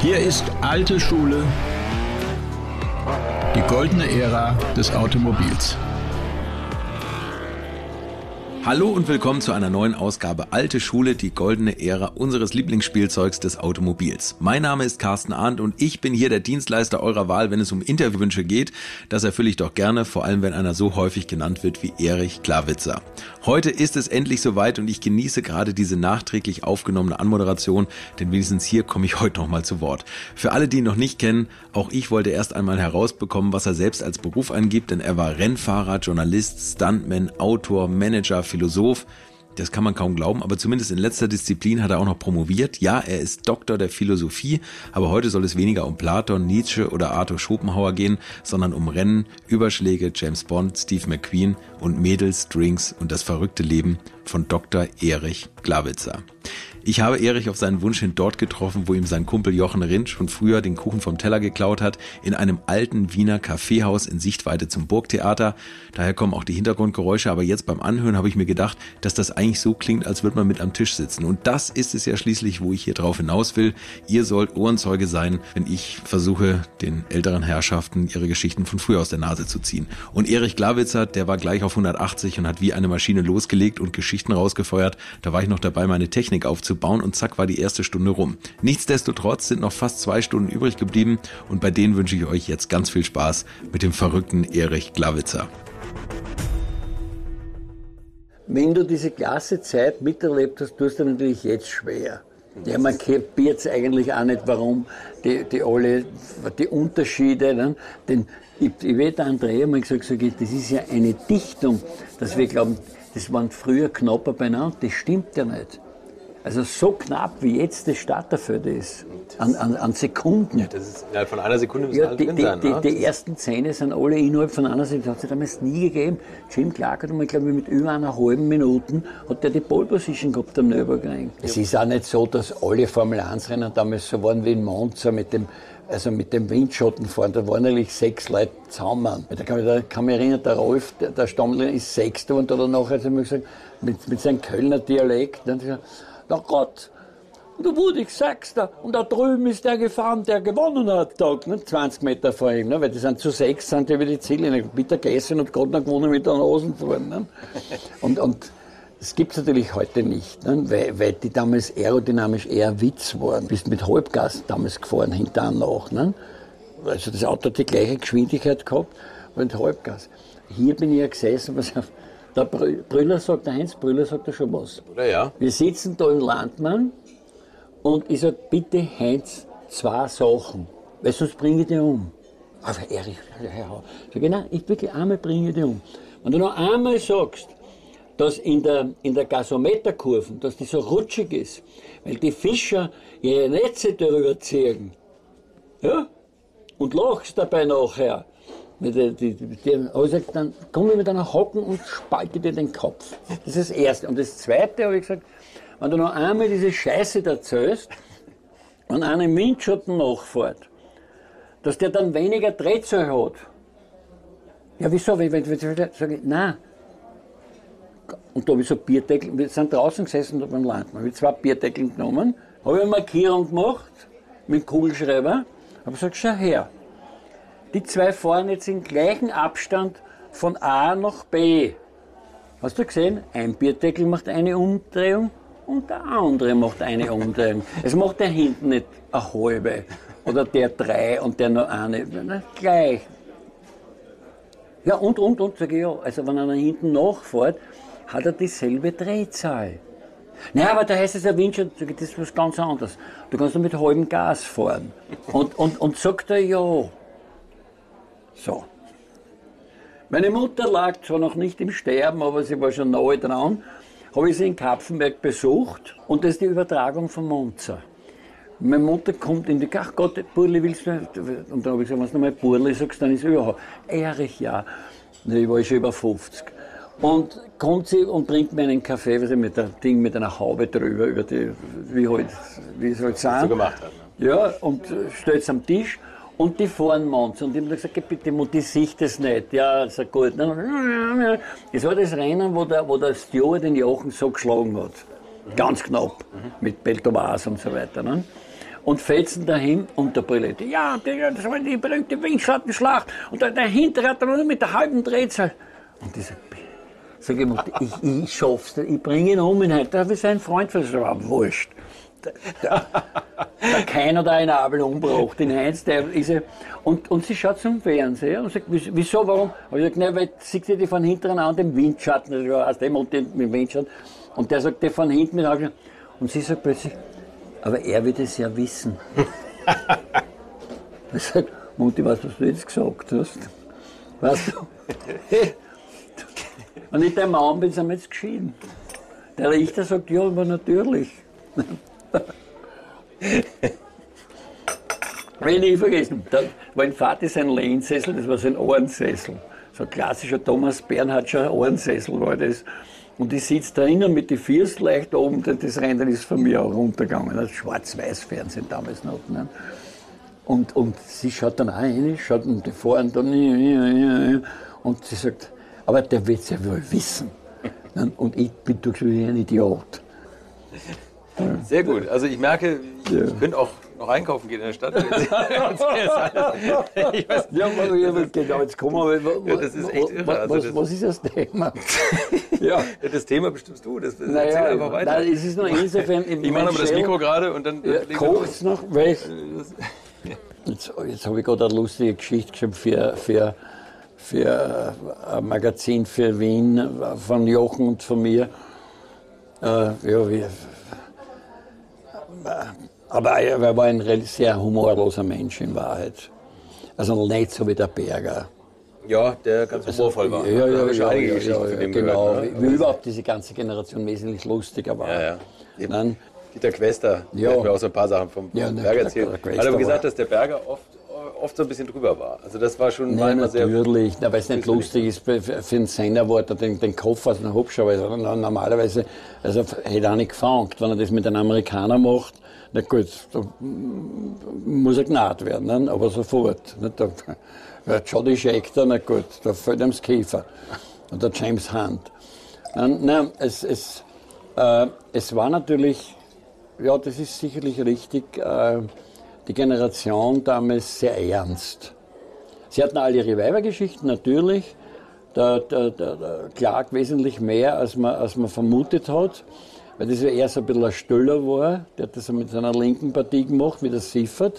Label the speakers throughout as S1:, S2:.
S1: Hier ist alte Schule, die goldene Ära des Automobils.
S2: Hallo und willkommen zu einer neuen Ausgabe Alte Schule, die goldene Ära unseres Lieblingsspielzeugs des Automobils. Mein Name ist Carsten Arndt und ich bin hier der Dienstleister eurer Wahl, wenn es um Interviewwünsche geht. Das erfülle ich doch gerne, vor allem wenn einer so häufig genannt wird wie Erich Glawizer. Heute ist es endlich soweit und ich genieße gerade diese nachträglich aufgenommene Anmoderation, denn wenigstens hier komme ich heute nochmal zu Wort. Für alle, die ihn noch nicht kennen, auch ich wollte erst einmal herausbekommen, was er selbst als Beruf angibt, denn er war Rennfahrer, Journalist, Stuntman, Autor, Manager, Philosoph. Das kann man kaum glauben, aber zumindest in letzter Disziplin hat er auch noch promoviert. Ja, er ist Doktor der Philosophie, aber heute soll es weniger um Platon, Nietzsche oder Arthur Schopenhauer gehen, sondern um Rennen, Überschläge, James Bond, Steve McQueen und Mädels, Drinks und das verrückte Leben von Dr. Erich Glawizer. Ich habe Erich auf seinen Wunsch hin dort getroffen, wo ihm sein Kumpel Jochen Rindt schon früher den Kuchen vom Teller geklaut hat, in einem alten Wiener Kaffeehaus in Sichtweite zum Burgtheater. Daher kommen auch die Hintergrundgeräusche, aber jetzt beim Anhören habe ich mir gedacht, dass das eigentlich so klingt, als würde man mit am Tisch sitzen. Und das ist es ja schließlich, wo ich hier drauf hinaus will. Ihr sollt Ohrenzeuge sein, wenn ich versuche, den älteren Herrschaften ihre Geschichten von früher aus der Nase zu ziehen. Und Erich Glawizer, der war gleich auf 180 und hat wie eine Maschine losgelegt und Geschichten rausgefeuert. Da war ich noch dabei, meine Technik aufzubauen und zack war die erste Stunde rum. Nichtsdestotrotz sind noch fast 2 Stunden übrig geblieben und bei denen wünsche ich euch jetzt ganz viel Spaß mit dem verrückten Erich Glawizer.
S3: Wenn du diese klasse Zeit miterlebt hast, tust du natürlich jetzt schwer. Ja, man kapiert es eigentlich auch nicht, warum die Unterschiede, ne? Denn ich werde Andrea mal gesagt, das ist ja eine Dichtung, dass wir glauben, das waren früher knapper beieinander, das stimmt ja nicht. Also so knapp, wie jetzt das Starterfeld ist, an Sekunden.
S2: Ja, das ist innerhalb von einer Sekunde müssen alle drin sein.
S3: Die ersten Szenen sind alle innerhalb von einer Sekunde. Das hat es damals nie gegeben. Jim Clark hat einmal, glaube ich, mit über einer halben Minute hat der die Pole Position gehabt am Nürburgring. Es ist auch nicht so, dass alle Formel-1-Rennen damals so waren wie in Monza mit dem Windschatten fahren. Da waren eigentlich 6 Leute zusammen. Da kann mich erinnern, der Rolf, der Stammler, ist Sechster und da nachher hat er mir gesagt, mit seinem Kölner Dialekt, na Gott, da wurde ich Sechster und da drüben ist der gefahren, der gewonnen hat, da, 20 Meter vor ihm, ne? Weil die sind zu 6, sind die über die Ziele, Peter Gessen und gerade noch gewonnen mit der Nasen fahren. Ne? Und das gibt es natürlich heute nicht, ne? Weil die damals aerodynamisch eher Witz waren. Bist mit Halbgas damals gefahren, hinterher nach. Ne? Also das Auto hat die gleiche Geschwindigkeit gehabt, aber mit Halbgas. Hier bin ich ja gesessen, der Heinz Brüller sagt da schon was.
S2: Ja.
S3: Wir sitzen da im Landmann und ich sage, bitte Heinz, 2 Sachen, weil sonst bringe ich dich um. Aber Erich, sag ich, nein, ich wirklich einmal bringe ich dich um. Wenn du noch einmal sagst, dass in der Gasometerkurve, dass die so rutschig ist, weil die Fischer ihre Netze darüber ziehen, ja, und lachst dabei nachher, dann komme ich mit einer Hacken und spalte dir den Kopf. Das ist das Erste. Und das Zweite habe ich gesagt, wenn du noch einmal diese Scheiße erzählst und einen Windschatten nachfährt, dass der dann weniger Drehzahl hat. Ja, wieso? Sage ich, nein. Und da habe ich so Bierdeckel, wir sind draußen gesessen da beim Landmann, habe ich 2 Bierdeckel genommen, habe eine Markierung gemacht mit dem Kugelschreiber, habe gesagt, schau her. Die 2 fahren jetzt im gleichen Abstand von A nach B. Hast du gesehen? Ein Bierdeckel macht eine Umdrehung und der andere macht eine Umdrehung. Es macht der hinten nicht eine halbe oder der 3 und der noch eine. Na, gleich. Ja, und, sag ich ja. Also wenn einer hinten nachfährt, hat er dieselbe Drehzahl. Naja, aber da heißt es ja Windschatten, sag ich, das ist was ganz anderes. Du kannst nur mit halbem Gas fahren. Und sagt er ja. So. Meine Mutter lag zwar noch nicht im Sterben, aber sie war schon nahe dran. Habe ich sie in Kapfenberg besucht und das ist die Übertragung von Monza. Meine Mutter kommt in die, ach Gott, Burli, willst du? Und dann habe ich gesagt, wenn du nochmal Burli sagst, dann ist es überhaupt. Erich, ja. Ich war schon über 50. Und kommt sie und bringt mir einen Kaffee, was ich mit einem Ding mit einer Haube drüber, über die, wie es halt sind.
S2: So gemacht hat.
S3: Ne? Ja, und stellt es am Tisch. Und die fahren Monza. Und ich habe gesagt, bitte Mutti, sicht das nicht. Ja, ist gut. Das war das Rennen, wo der Stewart den Jochen so geschlagen hat. Ganz knapp. Mit Beltomas und so weiter. Ne? und fetzen dahin und der Briletti, ja, das war die berühmte Windschattenschlacht und der Hintere hat dann nur mit der halben Drehzahl. Und ich sag ich schaff's nicht, ich bringe ihn um in heute, da ist ein Freund von mir, aber wurscht. Der keiner da einen Abel umgebracht, den Heinz, der ist ja, und sie schaut zum Fernseher und sagt, wieso, warum? Und ich sag, nein, weil sieht sie die von hinten an dem Windschatten, aus dem und dem Windschatten, und der sagt, der von hinten mit Augen, und sie sagt plötzlich, aber er wird es ja wissen. Ich sag, Mutti, weißt du, was du jetzt gesagt hast? Weißt du? Und ich, der Mann, bin, sind wir jetzt geschieden. Der Richter sagt, ja, aber natürlich. Will ich nie vergessen, da war ein Vater sein Lehnsessel, das war sein Ohrensessel. So ein klassischer Thomas Bernhardscher Ohrensessel war das. Und ich sitze drinnen mit den Füßen leicht oben, das Rennen ist von mir auch runtergegangen. Das Schwarz-Weiß-Fernsehen damals noch. Ne? Und sie schaut dann auch rein, schaut und die fahren dann, und sie sagt, aber der wird es ja wohl wissen. Und ich bin durch wie ein Idiot.
S2: Sehr gut. Also ich merke, ich könnte auch noch einkaufen gehen in der Stadt. Ich weiß,
S3: Genau, jetzt kommen wir.
S2: Ja, das ist echt irre. Also
S3: was ist das Thema?
S2: Ja, das Thema bestimmst du. Das
S3: naja,
S2: erzähl einfach weiter.
S3: Nein, es ist noch insofern.
S2: Ich mache aber das Mikro gerade und dann.
S3: Ja, kocht's noch? Jetzt habe ich gerade eine lustige Geschichte geschrieben für ein Magazin für Wien von Jochen und von mir. Aber er war ein sehr humorloser Mensch in Wahrheit. Also nicht so wie der Berger.
S2: Ja, der ganz humorvoll war.
S3: Ja,
S2: Geschichten
S3: genau.
S2: Gehört, ne?
S3: Wie überhaupt diese ganze Generation wesentlich lustiger war.
S2: Ja.
S3: Dann,
S2: Dieter Quester hat mir auch so ein paar Sachen vom Berger erzählt. Hat aber gesagt, dass der Berger oft so ein bisschen drüber war. Also das war schon
S3: nein, sehr... Natürlich, weil es nicht lustig ist, für einen Sänger, wo er den Kopf aus einem Hubschrauber, normalerweise, also hätte er nicht gefangen. Wenn er das mit einem Amerikaner macht, na gut, da muss er gnad werden, ne? Aber sofort. Nicht? Da, Jody Scheckter, na gut, da fällt ihm das Kiefer. Oder James Hunt. Nein, es war natürlich, ja, das ist sicherlich richtig, die Generation damals sehr ernst. Sie hatten alle ihre Weibergeschichten, natürlich. Der Clark wesentlich mehr, als man vermutet hat. Weil das ja eher so ein bisschen ein Stöller war. Der hat das mit seiner linken Partie gemacht, wie der Siffert.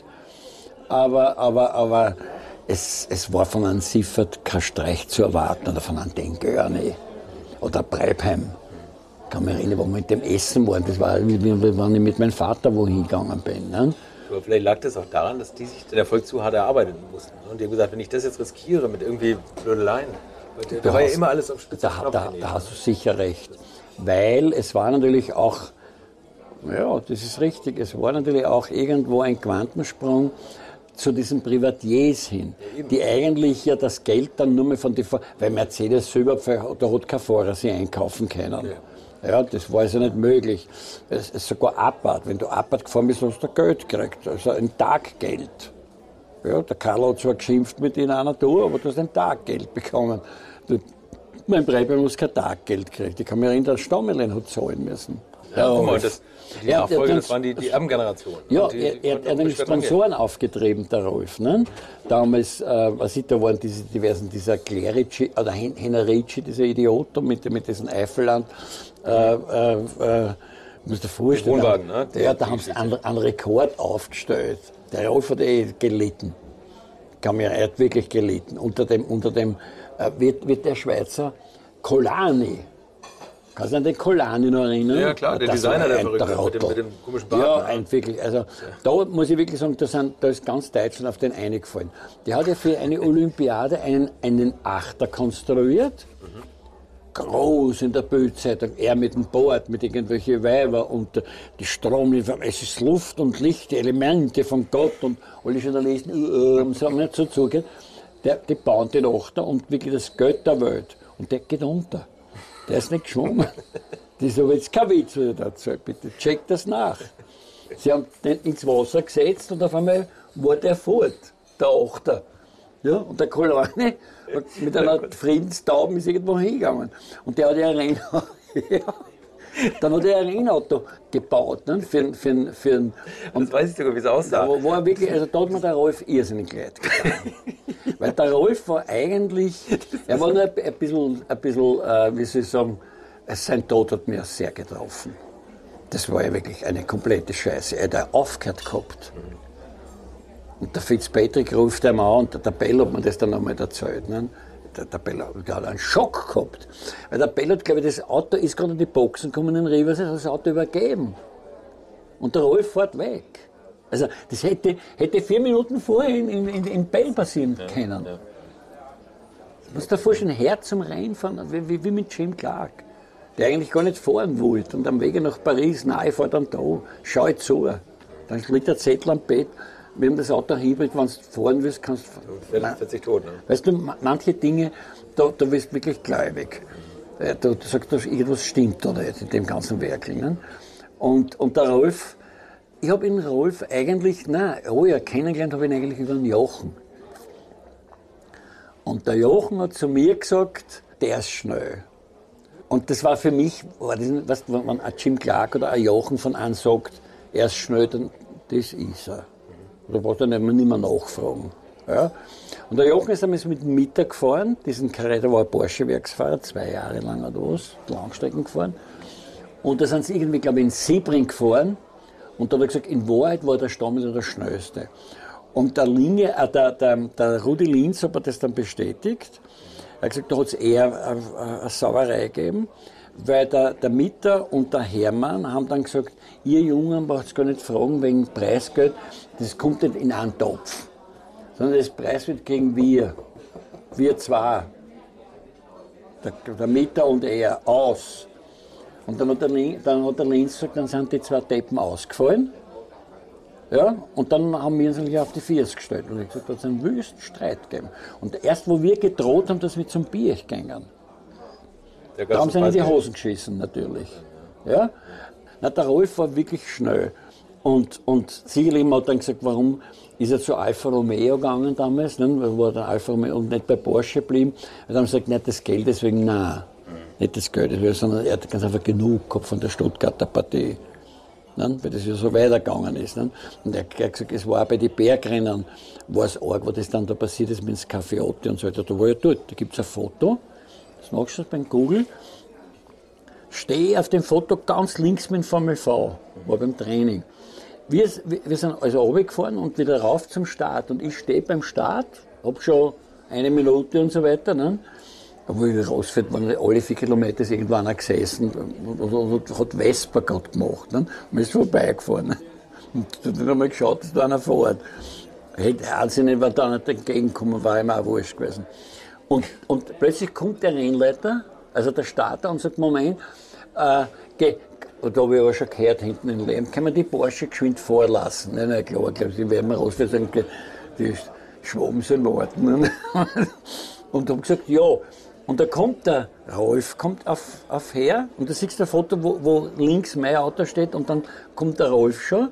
S3: Aber es war von einem Siffert kein Streich zu erwarten, oder von einem Denkörne. Oder Breibheim. Ich kann mich erinnern, wo wir mit dem Essen waren. Das war, wie wenn ich mit meinem Vater wohin gegangen bin. Ne?
S2: Aber vielleicht lag das auch daran, dass die sich den Erfolg zu hart erarbeiten mussten. Und die haben gesagt, wenn ich das jetzt riskiere mit irgendwie Blödeleien, da war ja immer alles auf Spitze.
S3: Da hast du sicher recht. Weil es war natürlich auch, ja, das ist richtig, es war natürlich auch irgendwo ein Quantensprung zu diesen Privatiers hin, die eigentlich ja das Geld dann nur mehr von weil Mercedes selber, da hat kein Fahrer sich einkaufen können. Ja, das war also nicht möglich. Es ist sogar Abarth. Wenn du Abarth gefahren bist, hast du Geld gekriegt, also ein Taggeld. Ja, der Karl hat zwar geschimpft mit in einer Tour, aber du hast ein Taggeld bekommen. Mein Breibel muss kein Taggeld gekriegt. Ich kann mich erinnern, der Stammelin hat zahlen müssen.
S2: Ja, guck mal, die Nachfolger, das waren die Erbengeneration.
S3: Ja, er hat den Sponsoren aufgetrieben, der Rolf. Ne? Damals, was ich, da waren diese diversen, dieser Clerici, oder Henerici, dieser Idiot, mit diesem Eifelland, muss dir vorstellen,
S2: Wohnwagen, ne?
S3: Da haben sie einen Rekord aufgestellt. Der Rolf hat gelitten. Er hat wirklich gelitten. Unter dem wird der Schweizer Colani. Kannst du an den Colani noch erinnern?
S2: Ja, klar, der Designer, der verrückte, mit dem komischen Bart.
S3: Ja, wirklich. Also, da muss ich wirklich sagen, da ist ganz Deutschland auf den eingefallen. Der hat ja für eine Olympiade einen Achter konstruiert. Groß in der Bildzeitung, er mit dem Board, mit irgendwelchen Weiber und die Stromlieferung, es ist Luft und Licht, die Elemente von Gott und alle Journalisten sagen nicht so zugehen. Die bauen den Achter und wirklich das Geld der Welt. Und der geht unter. Der ist nicht geschwommen. Das ist aber jetzt kein Witz, was ich da erzähle. Bitte checkt das nach. Sie haben den ins Wasser gesetzt und auf einmal war der fort, der Achter. Ja, und der Colani mit einer Friedenstaube ist irgendwo hingegangen. Und der hat ja rein. Dann hat er ein Rennauto gebaut. Ne?
S2: Und weiß ich sogar, wie es aussah.
S3: War wirklich, also da hat mir der Rolf irrsinnig leid getan. Weil der Rolf war eigentlich, er war nur ein bisschen, wie soll ich sagen, sein Tod hat mir sehr getroffen. Das war ja wirklich eine komplette Scheiße. Er hat ja aufgehört gehabt. Und der Fitzpatrick ruft ihm an und der Bell hat mir das dann einmal erzählt. Ne? Der Bell hat einen Schock gehabt. Weil der Bell hat, glaube ich, das Auto ist gerade in die Boxen gekommen in Rivers, hat das Auto übergeben. Und der Rolf fährt weg. Also das hätte 4 Minuten vorher in Bell passieren können. Ja. Du musst dir vorstellen, Herz zum Reinfahren, wie mit Jim Clark, der eigentlich gar nicht fahren wollte. Und am Wege nach Paris, nein, ich fahr dann da, schau ich zu. Dann liegt der Zettel am Bett. Wir haben das Auto Hybrid, wenn du fahren willst, kannst du...
S2: 40 tot, ne?
S3: Weißt du, manche Dinge, da wirst du wirklich gläubig. Du sagst, dass irgendwas stimmt oder in dem ganzen Werk. Ne? Und der Rolf, ich habe den Rolf eigentlich, kennengelernt habe ich ihn eigentlich über den Jochen. Und der Jochen hat zu mir gesagt, der ist schnell. Und das war für mich, wenn ein Jim Clark oder ein Jochen von einem sagt, er ist schnell, dann das ist er. Da braucht er nicht mehr nachfragen. Ja. Und der Jochen ist einmal mit dem Mittag gefahren, diesen Karre, der war ein Porsche-Werksfahrer, 2 Jahre lang oder was, Langstrecken gefahren. Und da sind sie irgendwie, glaube ich, in Sebring gefahren. Und da hat er gesagt, in Wahrheit war der Stammler der Schnellste. Und der Rudi Linz hat mir das dann bestätigt. Er hat gesagt, da hat es eher eine Sauerei gegeben. Weil der Mitter und der Hermann haben dann gesagt, ihr Jungen braucht es gar nicht fragen wegen Preisgeld, das kommt nicht in einen Topf, sondern das Preis wird gegen wir zwei, der Mitter und er, aus. Und dann hat der Linz gesagt, dann sind die 2 Deppen ausgefallen. Ja, und dann haben wir uns eigentlich auf die 40 gestellt. Und ich gesagt, da hat es einen wüsten Streit gegeben. Und erst, wo wir gedroht haben, dass wir zum Bier gingen, da haben sie in die Hosen geschissen, natürlich. Ja? Na, der Rolf war wirklich schnell. Und sicherlich hat dann gesagt, warum ist er zu Alfa Romeo gegangen damals, ne? War der Alfa Romeo und nicht bei Porsche geblieben. Und dann haben sie gesagt, nicht das Geld, deswegen nein, nicht das Geld, sondern er hat ganz einfach genug gehabt von der Stuttgarter Partie. Ne? Weil das ja so weitergegangen ist. Ne? Und er hat gesagt, es war auch bei den Bergrennen, war es arg, was das dann da passiert ist mit dem Café Otti und so weiter. Da war ja dort, da gibt es ein Foto. Das machst du beim Google. Stehe auf dem Foto ganz links mit dem Formel V, war beim Training. Wir sind also runtergefahren und wieder rauf zum Start. Und ich stehe beim Start, habe schon 1 Minute und so weiter. Ne? Aber wie rausfährt, waren alle 4 Kilometer ist irgendwo einer gesessen und hat Vespa gerade gemacht. Ne? Und ist vorbeigefahren. Ne? Und dann haben wir geschaut, dass da einer fährt. Wahnsinn, wenn da nicht entgegenkommen, war ihm auch wurscht gewesen. Und plötzlich kommt der Rennleiter, also der Starter, und sagt, Moment, und da habe ich aber schon gehört, hinten im Leben, kann man die Porsche geschwind vorlassen? Nein, klar, die werden wir raus, sagen, die Schwaben sollen warten. Und habe gesagt, ja. Und da kommt der Rolf auf her, und da siehst du ein Foto, wo links mein Auto steht, und dann kommt der Rolf schon.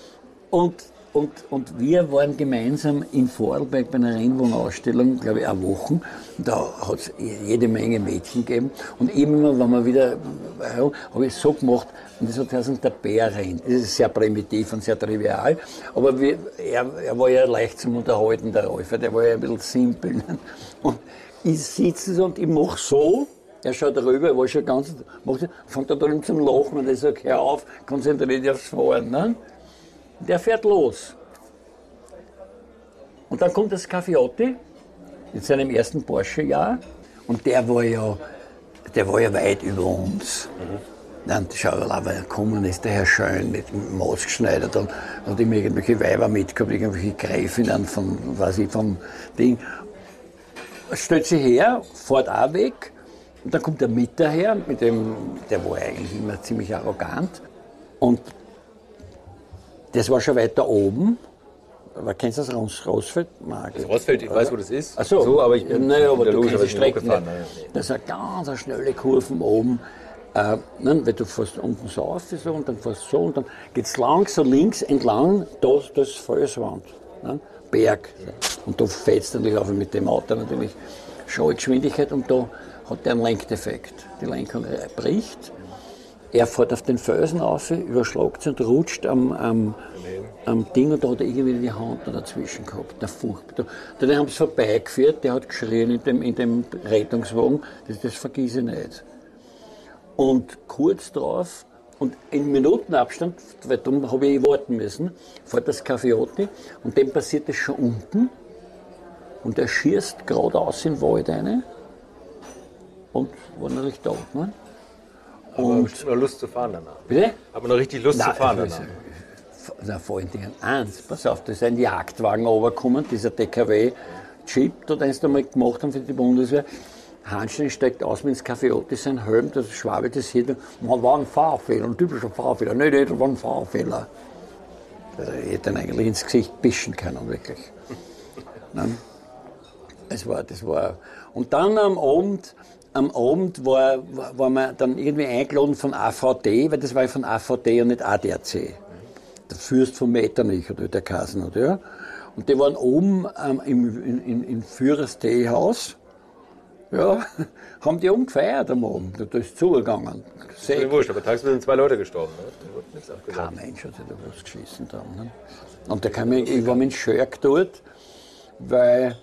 S3: Und wir waren gemeinsam in Vorarlberg bei einer Rennwohnausstellung, glaube ich, 1 Woche. Da hat es jede Menge Mädchen gegeben. Und immer, wenn wir wieder, habe ich so gemacht, und das hat heißen, der Bär rennt. Das ist sehr primitiv und sehr trivial. Aber er war ja leicht zum Unterhalten, der Rolf, der war ja ein bisschen simpel. Und ich sitze so und ich mache so, er schaut rüber, er war schon ganz, fängt da drin zum Lachen und ich sage, hör auf, konzentriere dich aufs Fahren. Ne? Der fährt los. Und dann kommt das Café Otti in seinem ersten Porsche-Jahr. Und der war ja weit über uns. Dann schau mal, weil er gekommen ist, der Herr Schön mit dem Maßgeschneider. Dann hat ihm irgendwelche Weiber mitgehabt, irgendwelche Gräfinnen vom Ding. Stellt sich her, fährt auch weg. Und dann kommt der Mitter her, der war eigentlich immer ziemlich arrogant. Und das war schon weiter oben. Aber kennst du das Rossfeld?
S2: Das Rossfeld, ich weiß, wo das ist.
S3: Ach so,
S2: aber ich bin
S3: aber du kennst die Strecke
S2: gefahren.
S3: Das ist eine ganz schnelle Kurve oben. Weil du fährst unten so auf so, und dann fährst so und dann geht es lang so links entlang, das ist Felswand, ne? Berg. Und da fällst du natürlich auf mit dem Auto natürlich Schallgeschwindigkeit und da hat der einen Lenkdefekt. Die Lenkung bricht er fährt auf den Felsen rauf, überschlagt sich und rutscht am Ding und da hat er irgendwie die Hand noch dazwischen gehabt. Der Furcht. Dann haben sie vorbeigeführt, der hat geschrien in dem Rettungswagen, das vergiss ich nicht. Und kurz drauf, und in Minutenabstand, weil darum habe ich warten müssen, fährt das Kaffeeotti und dem passiert das schon unten und er schießt geradeaus in den Wald rein und war natürlich tot. Ne?
S4: Und bestimmt noch Lust zu fahren danach.
S3: Bitte?
S4: Aber noch richtig Lust zu fahren danach.
S3: Na, vor allen Dingen eins, pass auf, da ist ein Jagdwagen runtergekommen, dieser DKW-Jeep, den sie einmal gemacht haben für die Bundeswehr. Hanstein steigt aus mit ins Kaffeeotti, sein Helm, das schwabelt das hier, man war ein Fahrfehler, ein typischer Fahrfehler, nicht, das war ein Fahrfehler. Also, ich hätte ihn eigentlich ins Gesicht bischen können, wirklich. Nein. Das war. Und dann am Abend war man dann irgendwie eingeladen von AVD, weil das war ja von AVD und nicht ADAC. Der Fürst von Metternich oder der Kasen hat, ja. Und die waren oben im Führers Teehaus. Ja, haben die gefeiert am Abend. Da ist zugegangen.
S4: Das ist mir wurscht, aber tagsüber sind 2 Leute gestorben. Ne?
S3: Kein Mensch hat sich da was geschissen. Ne? Und ich war mit Schörk dort, weil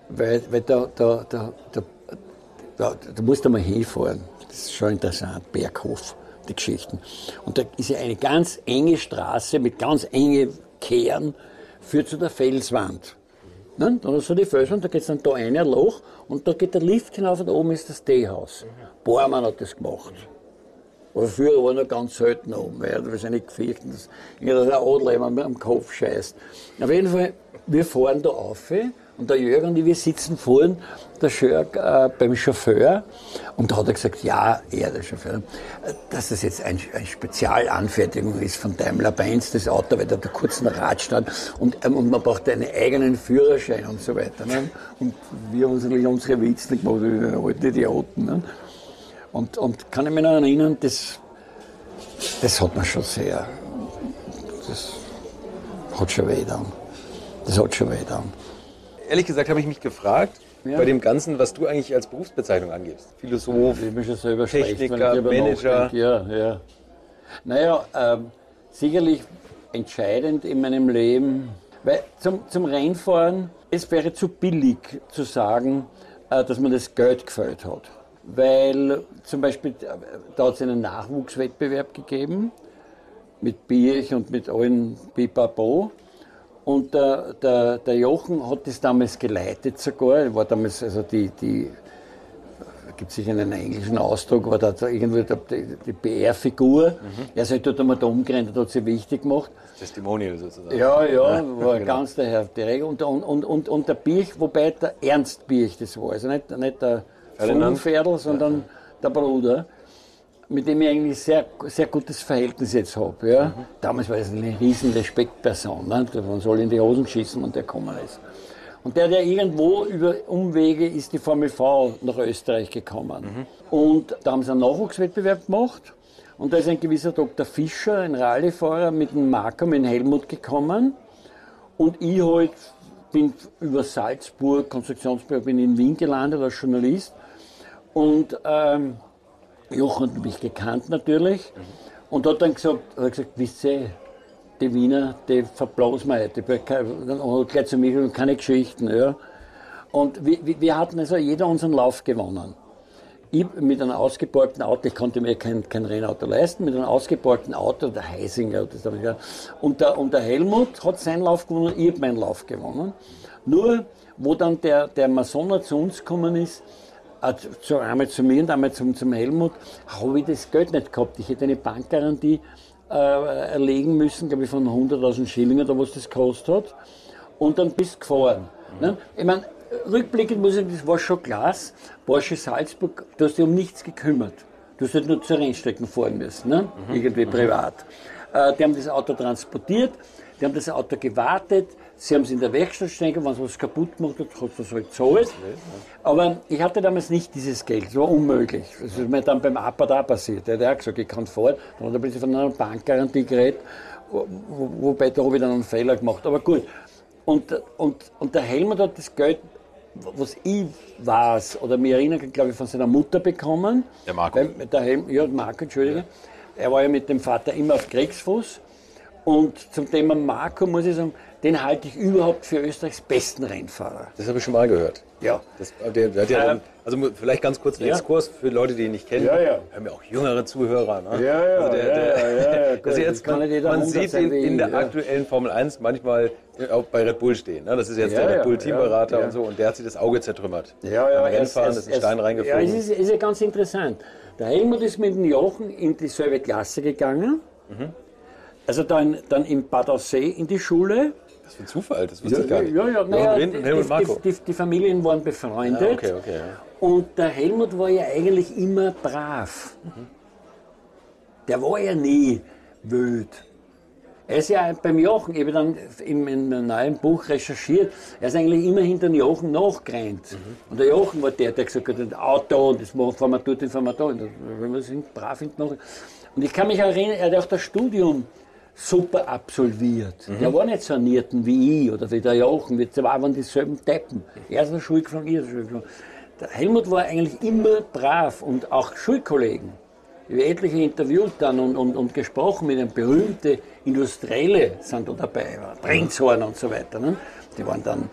S3: da musst du mal hinfahren. Das ist schon interessant, Berghof, die Geschichten. Und da ist ja eine ganz enge Straße mit ganz engen Kehren, führt zu der Felswand. Ne? Dann hast du die Felswand, da geht es dann da ein Loch und da geht der Lift hinauf und oben ist das Teehaus. Bormann hat das gemacht. Aber früher war noch ganz selten oben, weil er wahrscheinlich gefürchtet, dass der Adler immer am Kopf scheißt. Auf jeden Fall, wir fahren da rauf und der Jörg und ich, wir sitzen vorne, der Jörg beim Chauffeur und da hat er gesagt, ja, er, der Chauffeur, dass das jetzt eine Spezialanfertigung ist von Daimler-Benz, das Auto, weil da der kurzen Radstand und man braucht einen eigenen Führerschein und so weiter. Ne? Und wir haben natürlich unsere Witze gemacht, wie alte Idioten. Ne? Und kann ich mich noch erinnern, das hat man schon sehr, das hat schon weh getan. Das hat schon weh getan.
S4: Ehrlich gesagt habe ich mich gefragt, bei dem Ganzen, was du eigentlich als Berufsbezeichnung angibst. Philosoph, Techniker, Manager.
S3: Ja. Naja, sicherlich entscheidend in meinem Leben, weil zum Rennfahren, es wäre zu billig zu sagen, dass man das Geld gefällt hat. Weil zum Beispiel, da hat es einen Nachwuchswettbewerb gegeben, mit Birch und mit allen Pipapo. Und der Jochen hat das damals geleitet sogar, war damals, also gibt sicher einen englischen Ausdruck, war da irgendwie die PR-Figur. Er ist dort einmal da umgerannt, hat sie wichtig gemacht.
S4: Testimonial sozusagen.
S3: Ja, war genau. Ganz der Herr direkt. Und der Birch, wobei der Ernst Birch das war, also nicht der Pferdl, sondern der Bruder, mit dem ich eigentlich sehr, sehr gutes Verhältnis jetzt habe. Ja. Damals war es eine riesen Respektperson, ne? Man soll in die Hosen schießen und der gekommen ist. Und der irgendwo über Umwege ist die Formel V nach Österreich gekommen. Und da haben sie einen Nachwuchswettbewerb gemacht und da ist ein gewisser Dr. Fischer, ein Rallyefahrer, mit dem Marco, mit dem Helmut gekommen und ich halt bin über Salzburg, Konstruktionsbüro, bin in Wien gelandet als Journalist und Jochen hat mich gekannt natürlich und hat dann gesagt, wisst ihr, die Wiener, die verblasen wir heute. Und hat gleich zu mir gesagt, keine Geschichten. Ja. Und wir hatten also jeder unseren Lauf gewonnen. Ich mit einem ausgeborgten Auto, ich konnte mir kein Rennauto leisten, mit einem ausgeborgten Auto, der Heisinger, und der Helmut hat seinen Lauf gewonnen, ich habe meinen Lauf gewonnen. Nur, wo dann der Masoner zu uns gekommen ist, einmal zu mir und einmal zum Helmut, habe ich das Geld nicht gehabt. Ich hätte eine Bankgarantie erlegen müssen, glaube ich, von 100.000 Schilling oder was das gekostet hat. Und dann bist du gefahren. Ne? Ich meine, rückblickend muss ich sagen, das war schon Glas. Porsche Salzburg, du hast dich um nichts gekümmert. Du hast halt nur zur Rennstrecken fahren müssen, ne? Irgendwie privat. Die haben das Auto transportiert, die haben das Auto gewartet, sie haben es in der Werkstatt stehen, wenn es was kaputt gemacht hat, hat es halt gezahlt. Aber ich hatte damals nicht dieses Geld, das war unmöglich. Das ist mir dann beim APA da passiert. Der hat auch gesagt, ich kann fahren. Dann hat er plötzlich von einer Bankgarantie geredet, wobei da habe ich dann einen Fehler gemacht. Aber gut. Und der Helmut hat das Geld, was ich weiß, oder mich erinnere, glaube ich, von seiner Mutter bekommen.
S4: Der Marco.
S3: Marco, Entschuldige. er war ja mit dem Vater immer auf Kriegsfuß. Und zum Thema Marco muss ich sagen, den halte ich überhaupt für Österreichs besten Rennfahrer.
S4: Das habe ich schon mal gehört.
S3: Ja.
S4: Der hat ja dann, also vielleicht ganz kurz einen Exkurs für Leute, die ihn nicht kennen.
S3: Ja.
S4: Wir haben ja auch jüngere Zuhörer. Ne?
S3: Ja.
S4: Man sieht ihn in der aktuellen Formel 1 manchmal auch bei Red Bull stehen. Ne? Das ist jetzt der Red Bull Teamberater und so, und der hat sich das Auge zertrümmert. Beim Rennfahren ist ein Stein reingeflogen.
S3: Ja, es ist ja ganz interessant. Der Helmut ist mit dem Jochen in dieselbe Klasse gegangen. Also dann in Bad Aussee in die Schule.
S4: Das ist ein Zufall, das wusste ich gar nicht.
S3: Die Familien waren befreundet.
S4: Okay.
S3: Und der Helmut war ja eigentlich immer brav. Der war ja nie wild. Er ist ja beim Jochen, ich habe dann in einem neuen Buch recherchiert, er ist eigentlich immer hinter den Jochen nachgerannt. Und der Jochen war der gesagt hat, ein Auto, und das fahren wir dort, das fahren wir da. Und wenn wir sind brav hinten nach. Und ich kann mich erinnern, er hat auch das Studium super absolviert. Der war nicht so ein Nierten wie ich oder wie der Jochen, wir zwei waren dieselben Deppen. Er ist in der Schule geflogen, ich in der Schule geflogen. Der Helmut war eigentlich immer brav und auch Schulkollegen. Ich habe etliche interviewt dann und gesprochen mit einem berühmten Industrielle sind da dabei, Brenzhorn und so weiter. Ne? Die waren dann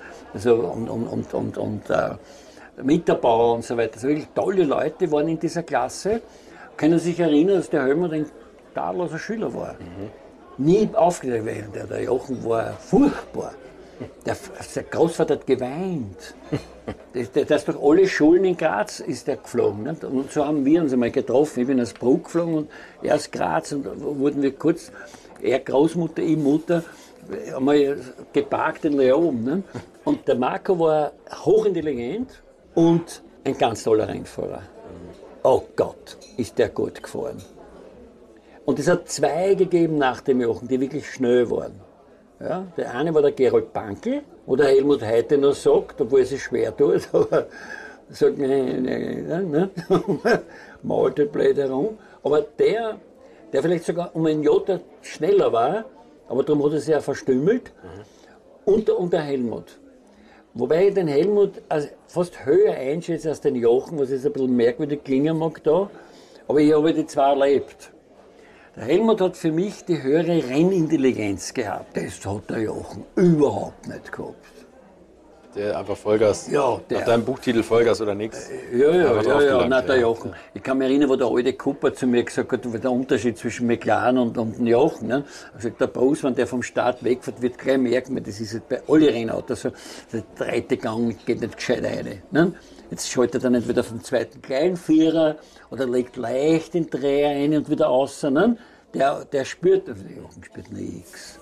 S3: Mitterbauer und so weiter. Also wirklich tolle Leute waren in dieser Klasse. Können sich erinnern, dass der Helmut ein tadelloser Schüler war. Nie aufgeregt werden. Der Jochen war furchtbar. Der Großvater hat geweint. Der ist durch alle Schulen in Graz ist der geflogen. Nicht? Und so haben wir uns einmal getroffen. Ich bin aus Bruck geflogen und er aus Graz. Und wurden wir kurz, er Großmutter, ich Mutter, einmal geparkt in Leon. Nicht? Und der Marco war hochintelligent und ein ganz toller Rennfahrer. Oh Gott, ist der gut gefahren. Und es hat zwei gegeben nach dem Jochen, die wirklich schnell waren. Ja, der eine war der Gerold Bankel, wo der Helmut heute noch sagt, obwohl er sich schwer tut, aber sagt, ne, malt halt blöd herum. Aber der vielleicht sogar um ein Jota schneller war, aber darum hat er sich ja verstümmelt, und der Helmut. Wobei ich den Helmut fast höher einschätze als den Jochen, was jetzt ein bisschen merkwürdig klingen mag da, aber ich habe die zwei erlebt. Der Helmut hat für mich die höhere Rennintelligenz gehabt. Das hat der Jochen überhaupt nicht gehabt.
S4: Der einfach Vollgas,
S3: ja,
S4: nach deinem Buchtitel Vollgas oder nichts?
S3: Ja, nein, der Jochen. Ich kann mich erinnern, wo der alte Cooper zu mir gesagt hat, der Unterschied zwischen McLaren und dem Jochen. Ne? Er sagt, der Bruce, wenn der vom Start wegfährt, wird gleich merken, das ist bei allen Rennautos so, der dritte Gang geht nicht gescheit rein. Ne? Jetzt schaltet er nicht wieder vom zweiten kleinen Vierer oder legt leicht den Dreher ein und wieder raus. Ne? Der spürt, der Jochen spürt nichts.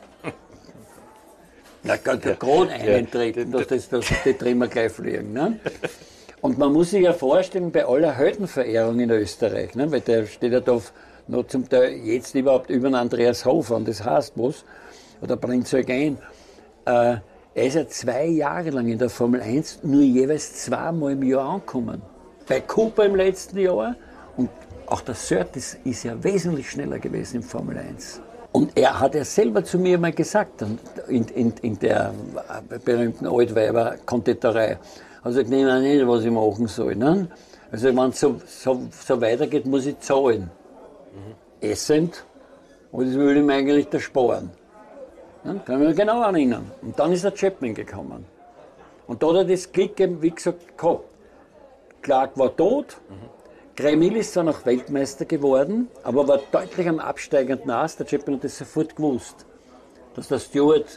S3: Da kann der gerade eintreten, dass die Trimmer gleich fliegen. Ne? Und man muss sich ja vorstellen, bei aller Heldenverehrung in Österreich, ne? Weil der steht ja da noch zum Teil jetzt überhaupt über den Andreas Hofer, und das heißt was, oder Prinz Eugen. Er ist ja 2 Jahre lang in der Formel 1 nur jeweils 2-mal im Jahr angekommen. Bei Cooper im letzten Jahr, und auch der Surtees ist ja wesentlich schneller gewesen in Formel 1. Und er hat ja selber zu mir mal gesagt, in der berühmten Altweiber-Konditorei, also ich nehme nicht, was ich machen soll. Ne? Also wenn es so weitergeht, muss ich zahlen. Essend, und das will ich mir eigentlich ersparen. Ne? Kann ich mich genau erinnern. Und dann ist der Chapman gekommen. Und da hat er das Glück eben, wie gesagt, gehabt. Clark war tot. Gremil ist zwar noch Weltmeister geworden, aber war deutlich am absteigenden Ast. Der Chapman hat das sofort gewusst, dass der Stewart,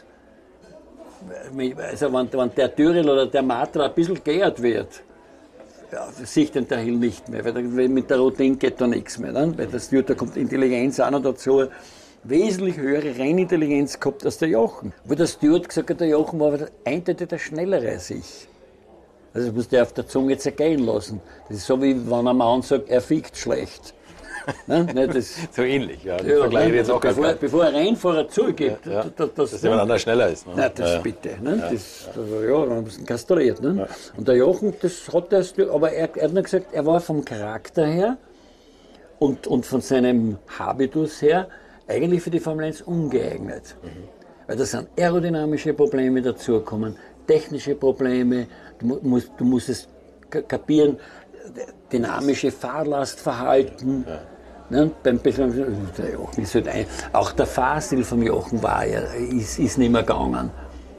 S3: also wenn der Tyrrell oder der Matra ein bisschen geehrt wird, ja, sieht den der Hill nicht mehr, weil mit der Routine geht da nichts mehr. Ne? Weil der Stewart, da kommt Intelligenz auch noch dazu, wesentlich höhere Rennintelligenz gehabt als der Jochen. Wo der Stewart gesagt hat, der Jochen war eindeutig der Schnellere als ich. Also das musst du auf der Zunge zergehen lassen. Das ist so, wie wenn ein Mann sagt, er fickt schlecht. Ne? Das,
S4: so ähnlich, ja.
S3: Vergleiche jetzt auch bevor ein Rennfahrer zugibt,
S4: dass jemand anders schneller ist. Ne?
S3: Nein, das bitte. Ne? Man muss ihn kastriert. Ne? Ja. Und der Jochen, das hat er, aber er hat nur gesagt, er war vom Charakter her und von seinem Habitus her eigentlich für die Formel 1 ungeeignet. Weil da sind aerodynamische Probleme dazugekommen, technische Probleme, du musst es kapieren, dynamische Fahrlastverhalten. Ne? Auch der Fahrstil vom Jochen ist nicht mehr gegangen.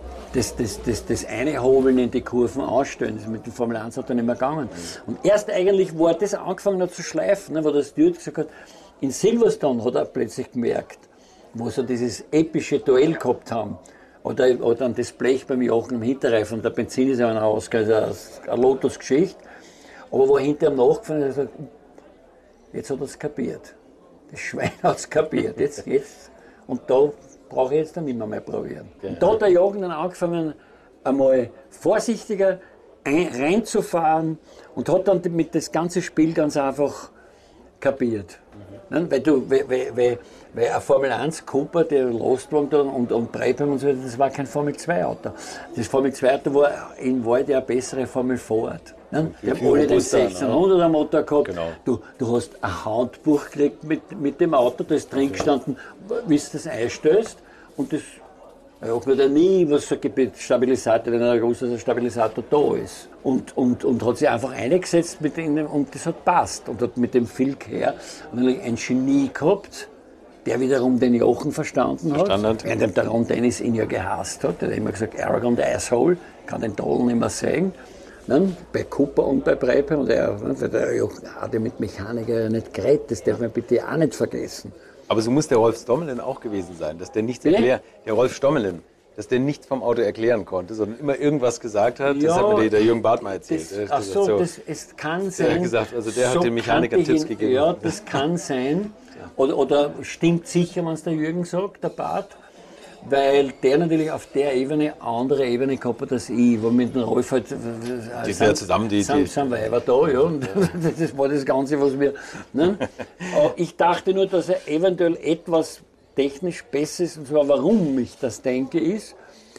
S3: Das eine Hobeln in die Kurven ausstellen, das mit dem Formel 1 hat dann nicht mehr gegangen. Und erst eigentlich, wo er das angefangen hat zu schleifen, ne, wo der Stewart gesagt hat, in Silverstone hat er plötzlich gemerkt, wo sie dieses epische Duell gehabt haben, oder dann das Blech beim Jochen im Hinterreifen, der Benzin ist ja rausgegangen, also eine Lotus-Geschichte, aber wo er hinter ihm nachgefahren ist, hat er gesagt, jetzt hat er es kapiert. Das Schwein hat es kapiert, jetzt. Und da brauche ich jetzt dann nicht mehr probieren. Genau. Und da hat der Jochen dann angefangen, einmal vorsichtiger reinzufahren und hat dann mit das ganze Spiel ganz einfach kapiert. Mhm. Weil ein Formel 1 Cooper, der Lostwagen und Brabham und so, das war kein Formel 2 Auto. Das Formel 2 Auto war in Wahrheit eine bessere Formel Ford. Ne? Die haben alle den 1600er Motor gehabt. Genau. Du hast ein Handbuch gekriegt mit dem Auto, da ist drin gestanden, wie du das einstößt. Und das hat mir dann nie was so gibt, Stabilisator, wenn ein großer Stabilisator da ist. Und hat sich einfach eingesetzt und das hat passt. Und hat mit dem Phil Kerr ein Genie gehabt, der wiederum den Jochen verstanden hat. Während der Ron Dennis ihn ja gehasst hat. Der hat immer gesagt, arrogant asshole, kann den Toll nicht mehr sehen. Nein, bei Cooper und bei Brabham, der Jochen hat ja mit Mechaniker nicht geredet, das darf man bitte auch nicht vergessen.
S4: Aber so muss der Rolf Stommelen auch gewesen sein, dass der nichts erklärt. Der Rolf Stommelen, dass der nichts vom Auto erklären konnte, sondern immer irgendwas gesagt hat. Das hat mir der Jürgen Bart mal erzählt.
S3: Es kann sein.
S4: Der hat gesagt, also der hat dem Mechaniker Tipps gegeben.
S3: Ja, das kann sein. Oder stimmt sicher, wenn es der Jürgen sagt, der Bart. Weil der natürlich auf der Ebene eine andere Ebene gehabt hat als ich, wo mit dem Rolf halt
S4: die sind zusammen
S3: sind Weiber da, ja, und das war das Ganze, was wir. Ne? Ich dachte nur, dass er eventuell etwas technisch besser ist, und zwar warum ich das denke, ist,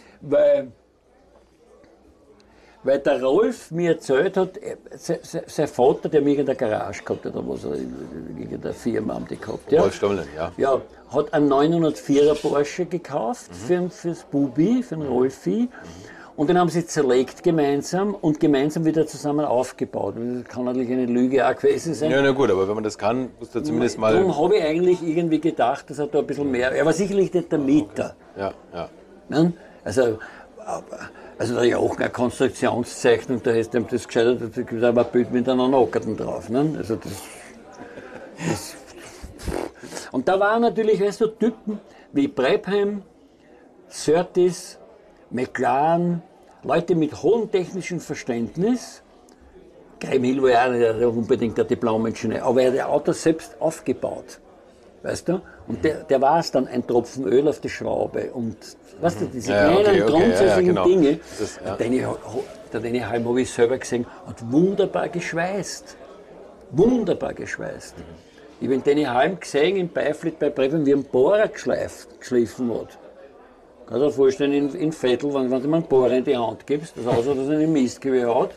S3: weil der Rolf mir erzählt hat, sein Vater, der mich in der Garage gehabt hat, oder was er in der Firma haben die gehabt. Ja?
S4: Rolf Stommelen, ja.
S3: Ja, hat einen 904er Porsche gekauft fürs Bubi, für den Rolfi. Und den haben sie zerlegt gemeinsam und gemeinsam wieder zusammen aufgebaut. Das kann natürlich eine Lüge auch gewesen sein.
S4: Ja, na gut, aber wenn man das kann, muss da zumindest mal...
S3: Darum habe ich eigentlich irgendwie gedacht, dass er da ein bisschen mehr... Er war sicherlich nicht der Mieter.
S4: Ja, ja.
S3: Ne? Also da ja auch eine Konstruktionszeichnung, da hast du das gescheitert, da gibt es aber ein Bild mit einer Nockerten drauf. Ne? Also das und da waren natürlich, weißt du, Typen wie Brabham, Surtees, McLaren, Leute mit hohem technischem Verständnis. Graham Hill war ja auch nicht unbedingt der Diplom-Ingenieur, aber er hat das Auto selbst aufgebaut. Weißt du? Und der war es dann, ein Tropfen Öl auf die Schraube. Und weißt du, diese kleinen grundsätzlichen Dinge, der Danny Halm habe ich selber gesehen, hat wunderbar geschweißt. Wunderbar geschweißt. Ich habe den Danny Halm gesehen im Beiflit bei Brabham, wie ein Bohrer geschliffen hat. Kannst du dir vorstellen, in Vettel, wenn du ihm einen Bohrer in die Hand gibst, das aussieht, dass er einen Mistgewehr hat.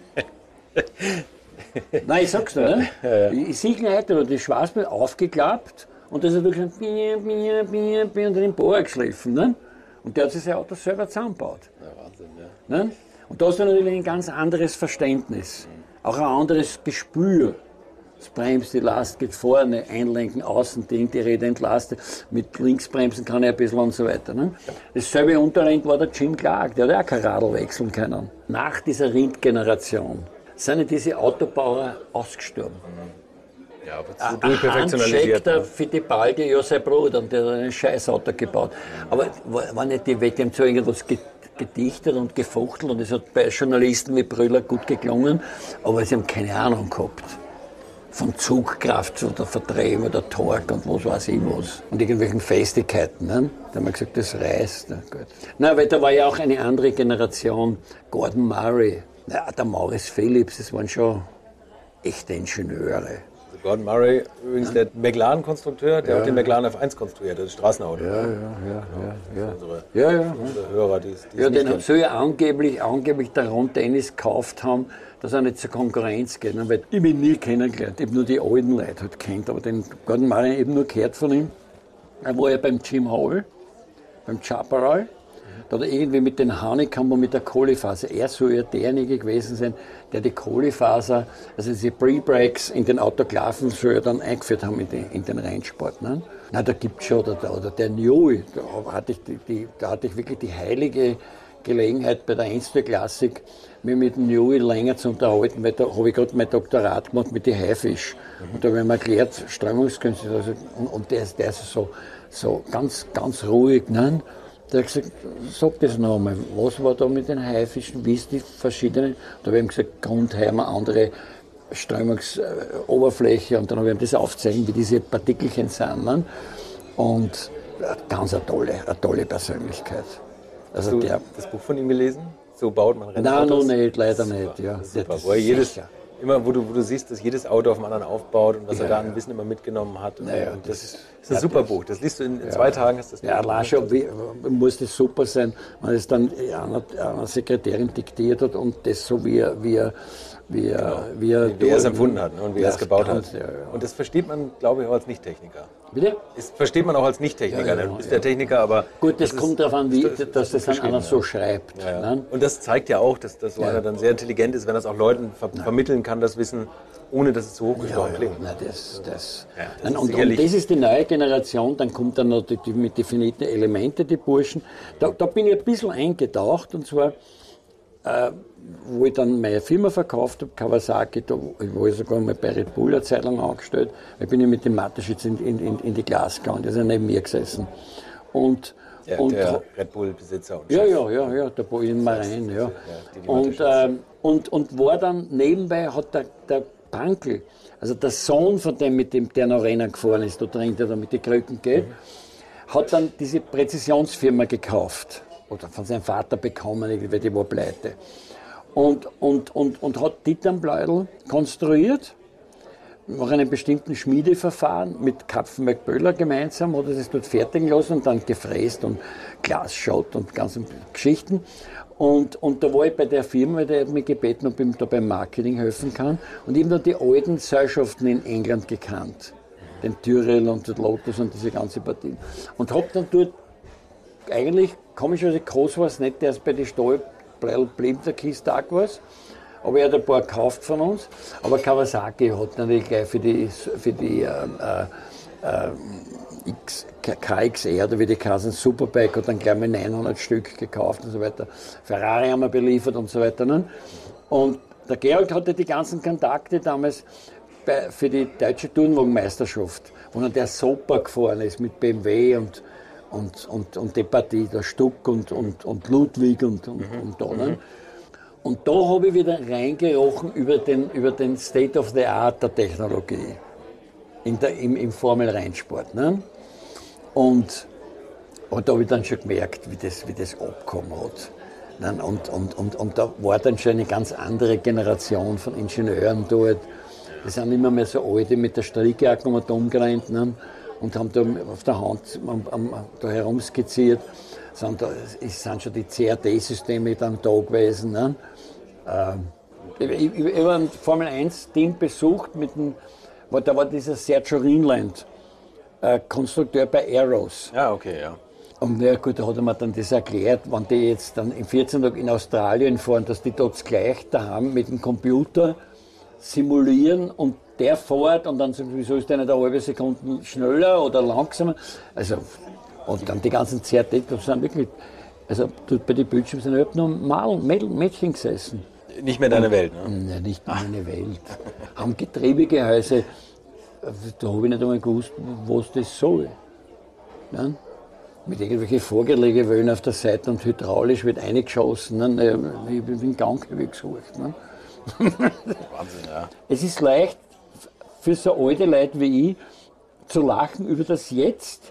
S3: Nein, ich sag's dir, ne? Ja. Ich sehe ihn heute, die Schwarzbild aufgeklappt und das hat wirklich und den Bohrer geschliffen. Ne? Und der hat sich sein Auto selber zusammengebaut.
S4: Ja, Wahnsinn, ja.
S3: Ne? Und da hast du natürlich ein ganz anderes Verständnis, auch ein anderes Gespür. Das bremst, die Last geht vorne, einlenken, außen, die Räder entlastet. Mit Linksbremsen kann er ein bisschen und so weiter. Ne? Dasselbe Unterlenk war der Jim Clark, der hat auch kein Radl wechseln können. Nach dieser Rind-Generation sind diese Autobauer ausgestorben.
S4: Ja, aber zu durchperfektionalisiert.
S3: Der Fittipaldi, ja sein Bruder, und der hat ein Scheißauto gebaut. Aber war nicht die Wette, die haben so irgendwas gedichtet und gefuchtelt und es hat bei Journalisten wie Brüller gut geklungen, aber sie haben keine Ahnung gehabt. Von Zugkraft oder Verdrehung oder Torque und was weiß ich was. Und irgendwelchen Festigkeiten. Ne? Da haben wir gesagt, das reißt. Na gut. Na, weil da war ja auch eine andere Generation. Gordon Murray, der Maurice Phillips, das waren schon echte Ingenieure.
S4: Also Gordon Murray, übrigens der McLaren-Konstrukteur, der hat den McLaren F1 konstruiert, das Straßenauto. Unsere Hörer, die
S3: den soll ja angeblich der Ron Dennis gekauft haben, dass er nicht zur Konkurrenz geht. Weil ich bin nie kennengelernt, ich habe nur die alten Leute halt kennt, aber den Gordon Murray eben nur gehört von ihm. Er war ja beim Jim Hall, beim Chaparral, Da hat er irgendwie mit den Honeycomb und mit der Kohlefaser, er soll ja derjenige gewesen sein, der die Kohlefaser, also diese Pre-Breaks in den Autoklaven soll er dann eingeführt haben in den Rennsport. Ne? Na, da gibt es schon, oder der Newey, da hatte ich wirklich die heilige Gelegenheit bei der Einzelklassik, mich mit dem Newey länger zu unterhalten, weil da habe ich gerade mein Doktorat gemacht mit den Haifisch. Und da habe ich mir erklärt, Strömungskünste, also, und der ist so ganz ruhig. Ne? Der hat gesagt, sag das noch einmal, was war da mit den Haifischen, wie ist die verschiedenen? Da habe ich ihm gesagt, Grundheimer, andere Strömungsoberfläche, und dann habe ich ihm das aufzeigen, wie diese Partikelchen sind. Ne? Und ganz eine tolle Persönlichkeit.
S4: Also hast du das Buch von ihm gelesen? So baut man Rennautos?
S3: Nein, noch nicht, leider nicht. Ja.
S4: Super. Wo du siehst, dass jedes Auto auf dem anderen aufbaut und was er da ein bisschen immer mitgenommen hat. Und das ist ein super Buch. Das liest du in 2 Tagen. Hast das
S3: ja, allein schon muss das super sein, wenn es dann einer Sekretärin diktiert hat und das so wie er
S4: es empfunden hat, ne, und wie er es gebaut hat. Ja. Und das versteht man, glaube ich, auch als Nicht-Techniker.
S3: Bitte?
S4: Das versteht man auch als Nicht-Techniker. Du bist der Techniker, aber...
S3: Gut, das kommt darauf an, dass das dann einer so schreibt.
S4: Ja, ja. Ne? Und das zeigt ja auch, dass so einer dann sehr intelligent ist, wenn das auch Leuten vermitteln kann, das Wissen, ohne dass es zu hochgestochen klingt.
S3: Und das ist die neue Generation, dann kommt dann noch mit definierten Elementen, die Burschen. Da bin ich ein bisschen eingetaucht, und zwar... wo ich dann meine Firma verkauft habe, Kawasaki, da war ich sogar mal bei Red Bull eine Zeit lang angestellt, da bin ich mit dem Mateschitz in die Glas gegangen, der ist ja neben mir gesessen.
S4: Der Red Bull-Besitzer und
S3: Chef. Ja, der Bojan Marin, ja. Und war dann nebenbei, hat der Pankel, also der Sohn von dem, der noch Rennen gefahren ist, da drin, der da mit den Krücken geht, hat dann diese Präzisionsfirma gekauft. Oder von seinem Vater bekommen, weil die war pleite. Und hat Titernbläudel konstruiert, nach einem bestimmten Schmiedeverfahren mit Kapfenberg-Böhler gemeinsam, hat er das dort fertigen lassen und dann gefräst und Glasschott und ganze Geschichten. Und da war ich bei der Firma, weil der hat mich gebeten, ob ich ihm da beim Marketing helfen kann. Und ich habe dann die alten Seilschaften in England gekannt. Den Tyrrell und den Lotus und diese ganze Partien. Und habe dann dort eigentlich, komischerweise groß war es nicht, der ist bei den Stahlbleib der Kiste war. Aber er hat ein paar gekauft von uns. Aber Kawasaki hat natürlich gleich für die KXR, oder wie die heißen, Superbike, hat dann gleich mal 900 Stück gekauft und so weiter. Ferrari haben wir beliefert und so weiter. Ne? Und der Georg hatte die ganzen Kontakte damals für die deutsche Tourenwagenmeisterschaft, wo dann der Sopa gefahren ist mit BMW und die Partie, der Stuck und Ludwig und da. Ne? Und da habe ich wieder reingerochen über den State of the Art der Technologie im Formel-Rennsport. Ne? Und da habe ich dann schon gemerkt, wie das abgekommen hat. Ne? Und da war dann schon eine ganz andere Generation von Ingenieuren dort. Die sind immer mehr so alte mit der Strickjacke umgerannt. Ne? Und haben da auf der Hand da herumskizziert. Sind schon die CAD-Systeme dann da gewesen. Ne? Ich habe ein Formel-1-Team besucht, da war dieser Sergio Rhinland, Konstrukteur bei Aeros.
S4: Ja, okay, ja.
S3: Und na gut, da hat er mir dann das erklärt, wenn die jetzt dann im 14 Tag in Australien fahren, dass die dort gleich da haben mit dem Computer simulieren und der fährt und dann sagt, wieso ist der nicht eine halbe Sekunde schneller oder langsamer? Also, und dann die ganzen CRT, das sind wirklich, also dort bei den Bildschirmen sind überhaupt nur Mädchen gesessen.
S4: Nicht mehr deine Welt, ne?
S3: Nein, nicht meine Welt. Haben Getriebegehäuse, da habe ich nicht einmal gewusst, was das soll. Ja? Mit irgendwelchen Vorgelegewellen auf der Seite und hydraulisch wird eingeschossen. Ne? Ich bin den Gang gesucht. Ne?
S4: Wahnsinn, ja.
S3: Es ist leicht für so alte Leute wie ich zu lachen über das Jetzt.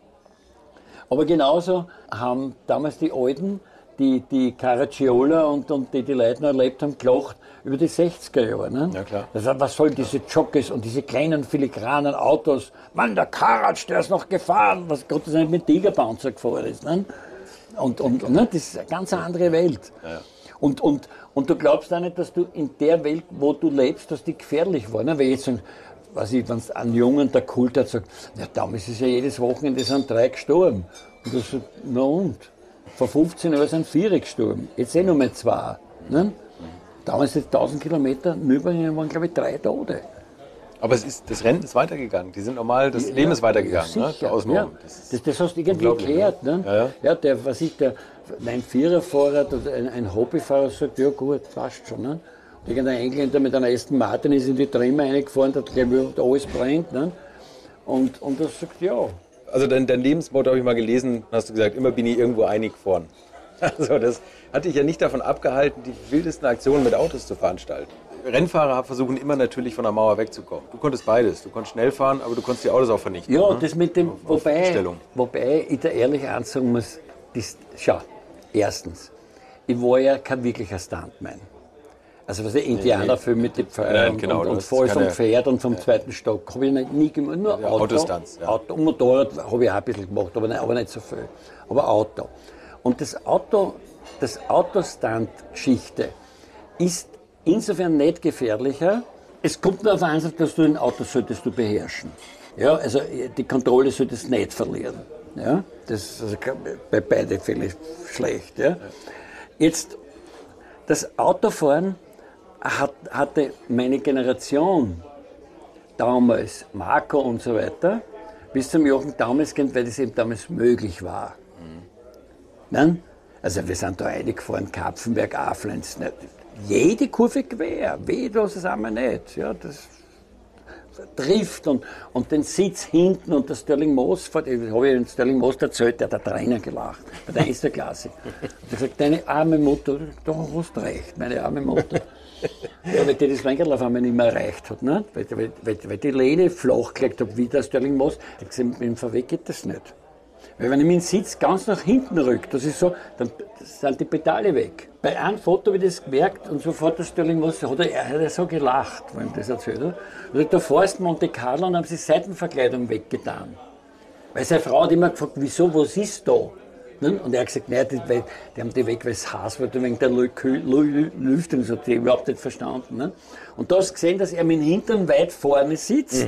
S3: Aber genauso haben damals die Alten, die Caracciola und die Leute noch erlebt haben, gelacht über die 60er Jahre. Ne?
S4: Ja, klar.
S3: Das heißt, was sollen diese Jockeys und diese kleinen filigranen Autos? Mann, der Karatsch, der ist noch gefahren, was Gott sei Dank mit Tigerpanzer gefahren ist. Ne? Und ne? Das ist eine ganz andere Welt.
S4: Ja.
S3: Und du glaubst auch nicht, dass du in der Welt, wo du lebst, dass die gefährlich war. Ne? Weil jetzt sagen, wenn es einen Jungen der Kult hat, sagt, ja, damals ist ja jedes Wochenende sind 3 gestorben. Und du sagst, na und? Vor 15 Jahren sind 4 gestorben. Jetzt nur mehr 2. Ne? Damals sind 1000 Kilometer, Nürburgring waren, glaube ich, 3 Tote.
S4: Aber das Rennen ist weitergegangen. Die sind normal, das Leben ist weitergegangen.
S3: Ja,
S4: ne?
S3: Ja. Das hast du irgendwie erklärt. Ne? Ja, mein Viererfahrer, ein Hobbyfahrer sagt, ja gut, passt schon. Ne? Irgendein Engländer mit einer Aston Martin ist in die Trümmer reingefahren, hat alles brennt. Ne? Und das sagt, ja.
S4: Also dein Lebensmotto habe ich mal gelesen, hast du gesagt, immer bin ich irgendwo einig gefahren. Also das hat dich ja nicht davon abgehalten, die wildesten Aktionen mit Autos zu veranstalten. Rennfahrer versuchen immer natürlich von der Mauer wegzukommen. Du konntest beides. Du konntest schnell fahren, aber du konntest die Autos auch vernichten.
S3: Ja,
S4: ne?
S3: Das mit dem, wobei ich da ehrlich ansagen muss, schau, erstens, ich war ja kein wirklicher Stuntman. Also was der Indianerfilm mit den Pferden
S4: genau,
S3: und Fall vom Pferd und vom zweiten Stock habe ich nie gemacht, nur
S4: Autostunts. Ja.
S3: Auto und Motorrad habe ich auch ein bisschen gemacht, aber nicht so viel. Aber Auto. Und das Autostunt-Geschichte ist insofern nicht gefährlicher. Es kommt nur auf den Ansatz, dass du ein Auto solltest du beherrschen. Ja, also die Kontrolle solltest du nicht verlieren. Ja, das ist also bei beiden Fällen schlecht. Ja. Jetzt, das Autofahren hatte meine Generation damals, Marco und so weiter, bis zum Jochen Daumesgend, weil das eben damals möglich war. Nein? Also wir sind da reingefahren, Kapfenberg, Aflenz, jede Kurve quer, das ist einmal nicht. Ja, das trifft und den Sitz hinten und der Sterling Moss, habe ich den Sterling Moss erzählt, der hat da Trainer gelacht, bei der ersten Klasse. Und ich gesagt, deine arme Mutter, da hast du recht, meine arme Mutter. Ja, weil die das Lenkerl auf einmal nicht mehr erreicht hat, ne? Weil die Lehne flach gelegt hat, wie der Sterling Moss. Ich habe gesagt, mit dem VW geht das nicht. Weil wenn ich meinen Sitz ganz nach hinten rücke, das ist so, dann sind die Pedale weg. Bei einem Foto habe ich das gemerkt und sofort der Sterling Moss, hat er so gelacht, wenn ich das erzählt habe. Und da fährst Monte Carlo und haben sie Seitenverkleidung weggetan. Weil seine Frau hat immer gefragt, wieso, was ist da? Und er hat gesagt, nein, die haben die weg, weil es heiß wird, wegen der Lüftung, so, die überhaupt nicht verstanden. Ne? Und da hast du gesehen, dass er mit dem Hintern weit vorne sitzt.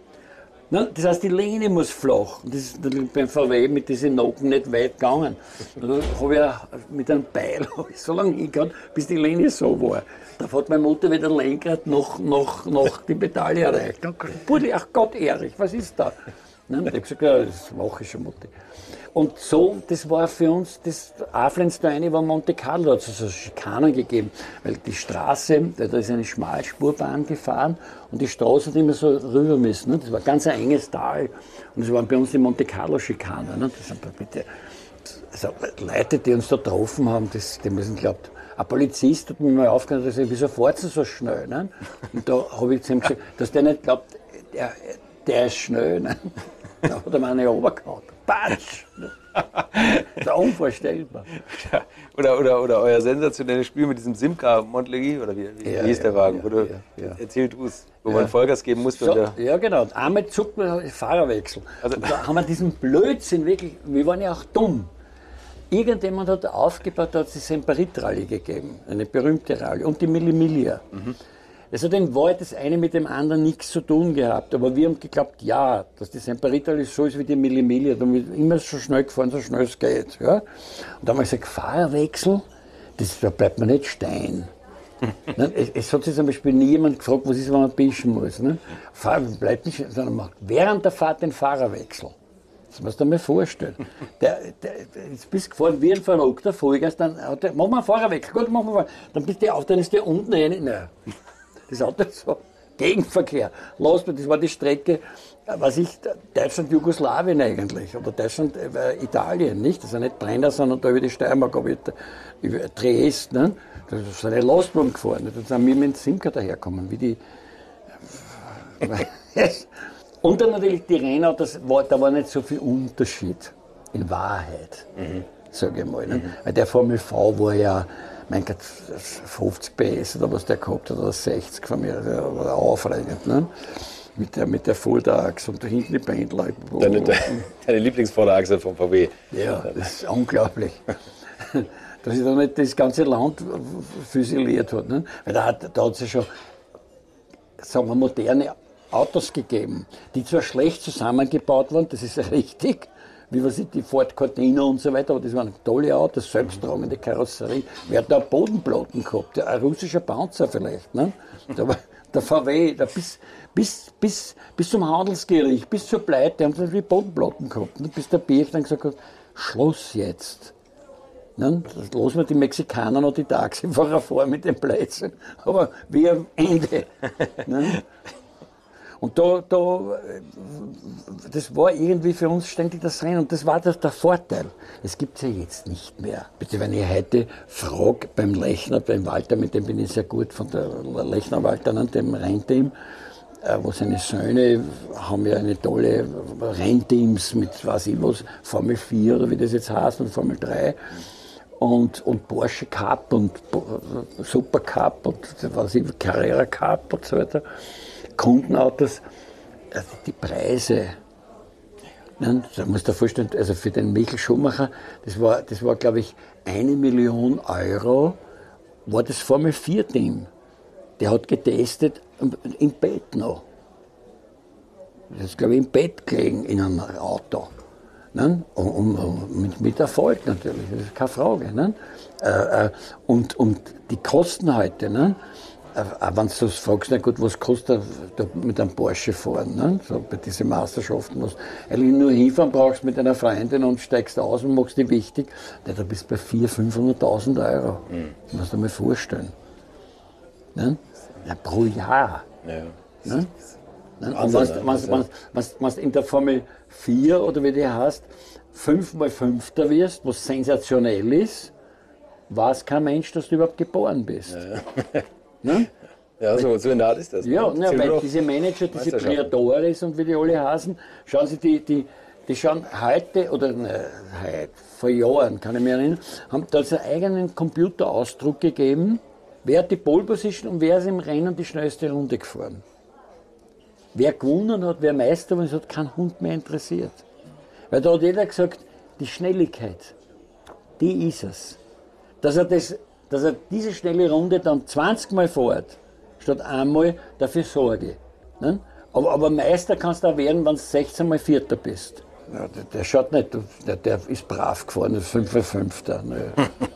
S3: Das heißt, die Lehne muss flach. Und das ist beim VW mit diesen Nocken nicht weit gegangen. Und dann habe ich mit einem Beil so lange hingehauen, bis die Lehne so war. Da hat meine Mutter wieder Lenkrad noch die Pedale erreicht. Und Buddy, ach Gott, Erich, was ist da? Ich habe gesagt, ja, das mache ich schon, Mutti. Und so, das war für uns, das Aflenz da eine war Monte Carlo, da hat es so Schikanen gegeben, weil die Straße, da ist eine Schmalspurbahn gefahren und die Straße hat immer so rüber müssen. Ne? Das war ganz ein enges Tal und das waren bei uns die Monte Carlo Schikanen. Ne? Das sind bitte, also Leute, die uns da getroffen haben, die müssen glaubt, ein Polizist hat mir mal aufgehört, dass er, wieso fährt sie so schnell? Ne? Und da habe ich zu ihm gesagt, dass der nicht glaubt, der ist schnell. Ne? Da hat er mir eine runtergehauen. Patsch! Das ist unvorstellbar.
S4: Ja. Oder euer sensationelles Spiel mit diesem Simca Montlegui, oder wie hieß der Wagen? Erzähl du es, wo man Vollgas geben musste.
S3: So, ja, genau. Und einmal zuckt man den Fahrerwechsel. Also, und da haben wir diesen Blödsinn wirklich, wir waren ja auch dumm. Irgendjemand hat aufgebaut, da hat es die Semperit-Rallye gegeben, eine berühmte Rallye, und die Millimilia. Es hat in Wahrheit das eine mit dem anderen nichts zu tun gehabt, aber wir haben geglaubt, ja, dass die Semperit-Rallye so ist wie die Millimilia, da haben wir immer so schnell gefahren, so schnell es geht. Ja? Und da haben wir gesagt, Fahrerwechsel, da bleibt man nicht stehen. Es hat sich zum Beispiel nie jemand gefragt, was ist, wenn man pischen muss. Ne? Bleibt nicht stehen, sondern macht während der Fahrt den Fahrerwechsel. Das musst du dir mal vorstellen. Jetzt bist du gefahren wie ein verrückter Vollgas, dann hat der, mach mal einen Fahrerwechsel, gut, mach mal einen Fahrerwechsel. Dann bist du auf, dann ist der unten rein. Nein. Das Auto ist so, Gegenverkehr. Das war die Strecke, Deutschland-Jugoslawien eigentlich, oder Deutschland-Italien, nicht? Das ist ja nicht Brenner, sondern da über die Steiermark, über Triest, ne? Da sind die Lastwagen gefahren. Da sind wir mit dem Simca daherkommen, wie die. Und dann natürlich die Rennautos, da war nicht so viel Unterschied, in Wahrheit, sage ich mal. Ne? Weil der Formel V war ja, mein Gott, 50 PS oder was der gehabt hat, oder 60 von mir, der war aufregend. Ne? Mit der Vorderachse und da hinten die Pendler.
S4: Deine Lieblingsvorderachse vom VW.
S3: Ja, das ist unglaublich. Dass sich da nicht das ganze Land füsiliert hat. Ne? Weil da hat es ja schon, sagen wir, moderne Autos gegeben, die zwar schlecht zusammengebaut waren, das ist ja richtig, wie was ich, die Ford Cortina und so weiter, aber das waren tolle Autos, selbsttragende Karosserie. Wer hat da Bodenplatten gehabt? Ein russischer Panzer vielleicht, ne? Der VW, bis zum Handelsgericht, bis zur Pleite, haben sie natürlich Bodenplatten gehabt. Ne? Bis der BF dann gesagt hat, Schluss jetzt. Ne? Das lassen wir die Mexikaner noch die Taxifahrer vor mit den Plätzen, aber wir am Ende. Ne? Und das war irgendwie für uns ständig das Rennen und das war der Vorteil. Das gibt es ja jetzt nicht mehr. Bitte, wenn ich heute frage beim Lechner, beim Walter, mit dem bin ich sehr gut, von der Lechner Walter, dem Rennteam, wo seine Söhne haben ja eine tolle Rennteams mit, weiß ich was, Formel 4 oder wie das jetzt heißt und Formel 3 und Porsche Cup und Super Cup und was ich, Carrera Cup und so weiter. Kundenautos, also die Preise, ne, da musst du dir vorstellen, also für den Michael Schumacher, das war glaube ich 1 Million Euro, war das Formel 4 Team. Der hat getestet im Bett noch. Das ist glaube ich im Bett gelegen in einem Auto. Ne? Mit Erfolg natürlich, das ist keine Frage. Ne? Und die Kosten heute, ne? Auch wenn du fragst, na gut, was kostet mit einem Porsche fahren, ne? So bei diesen Meisterschaften, was eigentlich nur hinfahren brauchst mit deiner Freundin und steigst aus und machst dich wichtig, da bist du bei 400.000, 500.000 Euro. Das musst du dir mal vorstellen. Ne? Ja, pro Jahr. Ja. Ne? Und wenn du in der Formel 4 oder wie die heißt, 5-mal Fünfter wirst, was sensationell ist, weiß kein Mensch, dass du überhaupt geboren bist. Ja. Ne?
S4: Ja, so in der Art ist das.
S3: Ja, ne, weil diese Manager, diese Priadores und wie die alle heißen, schauen Sie, die schauen heute, oder heute, vor Jahren, kann ich mich erinnern, haben da einen eigenen Computerausdruck gegeben, wer hat die Pole Position und wer ist im Rennen die schnellste Runde gefahren. Wer gewonnen hat, wer Meister war, es hat keinen Hund mehr interessiert. Weil da hat jeder gesagt, die Schnelligkeit, die ist es. Dass er diese schnelle Runde dann 20 Mal fährt, statt einmal, dafür sorge. Ne? Aber Meister kannst du auch werden, wenn du 16 Mal Vierter bist. Ja, der schaut nicht, der ist brav gefahren, das ist 5 Mal Fünfter. Ne?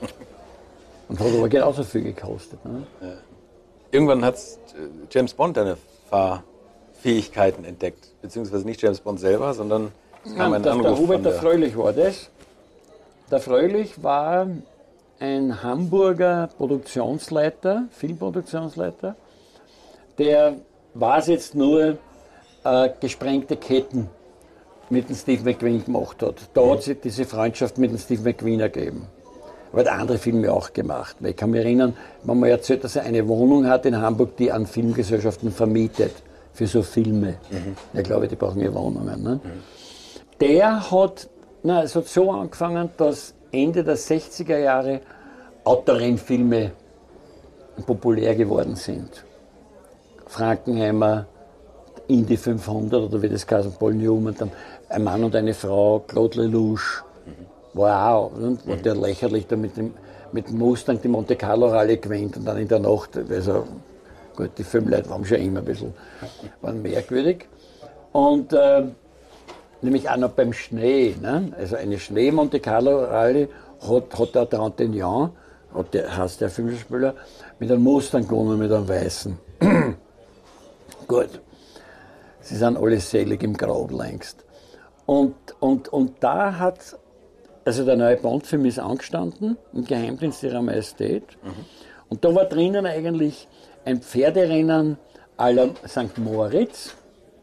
S3: Und hat aber genauso viel gekostet. Ne?
S4: Ja. Irgendwann hat James Bond deine Fahrfähigkeiten entdeckt. Beziehungsweise nicht James Bond selber, sondern es kam ein Anruf
S3: der Hubert der Fröhlich war das. Der Fröhlich war ein Hamburger Produktionsleiter, Filmproduktionsleiter, der was jetzt nur gesprengte Ketten mit dem Steve McQueen gemacht hat. Da hat sich diese Freundschaft mit dem Steve McQueen ergeben. Aber hat andere Filme auch gemacht. Weil ich kann mich erinnern, man hat mir erzählt, dass er eine Wohnung hat in Hamburg, die an Filmgesellschaften vermietet, für so Filme. Ich glaube, die brauchen ja Wohnungen. Ne? Der hat, es hat so angefangen, dass Ende der 60er Jahre Autorennfilme populär geworden sind. Frankenheimer, Indy 500 oder wie das heißt, Paul Newman, dann Ein Mann und eine Frau, Claude Lelouch, wow, und der lächerlich da mit dem Mustang die Monte Carlo Rallye gewinnt und dann in der Nacht, also gut, die Filmleute waren schon immer ein bisschen waren merkwürdig. Und nämlich auch noch beim Schnee, ne? Also eine Schnee-Monte Carlo Rallye hat der Trintignant, der heißt der Filmspieler, mit einem Mustang gewonnen, mit einem Weißen. Gut, sie sind alle selig im Grab längst. Und da hat, also der neue Bond-Film ist angestanden, im Geheimdienst ihrer Majestät. Und da war drinnen eigentlich ein Pferderennen à la St. Moritz.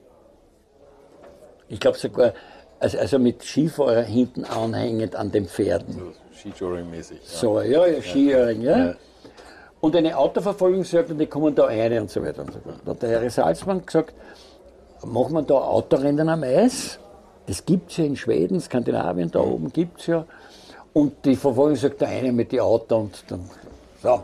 S3: Ich glaube sogar, also mit Skifahrer hinten anhängend an den Pferden.
S4: So Skitouring-mäßig. Ja.
S3: So, ja, Skiering, ja. Und eine Autoverfolgung sagt, und die kommen da rein und so weiter und so fort. Da hat der Herr Salzmann gesagt, machen wir da Autorennen am Eis? Das gibt es ja in Schweden, Skandinavien, da oben gibt es ja. Und die Verfolgung sagt, der eine mit die Auto und dann, so.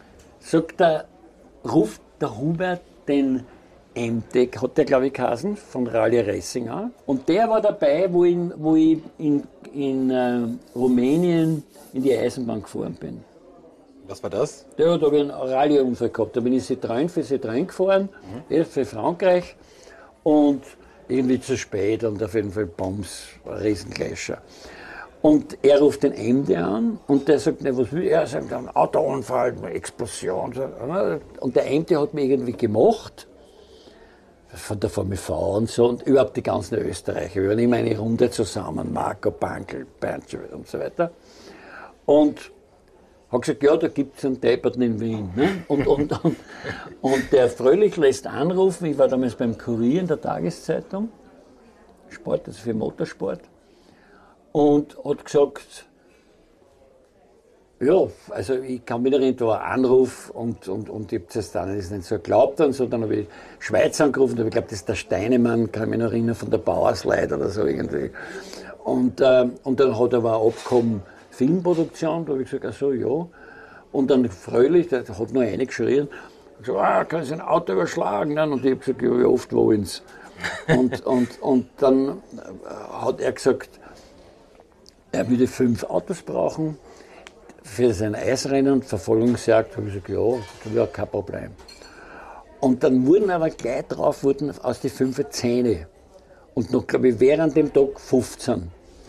S3: Ruft der Hubert den MTEC, hat der glaube ich geheißen, von Rallye Racing an. Und der war dabei, wo ich in Rumänien in die Eisenbahn gefahren bin.
S4: Was war das?
S3: Ja, da habe ich einen Rallye-Unfall gehabt. Da bin ich für Citroën gefahren, für Frankreich. Und irgendwie zu spät und auf jeden Fall Bombs, Riesengläscher. Und er ruft den MD an und der sagt, ne, was will er? Er sagt, ein Autounfall, eine Explosion. Und der MD hat mich irgendwie gemacht, von der VMV und so, und überhaupt die ganzen Österreicher. Wir waren immer eine Runde zusammen, Marco, Bankel, Berntsche und so weiter. Und hat gesagt, ja, da gibt es einen Depperten in Wien. Ne? Und der Fröhlich lässt anrufen, ich war damals beim Kurier in der Tageszeitung, Sport, also für Motorsport, und hat gesagt, ja, also ich kann mich erinnern, da war ein Anruf und ich habe das dann nicht so geglaubt und so, dann habe ich Schweiz angerufen, aber ich glaube, das ist der Steinemann, kann ich mich noch erinnern, von der Bauersleit oder so irgendwie. Und dann hat er aber ein Abkommen Filmproduktion, da habe ich gesagt, ach so, ja. Und dann Fröhlich, der hat noch reingeschrien, gesagt, kann ich ein Auto überschlagen? Und ich habe gesagt, ja, wie oft wollen Sie? Und dann hat er gesagt, er würde 5 Autos brauchen für sein Eisrennen und Verfolgungsjagd. Da habe ich gesagt, ja, kein Problem. Und dann wurden aber gleich drauf aus den 5 Zähne. Und noch, glaube ich, während dem Tag 15.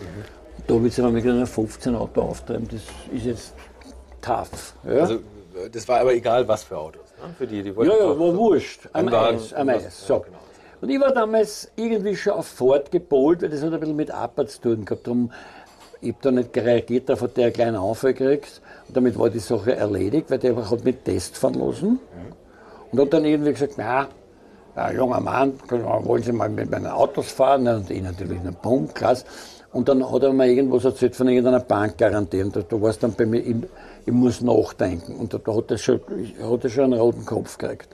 S3: Da habe ich jetzt einmal mit 15 Auto auftreiben, das ist jetzt tough. Ja?
S4: Also, das war aber egal, was für Autos. Ne? Für die wollten
S3: ja, war wurscht. Am Eis. So.
S4: Ja, genau.
S3: Und ich war damals irgendwie schon auf Ford gepolt, weil das hat ein bisschen mit Aper zu tun gehabt. Darum, ich habe da nicht reagiert, darauf hat der einen kleinen Anfall gekriegt. Und damit war die Sache erledigt, weil der hat mit Test fahren lassen. Und hat dann irgendwie gesagt, na, ein junger Mann, wollen Sie mal mit meinen Autos fahren? Und ich natürlich in einem Punkt, klasse. Und dann hat er mir irgendwas erzählt von irgendeiner Bankgarantie. Und da war es dann bei mir, ich muss nachdenken. Und da hat er schon einen roten Kopf gekriegt.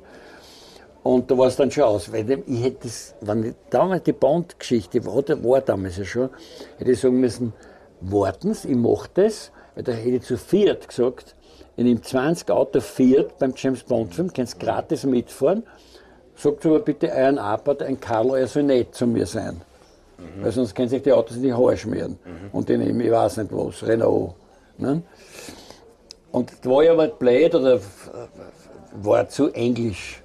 S3: Und da war es dann schon aus. Weil ich hätte das, wenn damals die Bond-Geschichte war damals ja schon, hätte ich sagen müssen, warten Sie, ich mache das. Weil da hätte ich zu viert gesagt, ich nehme 20 Auto viert beim James Bond-Film, kannst gratis mitfahren. Sagt aber bitte euren Abad, ein Karl, er soll nett zu mir sein. Weil sonst können sich die Autos in die Haare schmieren. Und den eben, ich weiß nicht was, Renault. Ne? Und da war ich aber blöd oder war zu englisch.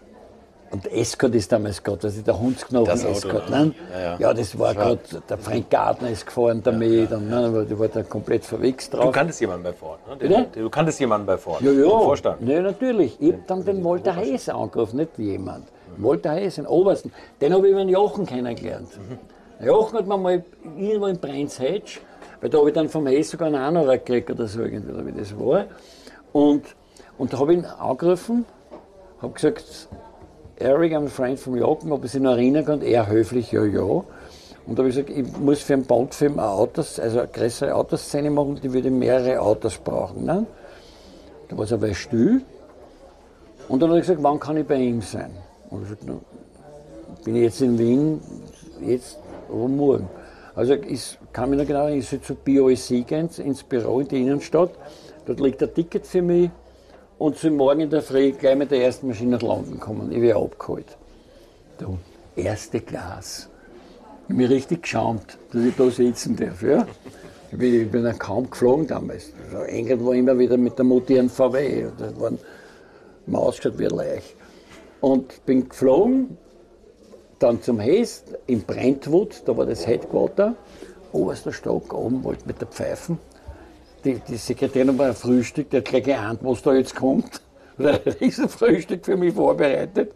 S3: Und Escort ist damals gerade, also der Hundsknochen Escort. Ne? Ja, das war gerade, der Frank Gardner ist gefahren damit, und der war da komplett verwichst drauf.
S4: Du kanntest jemanden bei Ford, ne? Du kanntest jemanden bei Ford,
S3: ja.
S4: Vorstand.
S3: Ja, natürlich. Ich habe dann den Walter Hess angerufen, nicht jemand. Walter Hess, den Obersten. Den habe ich über den Jochen kennengelernt. Der Jochen hat mir mal irgendwo in Brenzhetsch, weil da habe ich dann vom Hess sogar einen Anorak gekriegt oder so irgendwie, wie das war. Und da habe ich ihn angerufen, habe gesagt, Eric, I'm a friend from Jochen, ob ich sich noch erinnern kann, er höflich, ja. Und da habe ich gesagt, ich muss für einen Bondfilm eine größere Autoszene machen, die würde mehrere Autos brauchen. Ne? Da war es aber still. Und dann habe ich gesagt, wann kann ich bei ihm sein? Und ich habe gesagt, bin ich jetzt in Wien, jetzt oder morgen. Also ich kann mich noch genau erinnern, ich soll zu BOSC gehen, ins Büro in die Innenstadt. Dort liegt ein Ticket für mich. Und soll morgen in der Früh gleich mit der ersten Maschine nach London kommen. Ich werde abgeholt. Du, erste Klasse. Ich habe mich richtig geschämt, dass ich da sitzen darf. Ja? Ich bin ja kaum geflogen damals. Also England war immer wieder mit der Mutti ein VW. Das war mal ausgeschaut wie ein Leich. Und bin geflogen, dann zum Hess in Brentwood, da war das Headquarter. Oberster Stock, oben wollte mit der Pfeifen. Die Sekretärin war ein Frühstück, die hat gleich geahnt, was da jetzt kommt. Ein Riesenfrühstück für mich vorbereitet.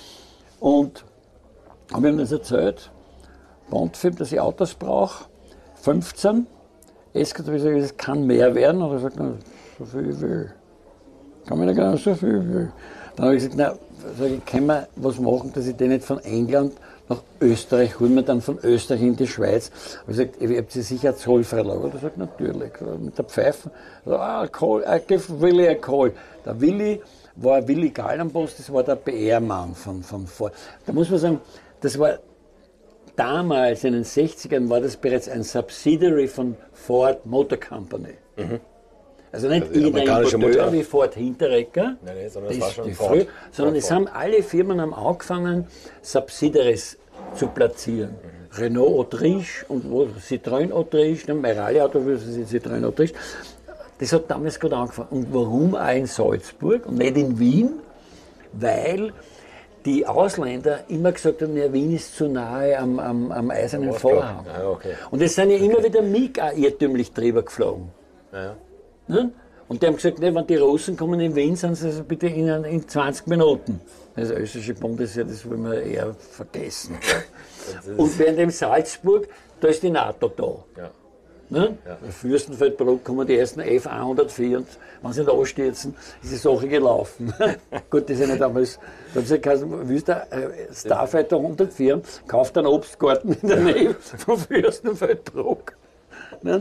S3: Und habe ihm das erzählt. Bondfilm, dass ich Autos brauche. 15. Escort habe ich gesagt, es kann mehr werden. Und er sagt, na, so viel ich will. Kann mir nicht genau so viel ich will. Dann habe ich gesagt, na, können wir was machen, dass ich den nicht von England nach Österreich holen wir dann von Österreich in die Schweiz. Ich habe gesagt, ihr habt Sie sicher Zollfreilager? Er sagt, natürlich. Mit der Pfeife. Alkohol, I give Willi Alkohol. Der Willi war Willi Gallenboss, das war der PR-Mann von Ford. Da muss man sagen, das war damals in den 60ern war das bereits ein Subsidiary von Ford Motor Company. Also nicht irgendein Importeur wie Ford Hinteregger,
S4: sondern das war schon Ford.
S3: Sondern es haben alle Firmen angefangen, Subsidiaries zu platzieren. Renault Autriche und Citroën Autriche, Merali Auto, Citroën Autriche. Das hat damals gerade angefangen. Und warum auch in Salzburg und nicht in Wien? Weil die Ausländer immer gesagt haben, ja, Wien ist zu nahe am eisernen Vorhang.
S4: Ja, okay.
S3: Und es sind ja immer wieder MiG auch irrtümlich drüber geflogen.
S4: Ja.
S3: Ne? Und die haben gesagt, ne, wenn die Russen kommen in Wien, sind sie also bitte in 20 Minuten. Das österreichische Bundesheer, das will man eher vergessen. Und während dem Salzburg, da ist die NATO da.
S4: Ja.
S3: Ne? Ja. Bei Fürstenfeldbruck kommen die ersten F-104 und wenn sie da anstürzen, ist die Sache gelaufen. Gut, das ist ja nicht damals. Da haben sie gesagt, willst du Starfighter 104, kauft einen Obstgarten in der Nähe von Fürstenfeldbruck. Ne?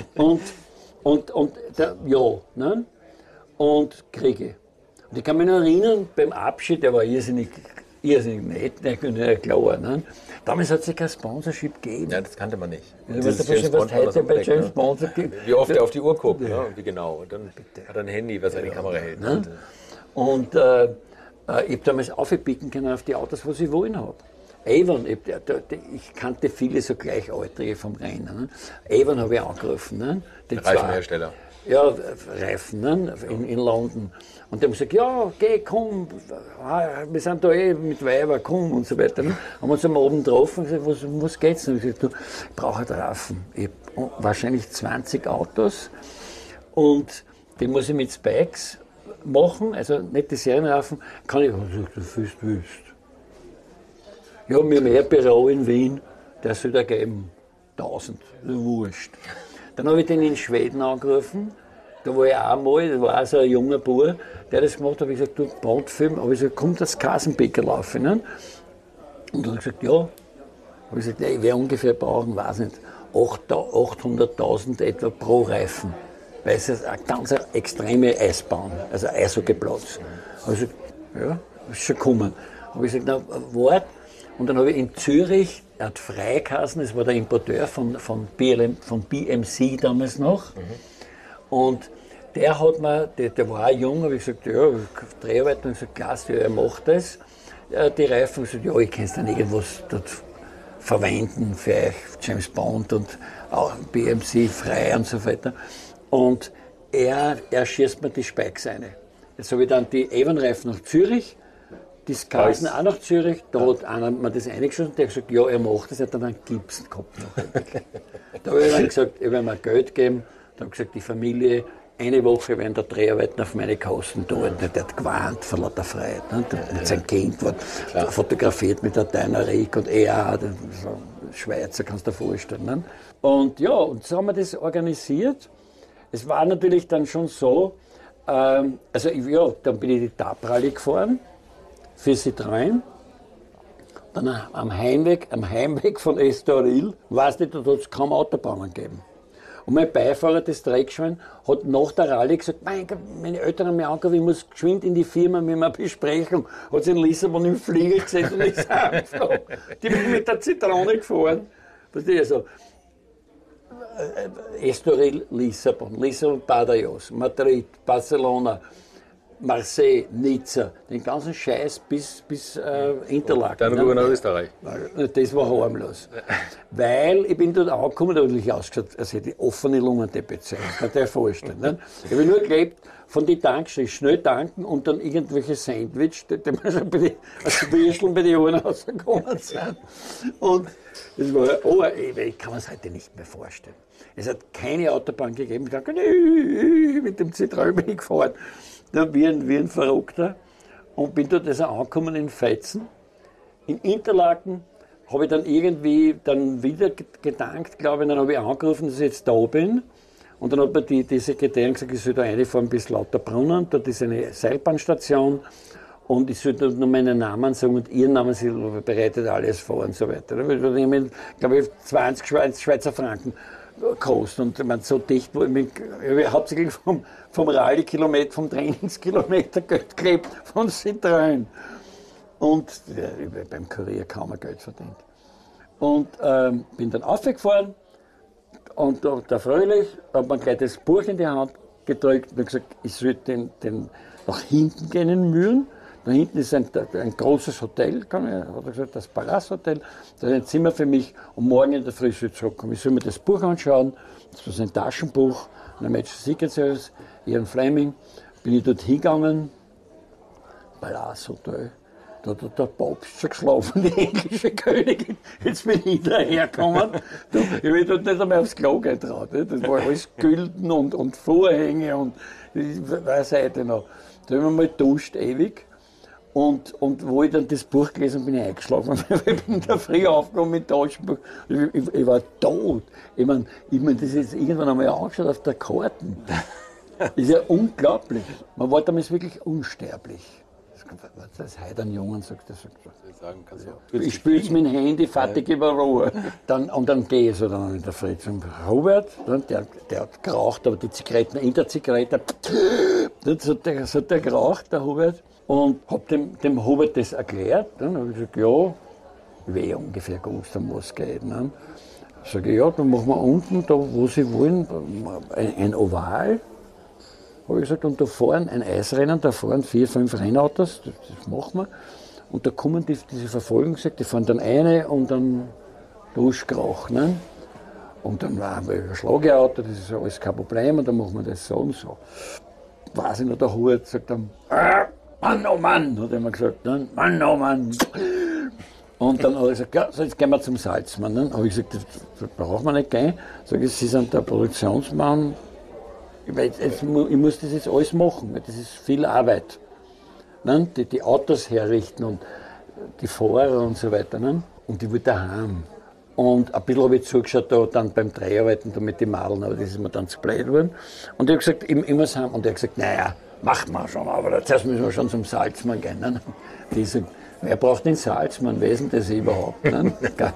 S3: Ne? Und Kriege. Und ich kann mich noch erinnern, beim Abschied, der war irrsinnig nett, nicht klar. Ne? Damals hat es ja kein Sponsorship gegeben.
S4: Ja, das kannte man nicht.
S3: Ja, weißt du, was heute bei James Bond gibt?
S4: Wie oft er auf die Uhr guckt, ne? Und wie genau. Und dann hat er ein Handy, was er in die Kamera hält.
S3: Ne? Und ich habe damals aufpicken können auf die Autos, was ich wollen habe. Avon, ich kannte viele so Gleichaltrige vom Rennen. Ne? Avon habe ich angerufen. Ne?
S4: Reifenhersteller.
S3: Ja, Reifen, ne? in London. Und die haben gesagt, ja, geh, komm, wir sind da mit Weiber, komm und so weiter. Ne? Haben uns am Abend getroffen und gesagt, was geht's? Und ich gesagt, du, ich brauche einen Reifen. Ich habe wahrscheinlich 20 Autos und die muss ich mit Spikes machen, also nicht die Serienreifen, kann ich, du fühlst. Ja, wir haben ein Büro in Wien, der soll da geben, 1000, wurscht. Dann habe ich den in Schweden angerufen, da war ich auch mal, da war auch so ein junger Bub, der das gemacht hat, habe ich gesagt, du, Bondfilm, aber ich gesagt, kommt das Kasenbecker laufen? Ne? Und dann hat er gesagt, ja. Habe ich gesagt, ja, ich werde ungefähr brauchen, weiß nicht, 800.000 etwa pro Reifen, weil es ist eine ganz extreme Eisbahn, also Eishockeykplatz. Habe ich gesagt, ja, ist schon gekommen. Habe ich gesagt, na, warte. Und dann habe ich in Zürich, er hat Freikassen, das war der Importeur von BMC damals noch. Und der hat mir, der war auch jung, habe ich gesagt, ja, Dreharbeiten, und ich gesagt, klasse, ja, er macht das. Die Reifen, ich gesagt, ja, ich kann dann irgendwas dort verwenden für euch, James Bond und auch BMC frei und so weiter. Und er schießt mir die Spikes rein. Jetzt habe ich dann die Avon-Reifen nach Zürich, die Skasen auch nach Zürich, da hat einer mir das eingeschossen, der hat gesagt, ja, er macht das, er hat dann einen Gips gehabt. Da habe ich dann gesagt, ich werde mir Geld geben, da habe ich gesagt, die Familie, eine Woche werden da Dreharbeiten auf meine Kosten tun. Der hat gewarnt von lauter Freiheit. Ne? Mit seinem Kind wird fotografiert mit der Dynarik und er, so Schweizer, kannst du dir vorstellen. Ne? Und ja, und so haben wir das organisiert. Es war natürlich dann schon so, dann bin ich die TAP-Rallye gefahren für Citroën. Dann am Heimweg von Estoril, weißt du, da hat es kaum Autobahnen gegeben. Und mein Beifahrer, das Dreckschwein, hat nach der Rallye gesagt, mein Gott, meine Eltern haben mich angerufen, ich muss geschwind in die Firma mit einer Besprechung. Hat sich in Lissabon im Flieger gesetzt und ist heimgeflogen. Die bin mit der Zitrone gefahren. Weißt du, also, Estoril, Lissabon, Badajoz, Madrid, Barcelona, Marseille, Nizza, den ganzen Scheiß bis Interlaken.
S4: Dann rüber nach Österreich.
S3: Das war harmlos. Weil ich bin dort angekommen, da habe ich ausgeschaut, als hätte ich offene Lungendepression. Das kann dir vorstellen. Ne? Ich habe nur gelebt von den Tankstellen, schnell tanken und dann irgendwelche Sandwich, die mir schon als Würsteln bei den Ohren rausgekommen sind. Und das war, ich kann mir das heute nicht mehr vorstellen. Es hat keine Autobahn gegeben. Ich dachte, mit dem Citroën bin ich gefahren. Wie ein Verrückter und bin dort also angekommen in Feitzen. In Interlaken habe ich dann irgendwie wieder gedankt, glaube ich, dann habe ich angerufen, dass ich jetzt da bin. Und dann hat mir die Sekretärin gesagt, ich soll da reinfahren bis Lauterbrunnen, dort ist eine Seilbahnstation und ich soll dort nur meinen Namen sagen und ihren Namen, sie bereitet alles vor und so weiter. Da habe ich, glaube ich, 20 Schweizer Franken gekostet und ich meine, so dicht, wo ich hauptsächlich vom Rallye-Kilometer, vom Trainingskilometer Geld geklebt von Citroën. Und beim Kurier kaum Geld verdient. Und bin dann aufgefahren und der Fröhlich hat mir gleich das Buch in die Hand gedrückt und gesagt, ich soll den nach hinten gehen in Mühlen. Da hinten ist ein großes Hotel, hat er gesagt, das Palace Hotel. Da ist ein Zimmer für mich und morgen in der Früh soll ich zurückkommen. Ich soll mir das Buch anschauen, das war sein Taschenbuch, ein Magic Secret Service, Ian Fleming. Bin ich dort hingegangen, Palace Hotel. Da hat der Papst schon geschlafen, die englische Königin. Jetzt bin ich dahergekommen. Ich bin dort nicht einmal aufs Klo getraut. Das war alles Gülden und Vorhänge und ich weiß heute noch. Da haben wir mal duscht, ewig. Und wo ich dann das Buch gelesen habe, bin ich eingeschlafen. Ich bin in der Früh aufgekommen mit Taschenbuch. Ich war tot. Ich meine, das ist jetzt irgendwann einmal angeschaut auf der Karten. Das ist ja unglaublich. Man war damals wirklich unsterblich. Das heute ein Jungen sagt, ich spiele es mit dem Handy, fertig über Ruhe. Und dann gehe ich so dann in der Früh zum Robert, der hat geraucht, aber die Zigaretten, in der Zigarette, das hat der geraucht, der Robert. Und habe dem Hubert das erklärt. Dann habe ich gesagt, ja, ich ungefähr gewusst, um was es geht. Ne? Sage ich, ja, dann machen wir unten, da wo Sie wollen, ein Oval. Habe ich gesagt, und da fahren ein Eisrennen, da fahren 4, 5 Rennautos, das machen wir. Und da kommen diese Verfolgung, die fahren dann eine und dann durchgeraucht. Ne? Und dann war ein Schlageauto, das ist alles kein Problem, und dann machen wir das so und so. Weiß ich noch, der Hubert sagt dann, Mann, oh Mann, hat er immer gesagt, ne? Mann, oh Mann. Und dann habe ich gesagt, ja, so jetzt gehen wir zum Salzmann. Dann habe ich gesagt, das brauchen wir nicht gehen. Sag ich, Sie sind der Produktionsmann. Ich muss das jetzt alles machen, das ist viel Arbeit. Ne? Die Autos herrichten und die Fahrer und so weiter. Ne? Und ich wollte daheim. Und ein bisschen habe ich zugeschaut da dann beim Dreharbeiten da mit den Madeln, aber das ist mir dann zu blöd geworden. Und ich habe gesagt, ich muss heim. Und er hat gesagt, naja, machen wir schon, aber zuerst müssen wir schon zum Salzmann gehen. Ne? Die sagen, wer braucht den Salzmann, wer ist denn das überhaupt? Ne?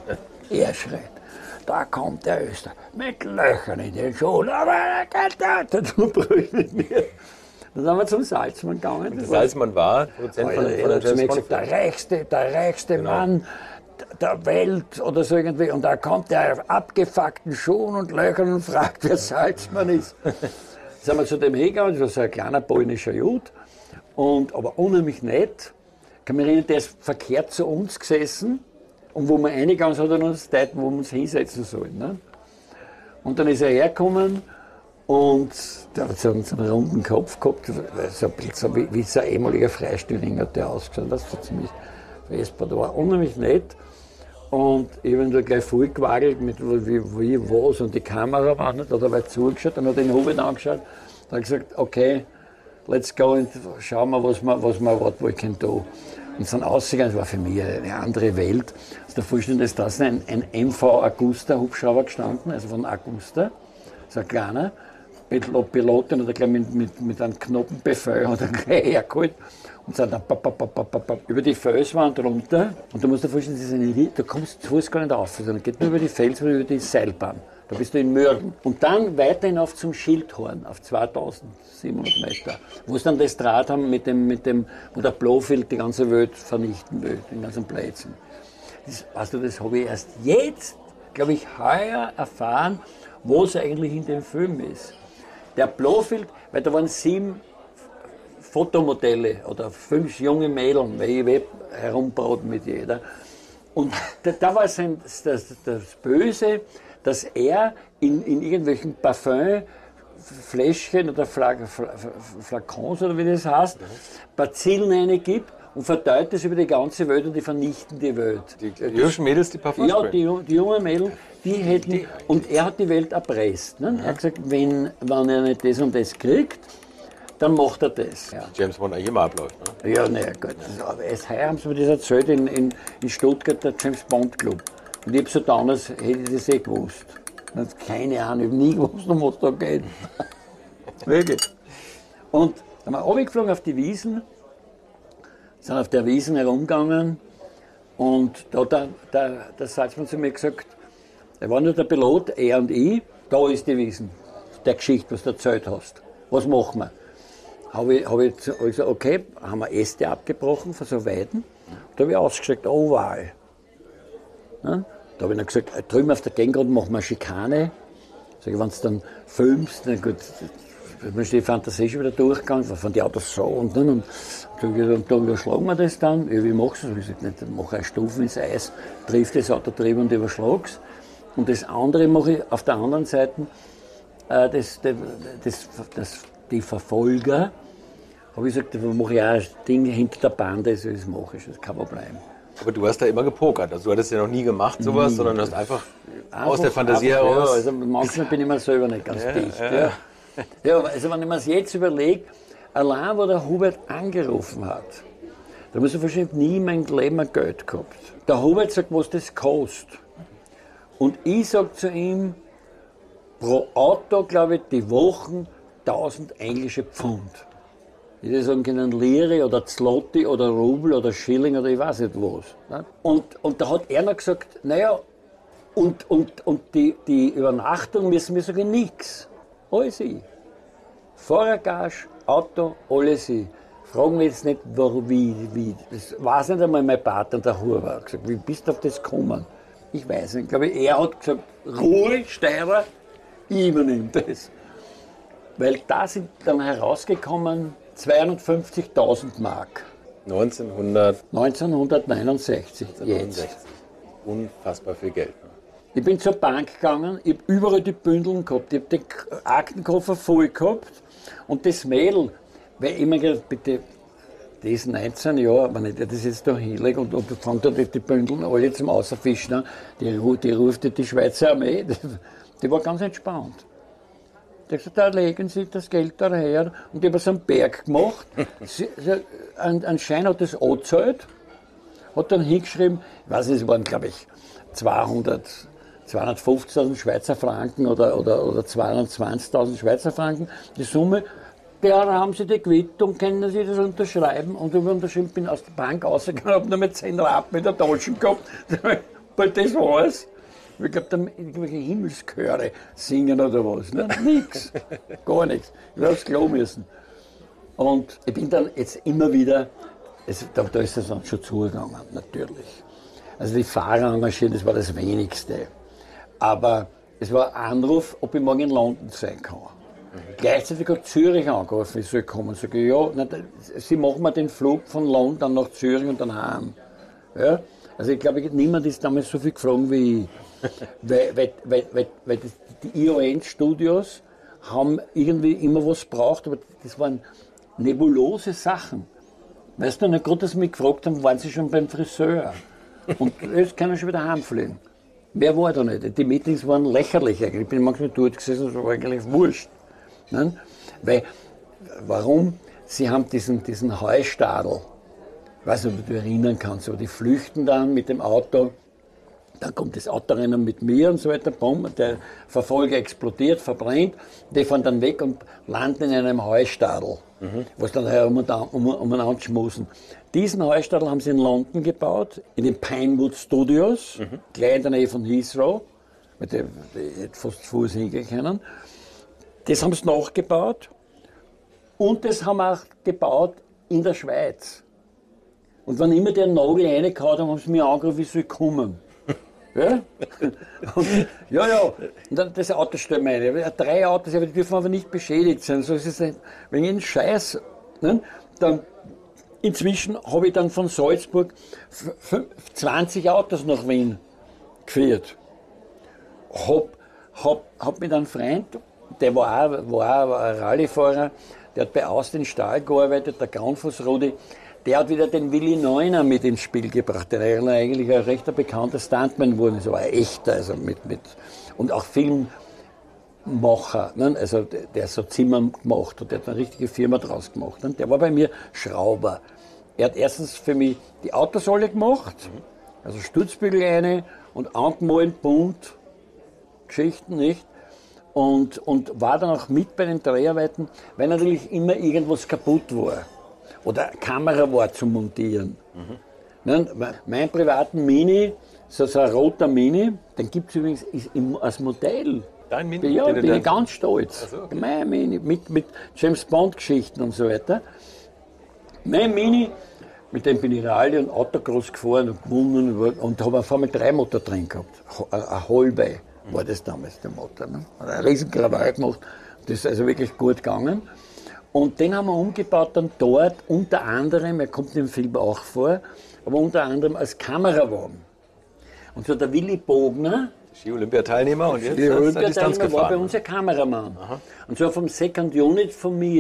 S3: Er schreit, da kommt der Öster mit Löchern in den Schuhen, aber er geht da, du brüllst mit mir. Dann sind wir zum Salzmann gegangen.
S4: Und der Salzmann war Produzent von der James Bond.
S3: Der reichste genau. Mann der Welt oder so irgendwie. Und da kommt der auf abgefuckten Schuhen und Löchern und fragt, wer Salzmann ist. Sind wir zu dem hingegangen, das war so ein kleiner polnischer Jude, aber unheimlich nett. Ich kann mich erinnern, der ist verkehrt zu uns gesessen und wo wir reingegangen sind, hat er uns Zeit, wo wir uns hinsetzen sollen. Ne? Und dann ist er hergekommen und der hat so einen runden Kopf gehabt, so ein bisschen so wie so ein ehemaliger Freistühling hat der ausgeschaut, das war ziemlich vesper, der war unheimlich nett. Und ich habe ihn da gleich vollgewackelt mit wie was und die Kamera war nicht, da hat er weit zugeschaut, dann hat er den Hubert angeschaut, dann hat gesagt, okay, let's go und schauen wir, was wir können tun. Und sind ausgegangen, das war für mich eine andere Welt. Also der Vorstand ist da ein MV Augusta Hubschrauber gestanden, also von Augusta, so ein kleiner Pilotin, hat er gleich mit einem Knoppenbefehl hat er gleich hergeholt. Und sind dann über die Felswand runter. Und du musst dir vorstellen, du kommst zu Fuß gar nicht rauf, sondern geht nur über die Felswand, über die Seilbahn. Da bist du in Mürgen. Und dann weiter hinauf zum Schildhorn auf 2700 Meter, wo sie dann das Draht haben, wo der Blofeld die ganze Welt vernichten will, den ganzen Plätzen. Das habe ich erst jetzt, glaube ich, heuer erfahren, was eigentlich in dem Film ist. Der Blofeld, weil da waren 7 Fotomodelle oder 5 junge Mädchen, weil ich herumbraut mit jeder. Und da war das Böse, dass er in irgendwelchen Parfümfläschchen oder Flakons oder wie das heißt, Bazillen reingibt und verteilt das über die ganze Welt und die vernichten die Welt.
S4: Die jungen Mädels, die Parfums?
S3: Ja, die jungen Mädels, die hätten, und er hat die Welt erpresst. Ne? Er hat gesagt, wenn er nicht das und das kriegt, dann macht er das. Ja.
S4: James Bond eigentlich immer abläuft, ne?
S3: Ja, naja, gut. Aber erst heuer haben sie mir das erzählt in Stuttgart, der James Bond Club. Und ich habe so getan, als hätte ich das gewusst. Keine Ahnung, ich habe nie gewusst, um was da geht. Wirklich. Und dann sind wir runtergeflogen auf die Wiesn, sind auf der Wiesn herumgegangen und da hat der Salzmann zu mir gesagt, er war nur der Pilot, er und ich, da ist die Wiesn, der Geschichte, was du erzählt hast. Was machen wir? Habe ich gesagt, okay, haben wir Äste abgebrochen von so Weiden. Da habe ich ausgestreckt, Oval. Ja? Da habe ich dann gesagt, drüben auf der Gegend machen wir eine Schikane. Sag ich, wenn du dann filmst, dann gut, dann ist die Fantasie schon wieder durchgegangen, von die Autos so und dann. Und da überschlagen wir das dann. Ja, wie machst du das? Ich habe gesagt, mache eine Stufe ins Eis, triff das Auto drüber und überschlag's. Und das andere mache ich auf der anderen Seite, die Verfolger habe ich gesagt, da mache ich auch ein Ding hinter der Bande, also das mache ich, das ist kein Problem.
S4: Aber du hast da immer gepokert, also du hattest ja noch nie gemacht sowas, sondern du hast einfach aus der Fantasie heraus...
S3: Ja, also manchmal bin ich mir selber nicht ganz dicht. Ja. Ja, also wenn ich mir das jetzt überlege, allein wo der Hubert angerufen hat, da muss ich wahrscheinlich nie in meinem Leben mehr Geld gehabt. Der Hubert sagt, was das kostet. Und ich sage zu ihm, pro Auto, glaube ich, die Wochen 1000 englische Pfund. Ich hätte sagen können Lire oder Zloty oder Rubel oder Schilling oder ich weiß nicht was. Ne? Und da hat er noch gesagt, naja, und die Übernachtung müssen wir sagen, nichts. Alles ich. Fahrergage, Auto, alles ich. Fragen wir jetzt nicht, wie. Das weiß nicht einmal mein Partner, der Hubert. Gesagt, wie bist du auf das gekommen? Ich weiß nicht. Ich glaube, er hat gesagt, Ruhe, Steirer, ich übernehme das. Weil da sind dann herausgekommen 250.000 Mark. 1969. Jetzt.
S4: Unfassbar viel Geld. Ne?
S3: Ich bin zur Bank gegangen, ich habe überall die Bündeln gehabt, ich habe den Aktenkoffer voll gehabt und das Mädel, weil ich mir gedacht, bitte, das ist 19 Jahre, wenn ich das jetzt da hinlege und fange da die Bündeln alle zum Außerfischen an, die ruft die Schweizer Armee, die war ganz entspannt. Die hat gesagt, da legen Sie das Geld daher. Und ich habe so einen Berg gemacht. Ein Schein hat das angezahlt, hat dann hingeschrieben, ich weiß nicht, es waren, glaube ich, 250.000 Schweizer Franken oder 220.000 Schweizer Franken, die Summe. Da haben Sie die Quittung, können Sie das unterschreiben? Und ich habe unterschrieben, bin aus der Bank rausgegangen, habe nur mit 10 Rappen in der Tasche gehabt. Weil das war's. Ich glaube, da irgendwelche Himmelschöre singen oder was. Ne? Nix. Gar nichts. Ich habe aufs Klo müssen. Und ich bin dann jetzt immer wieder, da ist es dann schon zugegangen, natürlich. Also die Fahrer engagieren, das war das Wenigste. Aber es war ein Anruf, ob ich morgen in London sein kann. Gleichzeitig hat Zürich angerufen, ich soll kommen. Ich sage, ja, Sie machen mir den Flug von London nach Zürich und dann heim. Ja? Also ich glaube, niemand ist damals so viel gefragt wie ich. weil die ION-Studios haben irgendwie immer was gebraucht, aber das waren nebulose Sachen. Weißt du, nicht gerade, dass sie mich gefragt haben, waren sie schon beim Friseur? Und jetzt kann ich schon wieder heimfliegen. Wer war da nicht? Die Meetings waren lächerlich eigentlich. Ich bin manchmal dort gesessen, das war eigentlich wurscht. Ne? Weil, warum? Sie haben diesen Heustadel. Ich weiß nicht, ob du dich erinnern kannst, aber die flüchten dann mit dem Auto. Dann kommt das Autorennen mit mir und so weiter, bumm, der Verfolger explodiert, verbrennt, die fahren dann weg und landen in einem Heustadel, was dann umeinander schmusen. Diesen Heustadel haben sie in London gebaut, in den Pinewood Studios, gleich in der Nähe von Heathrow, mit dem ich hätte fast zu Fuß hingehen können. Das haben sie nachgebaut und das haben wir auch gebaut in der Schweiz. Und wenn immer der Nagel reingehauen haben sie mich angerufen, ich soll kommen. Ja? Ja. Und dann das Auto stellt mir ein. 3 Autos, aber die dürfen aber nicht beschädigt sein. So ist es nicht. Wenn ich einen Scheiß, ne, dann inzwischen habe ich dann von Salzburg 20 Autos nach Wien geführt. Hab mit einem Freund, der war auch ein Rallyefahrer, der hat bei Austin Stahl gearbeitet, der Graunfuß Rudi. Der hat wieder den Willi Neuner mit ins Spiel gebracht, der eigentlich ein recht bekannter Stuntman wurde, so ein echter, also und auch Filmmacher, ne? Also der so Zimmer gemacht hat, der hat eine richtige Firma draus gemacht. Ne? Der war bei mir Schrauber. Er hat erstens für mich die Autos alle gemacht, also Stutzbügel rein und angemalt, bunt, Geschichten, nicht? Und war dann auch mit bei den Dreharbeiten, weil natürlich immer irgendwas kaputt war. Oder eine Kamera war zum Montieren. Mein privaten Mini, so ein roter Mini, den gibt es übrigens als Modell.
S4: Dein Mini?
S3: Ja, bin ich ganz stolz. So, okay. Mein Mini, mit James Bond Geschichten und so weiter. Mein Mini, mit dem bin ich Rallye und Autocross gefahren und gewonnen und habe auf einmal 3 Motor drin gehabt. Ein Holbei war das damals der Motor. Ne? Hat einen riesen Krawall gemacht. Das ist also wirklich gut gegangen. Und den haben wir umgebaut dann dort, unter anderem, er kommt im Film auch vor, aber unter anderem als Kamerawagen. Und so der Willi Bogner,
S4: Ski-Olympiateilnehmer und jetzt
S3: Ski-Olympiateilnehmer war bei uns ein Kameramann. Aha. Und so vom Second Unit von mir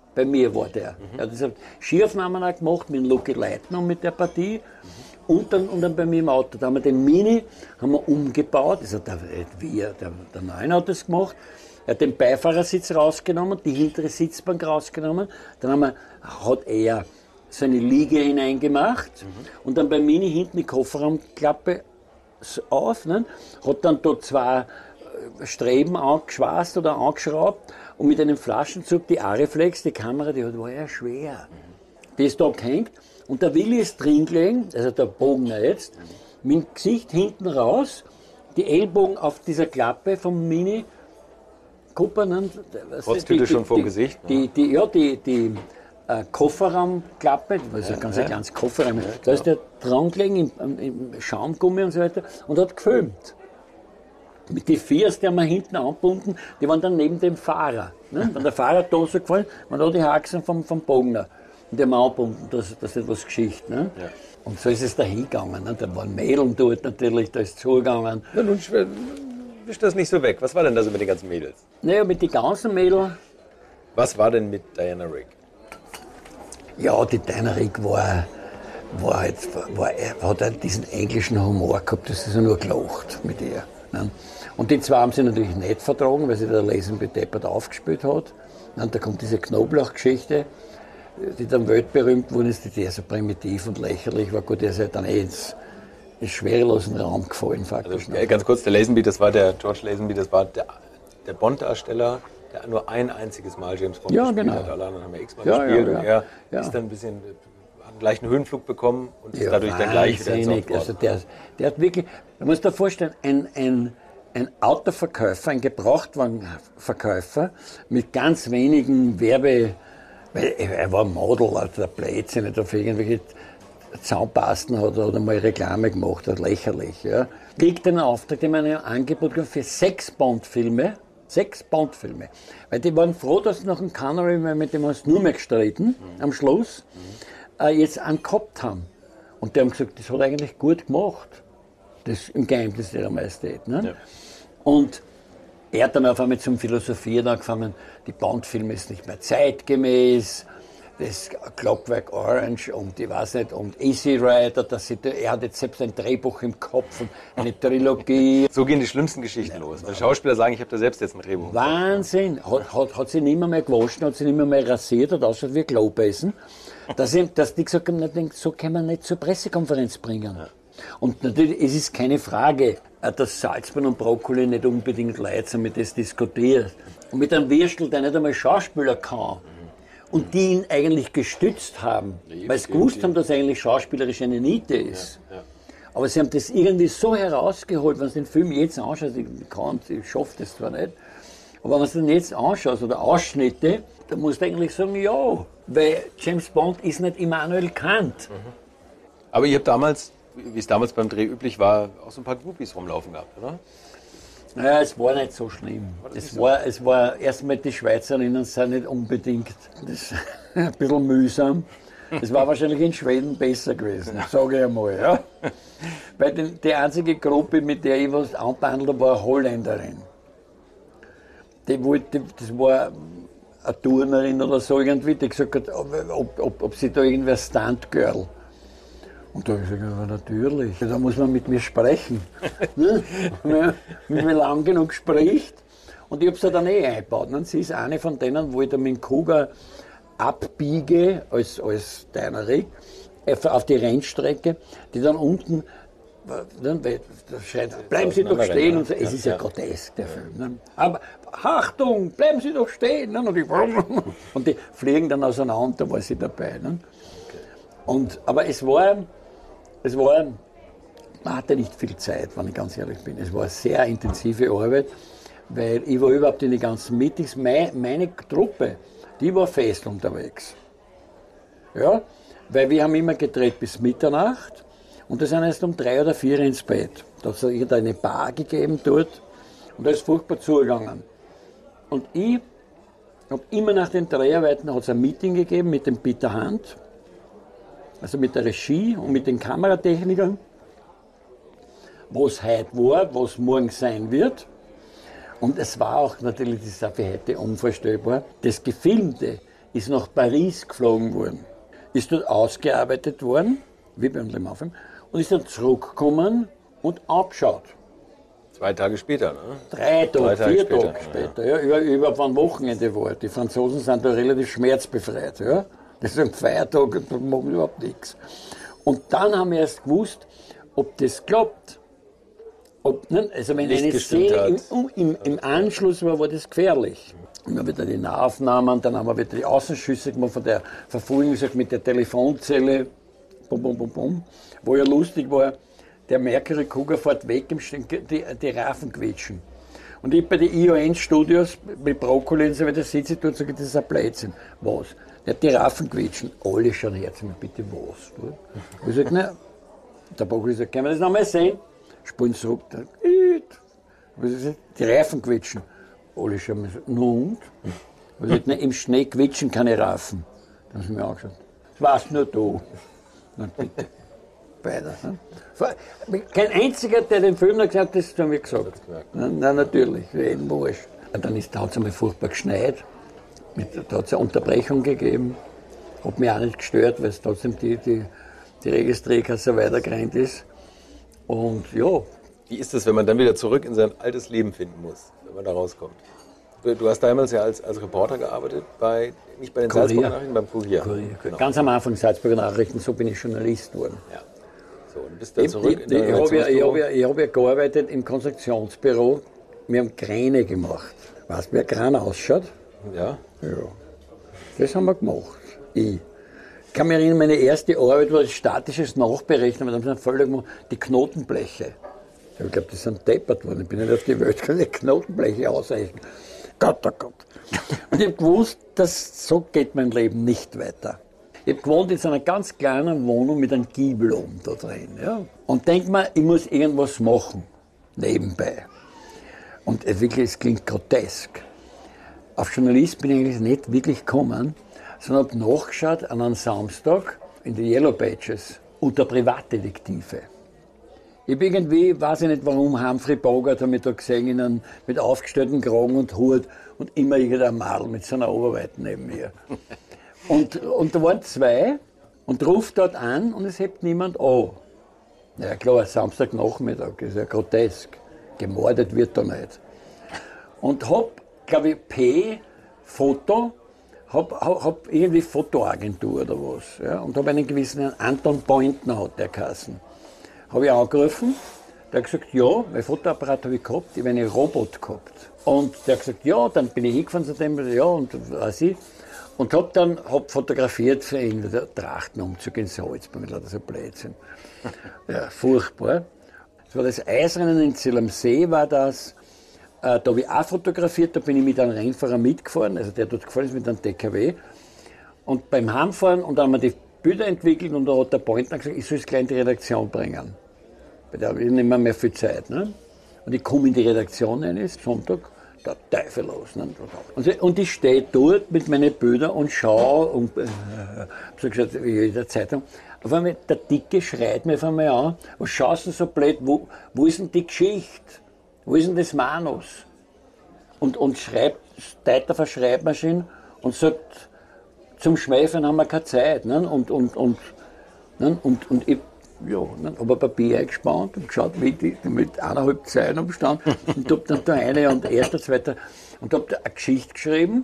S3: Bei mir war der. Er hat das Skiaufnahmen auch gemacht mit dem Lucky Leitner mit der Partie. Und dann bei mir im Auto. Da haben wir den Mini haben wir umgebaut. Also der Neuen hat das gemacht. Er hat den Beifahrersitz rausgenommen, die hintere Sitzbank rausgenommen. Dann hat er so eine Liege hineingemacht. Und dann beim Mini hinten die Kofferraumklappe auf. Ne? Hat dann dort 2 Streben angeschweißt oder angeschraubt. Und mit einem Flaschenzug die Ariflex, die Kamera, die war ja schwer. Die ist da gehängt. Und der Willi ist drin gelegen, also der Bogner jetzt, mit dem Gesicht hinten raus, die Ellbogen auf dieser Klappe vom Mini Kuppern.
S4: Rotztüte schon vor dem Gesicht?
S3: Die Kofferraumklappe, das ist ein ganz kleines Kofferraum, da ist der dran gelegen im Schaumgummi und so weiter und hat gefilmt. Mit den Viers, die haben wir hinten angebunden, die waren dann neben dem Fahrer. Ne? Wenn der Fahrer da so gefallen, waren da die Haxen vom Bogner. Und die haben wir angebunden, das ist etwas Geschichte. Ne? Ja. Und so ist es da hingegangen. Ne? Da waren Mädeln dort natürlich, da ist es zugegangen.
S4: Ja, nun wisch das nicht so weg. Was war denn da so mit den ganzen Mädels?
S3: Naja, mit den ganzen Mädeln.
S4: Was war denn mit Diana Rigg?
S3: Ja, die Diana Rigg hat halt diesen englischen Humor gehabt, das ist ja nur gelacht mit ihr. Ne? Und die 2 haben sie natürlich nicht vertragen, weil sie der Lesen bedeppert aufgespielt hat. Und da kommt diese Knoblauch-Geschichte, die dann weltberühmt wurde, die so primitiv und lächerlich war. Gut, der ist ja dann ins schwerelosen Raum gefallen faktisch.
S4: Also, ganz kurz, der Lazenby, das war der George Lazenby, das war der Bond-Darsteller, der nur ein einziges Mal James Bond gespielt hat. Alle anderen haben ja x-mal gespielt und er ist dann ein bisschen, hat gleich einen Höhenflug bekommen und ist dadurch dann gleich wieder ins
S3: Also der hat wirklich, du musst dir vorstellen, ein Autoverkäufer, ein Gebrauchtwagenverkäufer mit ganz wenigen weil er war Model, also der Blödsinn, nicht auf irgendwelche Zaunpasten hat oder mal Reklame gemacht hat, lächerlich. Ja. Kriegt einen Auftrag, dem ein Angebot für 6 Bond-Filme. 6 Bond-Filme. Weil die waren froh, dass sie nach dem Connery, weil mit dem haben sie nur mehr gestritten, am Schluss, jetzt einen gehabt haben. Und die haben gesagt, das hat er eigentlich gut gemacht. Das im Geheimnis ihrer Majestät. Ne? Ja. Und er hat dann auf einmal zum Philosophieren angefangen, die Bond-Filme ist nicht mehr zeitgemäß, das Clockwork Orange und ich weiß nicht, und Easy Rider, er hat jetzt selbst ein Drehbuch im Kopf und eine Trilogie.
S4: So gehen die schlimmsten Geschichten los. Wenn Schauspieler sagen, ich habe da selbst jetzt ein Drehbuch.
S3: Wahnsinn! Hat sie nicht mehr gewaschen, hat sie nicht mehr rasiert, hat ausschaut wie Globesen. Dass die gesagt haben, so kann man nicht zur Pressekonferenz bringen. Ja. Und natürlich, es ist keine Frage, dass Salzmann und Brokkoli nicht unbedingt Leute sind, mit das diskutiert. Und mit einem Würstel, der nicht einmal Schauspieler kann. Und die ihn eigentlich gestützt haben, weil sie gewusst haben, dass er eigentlich schauspielerisch eine Niete ist. Ja, ja. Aber sie haben das irgendwie so herausgeholt, wenn du den Film jetzt anschaust, ich schaffe das zwar nicht, aber wenn du den jetzt anschaust oder Ausschnitte, dann musst du eigentlich sagen, ja, weil James Bond ist nicht Immanuel Kant.
S4: Aber ihr habt damals, wie es damals beim Dreh üblich war, auch so ein paar Groupies rumlaufen gehabt, oder?
S3: Ja, es war nicht so schlimm. Es war erstmal, die Schweizerinnen sind nicht unbedingt ein bisschen mühsam. Es war wahrscheinlich in Schweden besser gewesen, sage ich einmal. Ja. Weil die einzige Gruppe, mit der ich was anbehandelt habe, war eine Holländerin. Das war eine Turnerin oder so irgendwie, die gesagt hat, ob sie da irgendwie ein Stunt-Girl. Und da habe ich gesagt, ja, natürlich, da muss man mit mir sprechen. Wenn man lang genug spricht. Und ich habe sie dann eingebaut. Und sie ist eine von denen, wo ich dann mit dem Kuger abbiege, als Diana Rigg, auf die Rennstrecke, die dann unten, da schreit, bleiben Sie doch stehen. Und so. Es ist ja grotesk, der Film. Ne? Aber Achtung, bleiben Sie doch stehen. Ne? Und die fliegen dann auseinander, da war sie dabei. Ne? Aber man hatte nicht viel Zeit, wenn ich ganz ehrlich bin. Es war eine sehr intensive Arbeit, weil ich war überhaupt in den ganzen Meetings, meine Truppe, die war fest unterwegs. Ja, weil wir haben immer gedreht bis Mitternacht und da sind erst um 3 oder 4 ins Bett. Da hat es irgendeine Bar gegeben dort und da ist furchtbar zugegangen. Und ich habe immer nach den Dreharbeiten hat's ein Meeting gegeben mit dem Peter Hunt, also mit der Regie und mit den Kameratechnikern, was heute war, was morgen sein wird. Und es war auch natürlich, das ist auch für heute unvorstellbar, das Gefilmte ist nach Paris geflogen worden, ist dort ausgearbeitet worden, wie beim Le Mans-Film, und ist dann zurückgekommen und abgeschaut.
S4: 2 Tage später, ne?
S3: 3 Tage, 4 Tage
S4: später,
S3: später. Ja. Über ein Wochenende war. Die Franzosen sind da relativ schmerzbefreit. Ja. Das ist ein Feiertag, da machen überhaupt nichts. Und dann haben wir erst gewusst, ob das klappt. Ob, ne? Also wenn
S4: Nicht
S3: eine
S4: gestimmt
S3: Szene
S4: hat.
S3: im Anschluss war das gefährlich. Und dann wieder die Nahaufnahmen, dann haben wir wieder die Außenschüsse gemacht von der Verfolgung mit der Telefonzelle, bum, bum, bum, bum. Wo ja lustig war, der Mercury Cougar fährt weg, die Rafen quetschen. Und ich bei den ION-Studios mit Brokkoli und so weiter sitze ich dort und sage, das ist ein Blödsinn. Was? Der hat die Rafen quetschen. Alle schauen her zu mir, bitte was? Ich sage, na, der Brokkoli sagt, können wir das nochmal sehen? Spulen zurück, die Reifen quetschen. Alle schauen mir so, nun und? Ich sage, na, im Schnee quetschen keine Rafen. Dann haben sie mir angeschaut. Das warst nur du. Na bitte. Beide. Ne? Kein einziger, der den Film noch gesagt hat, das haben wir gesagt. Nein, natürlich, jeden wurscht. Und dann hat es einmal furchtbar geschneit. Da hat es eine Unterbrechung gegeben. Hat mich auch nicht gestört, weil es trotzdem die Registrierkasse weitergerannt ist. Und ja.
S4: Wie ist es, wenn man dann wieder zurück in sein altes Leben finden muss, wenn man da rauskommt? Du hast damals ja als Reporter gearbeitet, nicht bei den Salzburger Nachrichten, beim Kurier.
S3: Genau. Ganz am Anfang Salzburger Nachrichten, so bin ich Journalist geworden.
S4: Ja. So, und bist dann zurück in dein
S3: Ich habe ja gearbeitet im Konstruktionsbüro. Wir haben Kräne gemacht. Weißt du, wie ein Kran ausschaut?
S4: Ja.
S3: Ja. Das haben wir gemacht. Ich kann mich erinnern, meine erste Arbeit war statisches Nachberechnen, weil dann haben völlig gemacht, die Knotenbleche. Ich glaube, die sind deppert worden. Ich bin nicht auf die Welt gekommen, die Knotenbleche ausrechnen. Gott, oh Gott. Und ich habe gewusst, dass so geht mein Leben nicht weiter. Ich habe gewohnt in so einer ganz kleinen Wohnung mit einem Giebel oben da drin. Ja? Und denke mir, ich muss irgendwas machen, nebenbei. Und wirklich, es klingt grotesk. Auf Journalist bin ich eigentlich nicht wirklich gekommen, sondern habe nachgeschaut an einem Samstag in den Yellow Pages unter Privatdetektive. Ich habe irgendwie, weiß ich nicht warum, Humphrey Bogart habe ich da gesehen, mit aufgestellten Kragen und Hut und immer irgendein Madel mit so einer Oberweite neben mir. Und da waren 2 und ruft dort an und es hebt niemand an. Ja klar, Samstagnachmittag, ist ja grotesk. Gemordet wird da nicht. Und hab, glaube ich, Foto, hab irgendwie Fotoagentur oder was. Ja, und habe einen gewissen Anton Pointner, hat der geheißen. Habe ich angerufen, der hat gesagt, ja, mein Fotoapparat habe ich gehabt, ich habe einen Robot gehabt. Und der hat gesagt, ja, dann bin ich hingefahren zu dem, ja, und weiß ich. Und hab fotografiert für ihn, der Trachtenumzug in Salzburg, das ist ein Blödsinn. Ja, furchtbar. Das war das Eisrennen in Zell am See, war das. Da habe ich auch fotografiert, da bin ich mit einem Rennfahrer mitgefahren, also der dort gefahren ist mit einem DKW. Und beim Heimfahren, und dann haben wir die Bilder entwickelt und da hat der Pointner gesagt, ich soll es gleich in die Redaktion bringen. Weil da habe ich nicht mehr viel Zeit. Ne? Und ich komme in die Redaktion rein, ist Sonntag, der Teufel los. Ne? Und ich stehe dort mit meinen Bildern und schaue und so gesagt, wie in der Zeitung. Auf einmal, der Dicke schreit mir auf einmal an, was schaust du so blöd, wo ist denn die Geschichte? Wo ist denn das Manus? Und schreibt, steigt auf eine Schreibmaschine und sagt, zum Schweifen haben wir keine Zeit. Ne? Und ich habe ein Papier eingespannt und geschaut, wie die mit 1,5 Zeilen umstand und habe dann da eine und erster, zweiter und habe da eine Geschichte geschrieben.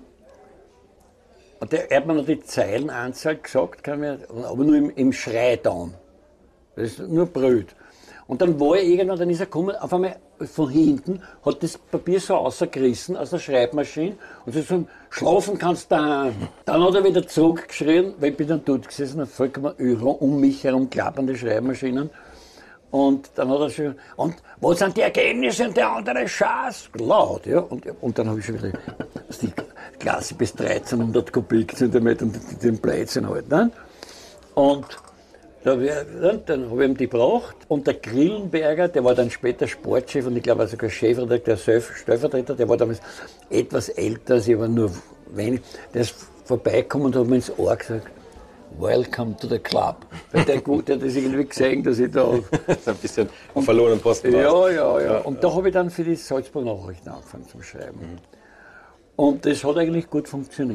S3: Und er hat mir noch die Zeilenanzahl gesagt, aber nur im Schreiton. Das ist nur blöd. Und dann war er irgendwann, dann ist er gekommen, auf einmal von hinten, hat das Papier so rausgerissen aus der Schreibmaschine und so gesagt, schlafen kannst du daheim. Dann hat er wieder zurückgeschrien, weil ich bin dann dort gesessen, und vollkommen um mich herum klappernde Schreibmaschinen. Und dann hat er schon, und wo sind die Ergebnisse und der andere Schatz? Laut, ja. Und dann habe ich schon wieder die Klasse bis 1300 Kubikzentimeter und den Blödsinn halt. Ne? Und dann habe ich ihm die gebracht und der Grillenberger, der war dann später Sportchef und ich glaube sogar Chefredakteur, Stellvertreter, der war damals etwas älter als ich, aber nur wenig, der ist vorbeigekommen und hat mir ins Ohr gesagt, Welcome to the Club. Weil der hat das irgendwie gesehen, dass ich da...
S4: Das ist ein bisschen verlorenen Posten war.
S3: Ja. Und da habe ich dann für die Salzburger Nachrichten angefangen zu schreiben. Und das hat eigentlich gut funktioniert.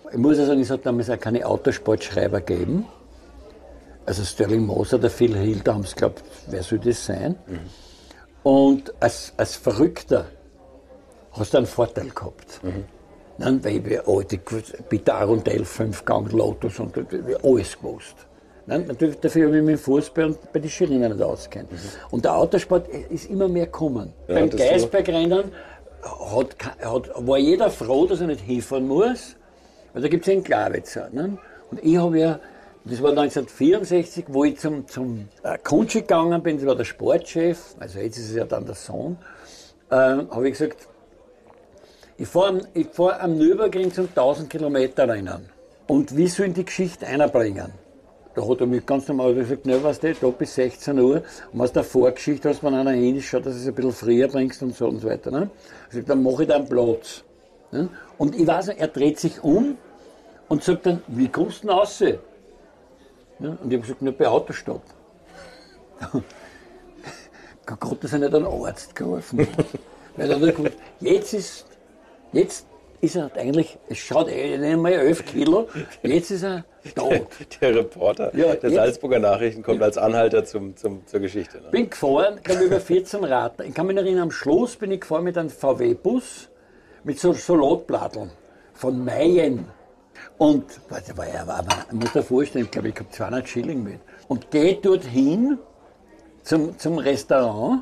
S3: Ich muss ja sagen, es hat damals auch keine Autosportschreiber gegeben. Also Sterling Moser, der Phil Hill, da haben sie geglaubt, wer soll das sein? Und als Verrückter hast du einen Vorteil gehabt. Nein, weil wir alte Peter Arundel, 5-Gang Lotus und alles gewusst. Nein, natürlich dafür habe ich mich im Fußball und bei den Skirinnen nicht auskennt. Und der Autosport ist immer mehr gekommen. Ja, beim Geisbergrennen war jeder froh, dass er nicht hinfahren muss, weil da gibt es ja einen Glawitzer. Ne? Und ich habe ja, das war 1964, wo ich zum Kuntschi gegangen bin, das war der Sportchef, also jetzt ist es ja dann der Sohn, habe ich gesagt, ich fahr am Nürburgring zum 1000 Kilometer Rennen. Und wie soll ich die Geschichte einbringen? Da hat er mich ganz normal gesagt, ne, weißt du, da bis 16 Uhr. Und aus der Vorgeschichte hast, wenn einer hin ist, schau, dass du es ein bisschen früher bringst und so weiter. Ne? Ich sag, dann mache ich da einen Platz. Ne? Und ich weiß nicht, er dreht sich um und sagt dann, wie kommst du denn raus? Ne? Und ich habe gesagt, nicht bei Autostopp. Gott, dass er nicht einen Arzt geholfen hat. Weil er hat gesagt, jetzt ist er eigentlich, es schaut nicht mal 11 Kilo, jetzt ist er tot.
S4: Der Reporter der Salzburger Nachrichten kommt als Anhalter zur Geschichte. Ne?
S3: Bin gefahren, glaube über 14 Rad. Ich kann mich erinnern, am Schluss bin ich gefahren mit einem VW-Bus mit so Salatbladeln von Mayen. Und ich muss dir vorstellen, ich glaube, ich habe 200 Schilling mit. Und gehe dorthin zum Restaurant.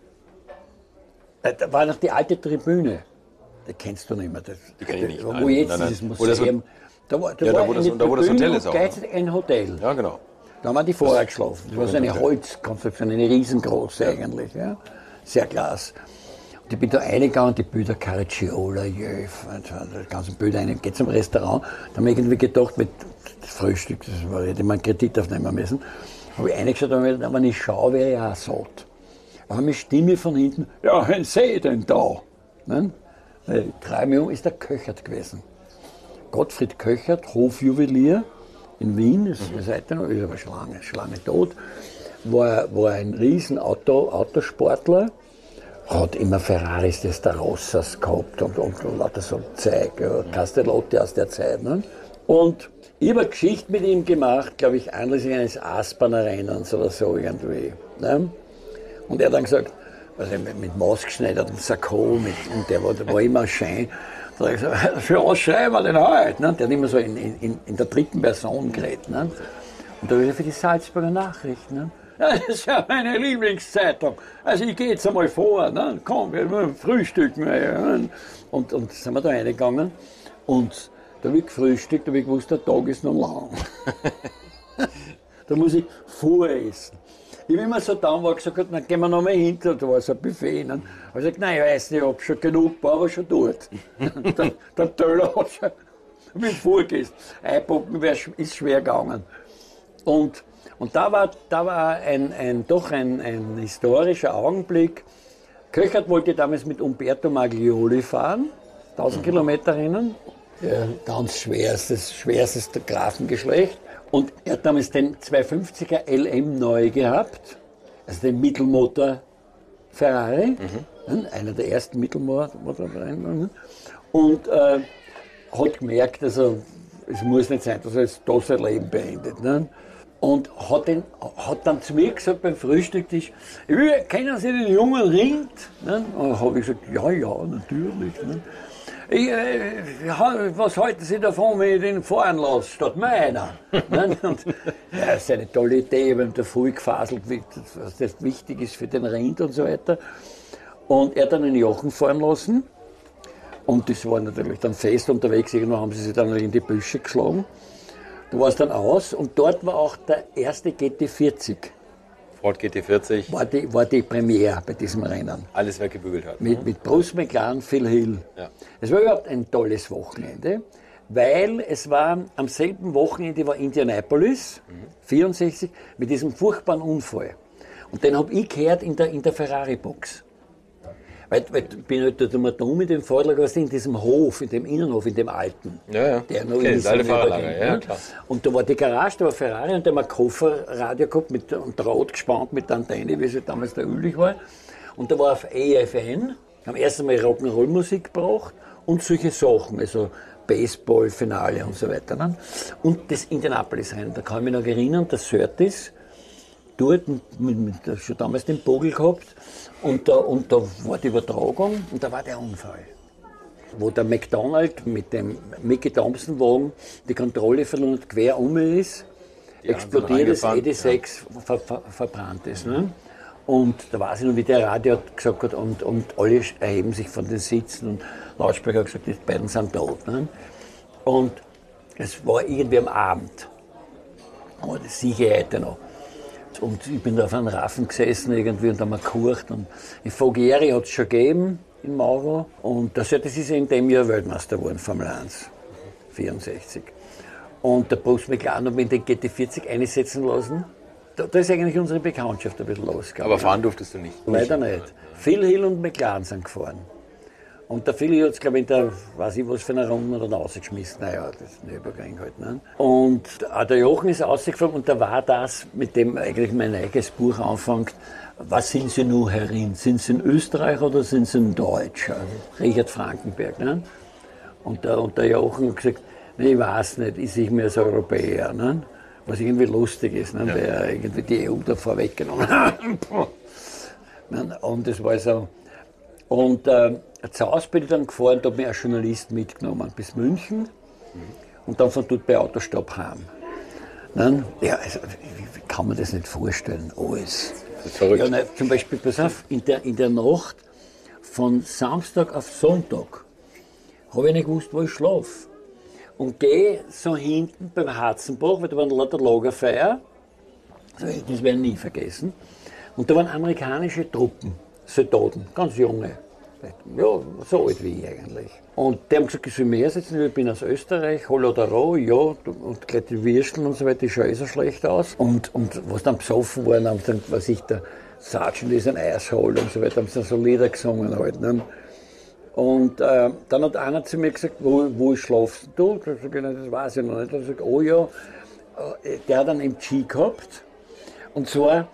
S3: Da war noch die alte Tribüne. Die kennst du nicht mehr.
S4: Die kenn ich nicht.
S3: Wo jetzt dieses Museum. Da war
S4: wo das Hotel ist auch.
S3: Ein Hotel.
S4: Ja, genau.
S3: Da haben wir die vorher geschlafen. Das war so eine Holzkonstruktion, eine riesengroße eigentlich. Ja. Sehr klasse. Und ich bin da reingegangen, die Bilder Caracciola, Jöf, die ganzen Bilder rein. Geht zum Restaurant. Da haben wir irgendwie gedacht, mit das Frühstück, das war, hätte man einen Kredit aufnehmen müssen. Habe ich reingeschaut, aber wenn ich schaue, wäre ich auch satt. Da haben eine Stimme von hinten, ja, wen sehe ich denn da? Ne? Ich drehe mich um, ist der Köchert gewesen. Gottfried Köchert, Hofjuwelier in Wien, ist aber Schlange tot, war ein riesen Autosportler, hat immer Ferraris des Rossas gehabt und lauter so Zeug, Castellotti aus der Zeit. Ne? Und ich habe eine Geschichte mit ihm gemacht, glaube ich, anlässlich eines Aspern Rennens oder so irgendwie. Ne? Und er hat dann gesagt, also mit maßgeschneidertem Sakko, und der war immer schön. Da habe ich gesagt, für was schreiben wir denn heute? Ne? Der hat immer so in der dritten Person geredet. Ne? Und da habe ich für die Salzburger Nachrichten. Ne? Ja, das ist ja meine Lieblingszeitung. Also ich gehe jetzt einmal vor, ne? Komm, wir frühstücken. Ne? Und sind wir da reingegangen. Und da habe ich gefrühstückt, da habe ich gewusst, der Tag ist noch lang. Da muss ich voressen. Ich habe immer so da war gesagt, dann gehen wir noch mal hinter, da war so ein Buffet. Dann habe ich gesagt, nein, ich weiß nicht, ich habe schon genug, aber schon dort. Der Töller hat schon mit vorgegessen. Einpacken ist schwer gegangen. Und da war doch ein historischer Augenblick. Köchert wollte damals mit Umberto Maglioli fahren, 1000 Kilometer Rennen. Ja, ganz schwerstes Grafengeschlecht. Und er hat damals den 250er LM neu gehabt, also den Mittelmotor Ferrari, einer der ersten Mittelmotor. Und hat gemerkt, also es muss nicht sein, dass er da sein Leben beendet. Ne? Und hat dann zu mir gesagt beim Frühstücktisch, kennen Sie den jungen Rind? Ne? Und dann habe ich gesagt, ja, natürlich. Ne? Was halten Sie davon, wenn ich den fahren lasse, statt meiner? Und, ja, das ist eine tolle Idee, wir haben da früh gefaselt, was das wichtig ist für den Rind und so weiter. Und er hat dann einen Jochen fahren lassen. Und das war natürlich dann fest unterwegs, irgendwann haben sie sich dann in die Büsche geschlagen. Da war es dann aus und dort war auch der erste GT40.
S4: Ford GT40.
S3: War die Premiere bei diesem Rennen.
S4: Alles weggebügelt hat.
S3: Mit Bruce McLaren, Phil Hill. Ja. Es war überhaupt ein tolles Wochenende, weil es war am selben Wochenende war Indianapolis, 64, mit diesem furchtbaren Unfall. Und den habe ich gehört in der Ferrari-Box. Weil ich bin halt da dumm in dem Vortrag, was in diesem Hof, in dem Innenhof, in dem alten.
S4: Ja.
S3: Der noch das
S4: alte Fahrerlager, ja, klar.
S3: Und da war die Garage, da war Ferrari und der hat ein Kofferradio gehabt und Draht gespannt mit der Antenne, wie es halt damals der üblich war. Und da war auf EFN, haben erst einmal Rock'n'Roll-Musik gebracht und solche Sachen, also Baseball-Finale und so weiter. Ne? Und das Indianapolis-Rennen, da kann ich mich noch erinnern, der Surtees, dort schon damals den Bogen gehabt und da war die Übertragung und da war der Unfall. Wo der McDonald mit dem Mickey Thompson-Wagen die Kontrolle verloren hat, quer um ist, explodiert das ED6 verbrannt ist. Ne? Und da weiß ich noch, wie der Radio gesagt hat und alle erheben sich von den Sitzen und Lautsprecher hat gesagt, die beiden sind tot. Ne? Und es war irgendwie am Abend. Aber das sehe ich heute noch. Und ich bin da auf einem Raffen gesessen irgendwie und haben wir gekocht. Und in Fogieri hat es schon gegeben, in Mauro. Und das ist in dem Jahr Weltmeister geworden, Formel 1, 64. Und der Bruce McLaren hat mich in den GT40 einsetzen lassen. Da ist eigentlich unsere Bekanntschaft ein bisschen losgegangen.
S4: Aber fahren durftest du nicht?
S3: Leider nicht. Phil Hill und McLaren sind gefahren. Und der Phil Hill hat es, glaube ich, in der, weiß ich was für eine Runde dann rausgeschmissen. Naja, das ist ein Übergang halt. Ne? Und auch der Jochen ist rausgefahren und da war das, mit dem eigentlich mein eigenes Buch anfängt. Was sind Sie nur herin? Sind Sie in Österreich oder sind Sie in Deutsch? Also Richard Frankenberg. Ne? Und der Jochen hat gesagt, nee, ich weiß nicht, ich sehe mich als Europäer. Ne? Was irgendwie lustig ist, ne? Weil er irgendwie die EU da vorweggenommen hat. Und das war so. Und zu Hause bin ich dann gefahren, da hat mich ein Journalist mitgenommen bis München und dann von dort bei Autostopp heim. Ne? Ja, also, wie kann man das nicht vorstellen? Alles.
S4: Das ist verrückt.
S3: Ja, ne, zum Beispiel, pass auf, in der Nacht von Samstag auf Sonntag habe ich nicht gewusst, wo ich schlafe. Und gehe so hinten beim Harzenbach, weil da waren lauter Lagerfeuer, das werde ich nie vergessen. Und da waren amerikanische Truppen, Soldaten, ganz junge, ja, so alt wie ich eigentlich. Und die haben gesagt, ich soll mich hersetzen, ich bin aus Österreich, Hol oder Roh, ja, und gleich die Würsteln und so weiter, die schauen so schlecht aus. Und was dann besoffen waren, haben sie dann, was ich, der Sergeant ist ein Eishol und so weiter, haben sie dann so Lieder gesungen halt. Ne? Und dann hat einer zu mir gesagt, wo schlafst du? Ich sage, das weiß ich noch nicht. Er sagt, oh ja, der hat einen MG gehabt. Und zwar,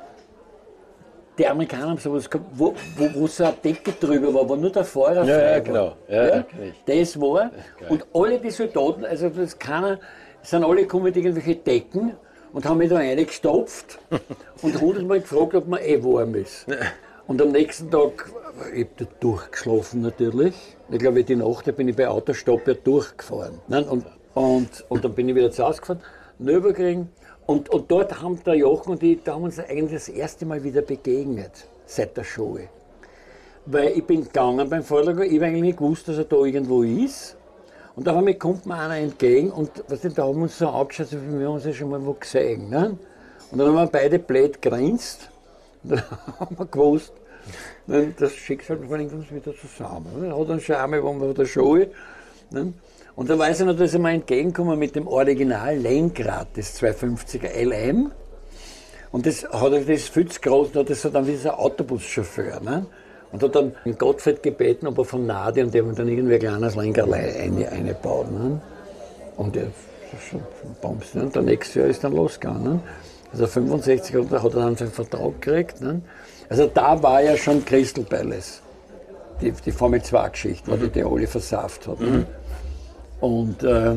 S3: die Amerikaner haben sowas gehabt, wo so eine Decke drüber war, wo nur der Fahrer frei war.
S4: Genau. Ja,
S3: das war. Und alle die Soldaten, also das sind alle gekommen mit irgendwelchen Decken und haben mich da reingestopft und 100-mal gefragt, ob man warm ist. Und am nächsten Tag, ich habe da durchgeschlafen natürlich. Ich glaube, die Nacht bin ich bei Autostopp ja durchgefahren. Und dann bin ich wieder zu Hause gefahren, Nürburgring. Und dort haben der Jochen und ich, da haben uns eigentlich das erste Mal wieder begegnet, seit der Schule. Weil ich bin gegangen beim Vortrag, ich habe eigentlich nicht gewusst, dass er da irgendwo ist. Und da kommt mir einer entgegen und da haben wir uns so angeschaut, wir haben uns ja schon mal wo gesehen. Ne? Und dann haben wir beide blöd grinst. Und dann haben wir gewusst, das Schicksal bringt uns wieder zusammen. Er hat einen Charme, wo wir da Schule. Ne? Und da weiß ich noch, dass er mir entgegengekommen mit dem Original Lenkrad, das 250er LM. Und das hat er das viel zu groß, das ist dann wie so ein Autobuschauffeur. Ne? Und hat dann den Gottfried gebeten, ob er von Nadi und der hat dann irgendwie ein kleines Lenkrad eingebaut. Ne? Und der schon Bums, ne? Und der nächste Jahr ist dann losgegangen. Ne? Also 65 hat er dann seinen Vertrag gekriegt. Ne? Also da war ja schon Crystal Palace, die Formel 2 Geschichte, weil die alle versauft hat. Ne? Und ja.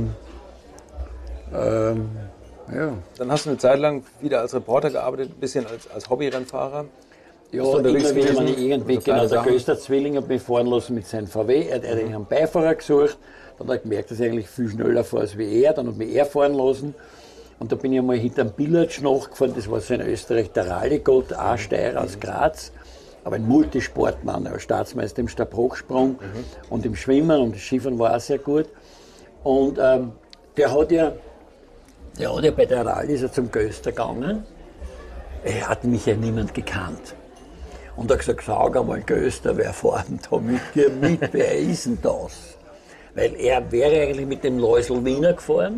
S4: Dann hast du eine Zeit lang wieder als Reporter gearbeitet, ein bisschen als Hobbyrennfahrer.
S3: Ja, immer wieder, wenn ich irgendwie, genau, der Göster-Zwilling hat mich fahren lassen mit seinem VW, er hat einen Beifahrer gesucht, dann hat er gemerkt, dass ich eigentlich viel schneller fahre als wie er, dann hat mich er fahren lassen. Und da bin ich einmal hinter dem Billatsch nachgefahren, das war so in Österreich der Rallye-Gott, ein Steirer aus Graz, aber ein Multisportmann, er war Staatsmeister im Stabhochsprung und im Schwimmen und das Skifahren war auch sehr gut. Und der hat ja bei der Rallye ist er zum Göster gegangen, er hat mich ja niemand gekannt. Und er hat gesagt, sag einmal Göster, wer fährt denn da mit dir mit, wer ist denn das? Weil er wäre eigentlich mit dem Läusel Wiener gefahren.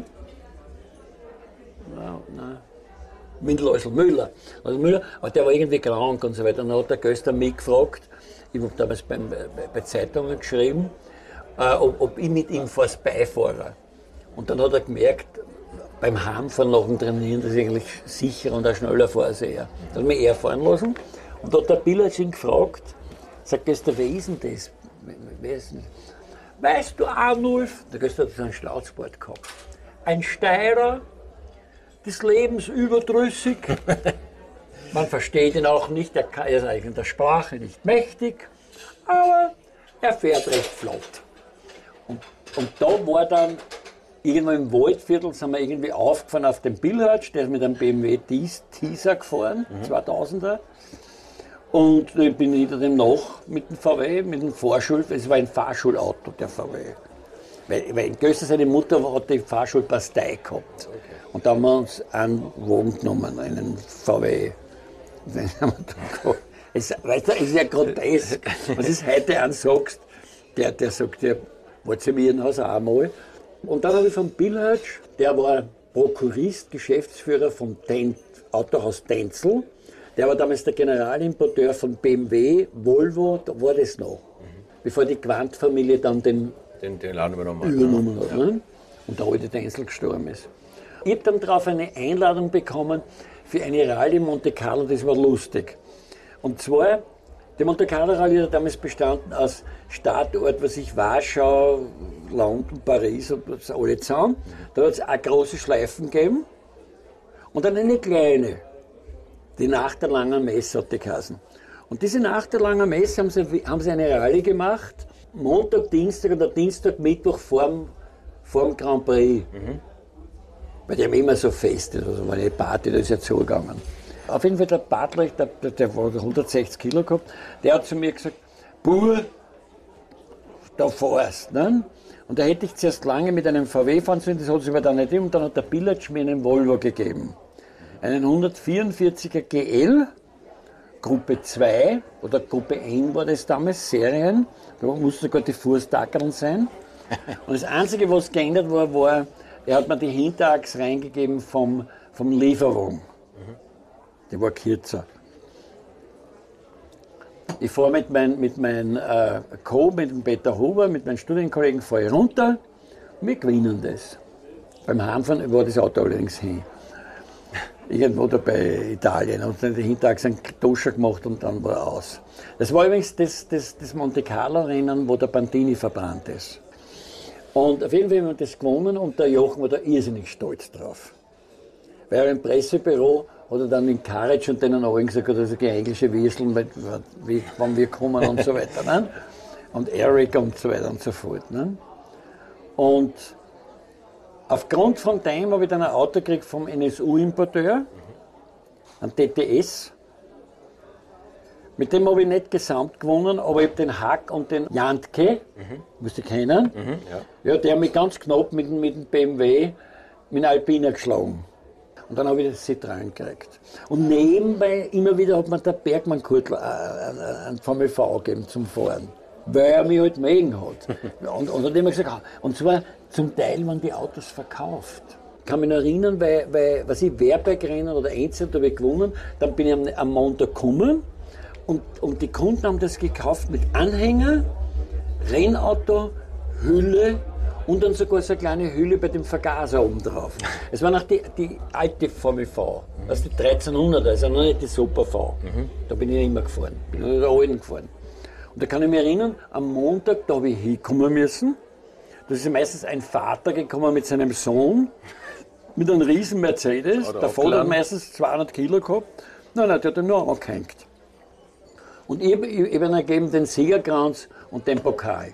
S3: Nein. Mit Läusel Müller. Also Müller, aber der war irgendwie krank und so weiter. Dann hat der Göster mich gefragt, ich habe damals bei Zeitungen geschrieben, ob ich mit ihm fahre als Beifahrer. Und dann hat er gemerkt, beim Heimfahren nach dem Trainieren, dass ich eigentlich sicherer und auch schneller fahre als er. Dann hat mich er fahren lassen und da hat der Billatsch ihn gefragt, sagt, Göster, wer ist denn das? Wer ist denn das? weißt du, Arnulf, da gehst du so einen Schnauzbart gehabt, ein Steirer, des Lebens überdrüssig, man versteht ihn auch nicht, er ist eigentlich in der Sprache nicht mächtig, aber er fährt recht flott. Und da war dann, irgendwo im Waldviertel sind wir irgendwie aufgefahren auf den Billhartsch, der ist mit einem BMW Teaser gefahren, 2000er. Und ich bin hinter dem nach mit dem VW, mit dem es war ein Fahrschulauto, der VW. Weil in Göster seine Mutter hat die Fahrschulpastei gehabt. Okay. Und da haben wir uns einen Wagen genommen, einen VW. Den haben wir da gehabt. Weißt du, es ist ja grotesk. Was ist heute an sagst, der sagt, der war zu mir in Haus auch einmal. Und dann habe ich vom Billhartsch, der war Prokurist, Geschäftsführer vom Autohaus Tenzel. Der war damals der Generalimporteur von BMW, Volvo, da war das noch. Bevor die Quandt-Familie dann den
S4: Laden übernommen
S3: hat. Ne? Und der alte Tenzel gestorben ist. Ich habe dann darauf eine Einladung bekommen für eine Rallye Monte Carlo, das war lustig. Und zwar, die Monte Carlo Rallye hat damals bestanden aus Startort, Warschau, London, Paris und das alle zusammen. Da hat es auch große Schleifen gegeben und dann eine kleine. Die Nacht der langen Messe hat die geheißen. Und diese Nacht der langen Messe haben sie eine Rallye gemacht, Montag, Dienstag oder Dienstag, Mittwoch vorm Grand Prix. Weil die haben immer so Feste, also eine Party, da ist ja zugegangen. Auf jeden Fall der Butler, der war 160 Kilo gehabt, der hat zu mir gesagt, Bur, da fährst. Ne? Und da hätte ich zuerst lange mit einem VW fahren sollen, das hat sich aber dann nicht gegeben, und dann hat der Billhartsch mir einen Volvo gegeben. Einen 144er GL, Gruppe 2 oder Gruppe N war das damals, Serien. Da mussten sogar die Fußtackeln sein. Und das Einzige, was geändert war, er hat mir die Hinterachse reingegeben vom Lieferwagen. Die war kürzer. Ich fahre mit meinem Co., mit dem Peter Huber, mit meinen Studienkollegen, fahre ich runter und wir gewinnen das. Beim Heimfahren war das Auto allerdings hin. Irgendwo da bei Italien und dann die Hinterachse einen Duscher gemacht und dann war er aus. Das war übrigens das Monte Carlo Rennen, wo der Bandini verbrannt ist. Und auf jeden Fall haben wir das gewonnen und der Jochen war da irrsinnig stolz drauf. Weil er im Pressebüro hat er dann in Karic und denen allen gesagt, das ist englische Würsteln, wann wir kommen und so weiter. Ne? Und Eric und so weiter und so fort. Ne? Und aufgrund von dem habe ich dann ein Auto gekriegt vom NSU-Importeur, ein TTS. Mit dem habe ich nicht gesamt gewonnen, aber ich habe den Hack und den Jantke, musst du kennen, ja, der hat mich ganz knapp mit dem BMW, mit dem Alpina geschlagen. Und dann habe ich das Citroën gekriegt. Und nebenbei immer wieder hat mir der Bergmann-Kurtl ein VMV gegeben zum Fahren. Weil er mich halt mögen hat. Und hat immer gesagt, und zwar zum Teil waren die Autos verkauft. Ich kann mich noch erinnern, weil Werbergrennen oder Einzel habe ich gewonnen, dann bin ich am Montag gekommen und die Kunden haben das gekauft mit Anhänger, Rennauto, Hülle und dann sogar so eine kleine Hülle bei dem Vergaser oben drauf. Es war noch die alte VMV, also die 1300er, also noch nicht die Super V. Da bin ich immer gefahren, bin in der alten gefahren. Und da kann ich mich erinnern, am Montag, da habe ich hinkommen müssen. Da ist meistens ein Vater gekommen mit seinem Sohn, mit einem riesen Mercedes. Der Vater hat meistens 200 Kilo gehabt. Nein, der hat ihn nur angehängt. Und ich habe ihm gegeben den Siegerkranz und den Pokal.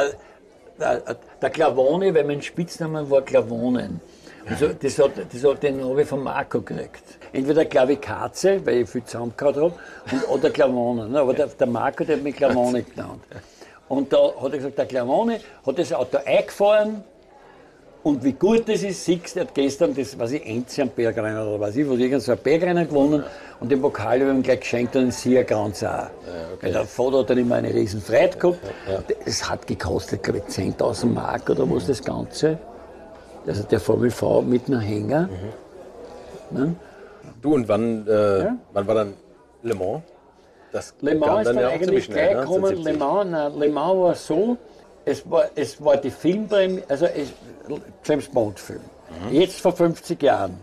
S3: Der Clavone, weil mein Spitzname war Clavonen. Also den habe ich von Marco gekriegt. Entweder Klavikaze, weil ich viel zusammengehauen habe, oder Clavone. Aber der Marco, der hat mich Clavone genannt. Und da hat er gesagt, der Clavone hat das Auto eingefahren und wie gut das ist, siehst du, er hat gestern das, Enzian-Bergrennen oder was irgend so ein Bergrennen gewonnen und den Pokal habe ich ihm gleich geschenkt und den Siegerkranz auch. Ja, okay. Weil der Vater hat dann immer eine riesen Freude gehabt. Es hat gekostet, glaube ich, 10.000 Mark oder was das Ganze. Also der VW mit einem Hänger. Ne?
S4: Du, und wann war dann Le Mans?
S3: Le Mans ist dann eigentlich gleich gekommen. Le Mans war so, es war die Filmpremiere, also James Bond Film. Jetzt vor 50 Jahren.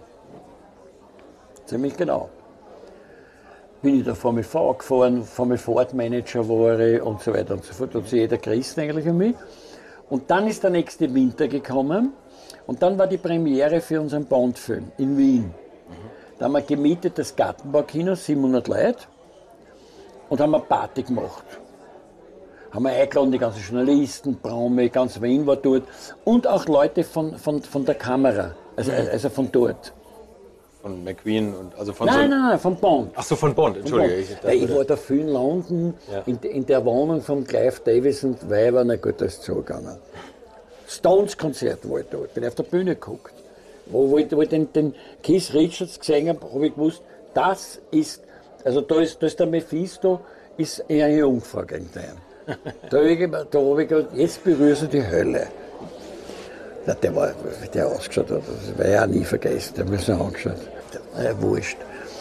S3: Ziemlich genau. Bin ich da Formel V gefahren, Formel Ford Manager war ich und so weiter und so fort. Da hat sich jeder gerissen eigentlich an mich. Und dann ist der nächste Winter gekommen und dann war die Premiere für unseren Bond-Film in Wien. Da haben wir gemietet das Gartenbaukino, 700 Leute, und haben eine Party gemacht. Haben wir eingeladen, die ganzen Journalisten, Promi, ganz Wien war dort und auch Leute von der Kamera, also von dort.
S4: Von McQueen und also von
S3: Nein, von Bond.
S4: Ach so, von Bond, entschuldige.
S3: Ich war da viel in London, in der Wohnung von Clive Davis und Weiber, na gut, das ist so gegangen. Stones-Konzert war ich da, ich bin auf der Bühne geguckt. Wo ich den Keith Richards gesehen habe ich gewusst, das ist, also da ist der Mephisto, ist eher eine Jungfrau gegen den. Da habe ich gedacht, jetzt berührst du die Hölle. Na, wie der ausgeschaut hat, das werde ich auch nie vergessen, der hat mir so angeschaut. Wurscht.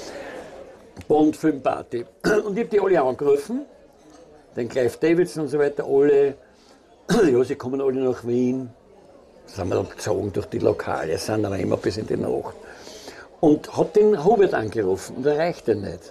S3: Bond-Filmparty. Und ich habe die alle angerufen, den Clive Davidson und so weiter, alle, ja, sie kommen alle nach Wien. Sind wir dann gezogen durch die Lokale, sind dann immer bis in die Nacht. Und hat den Hubert angerufen und erreicht ihn nicht.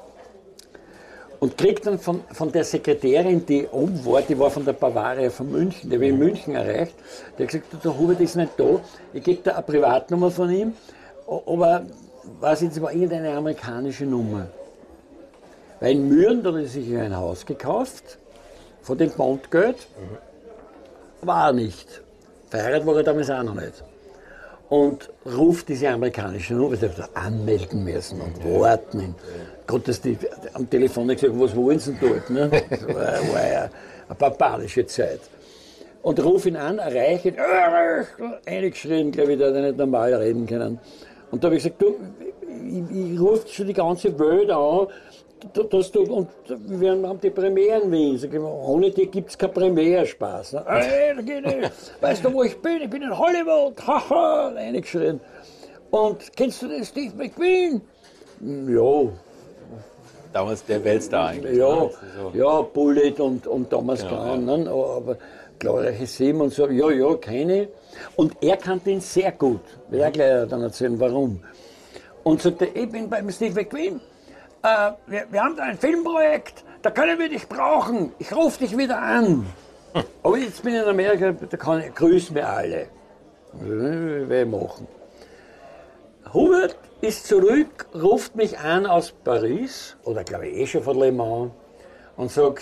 S3: Und kriegt dann von der Sekretärin, die oben war, die war von der Bavaria von München, die habe ich in München erreicht, die hat gesagt, der Hubert ist nicht da, ich gebe dir eine Privatnummer von ihm, aber weiß jetzt, war irgendeine amerikanische Nummer. Weil in Mürren, da hat er sich ein Haus gekauft, von dem Bondgeld, war er nicht. Verheiratet war er damals auch noch nicht. Und ruft diese amerikanische Nummer, ich habe anmelden müssen und warten. Gott, dass die am Telefon gesagt, was wollen sie denn dort? Ne? Das war ja eine barbarische Zeit. Und ruf ihn an, erreiche ihn, eingeschrien, glaube ich, der hat nicht normal reden können. Und da habe ich gesagt, du, ich rufe schon die ganze Welt an, und wir haben die Premiere in Wien. Sag ich, ohne die gibt es keinen Premiere-Spaß. Ne? Weißt du, wo ich bin? Ich bin in Hollywood. Haha, eingeschrien. Und kennst du den Steve McQueen? Ja.
S4: Damals der Weltstar eigentlich.
S3: Ja,
S4: ne?
S3: ja, Bullet und Thomas Crown, ne? Aber glorreiche Sieben und so. Ja, keine. Und er kannte ihn sehr gut. Ich werde gleich dann erzählen, warum. Und sagte, ich bin beim Steve McQueen. Wir haben da ein Filmprojekt, da können wir dich brauchen. Ich rufe dich wieder an. Aber jetzt bin ich in Amerika, da grüßen wir alle. Wir machen. Hubert ist zurück, ruft mich an aus Paris, oder glaube ich schon von Le Mans, und sagt,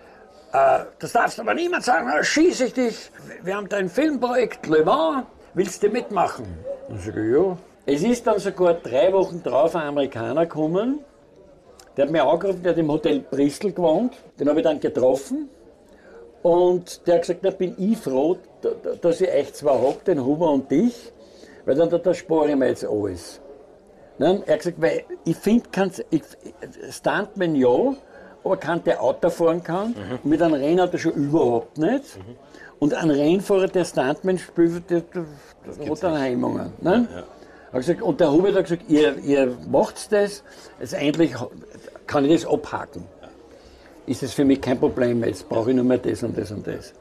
S3: das darfst du aber niemand sagen, da schieße ich dich. Wir haben da ein Filmprojekt Le Mans, willst du mitmachen? Und ich sage, ja. Es ist dann sogar 3 Wochen drauf ein Amerikaner gekommen, der hat mich angerufen, der hat im Hotel Bristol gewohnt, den habe ich dann getroffen und der hat gesagt, da bin ich froh, dass ich euch zwei habe, den Huber und dich, weil dann da spare ich mir jetzt alles. Nein, er hat gesagt, weil ich finde, Stuntman ja, aber kein der Auto fahren kann, mit einem Rennauto schon überhaupt nicht. Und ein Rennfahrer, der Stuntman spielt, der hat dann Hemmungen. Ne? Ja. Gesagt, und der Hubert hat gesagt, ihr macht das, also endlich kann ich das abhaken. Ist das für mich kein Problem, jetzt brauche ich nur mehr das und das und das.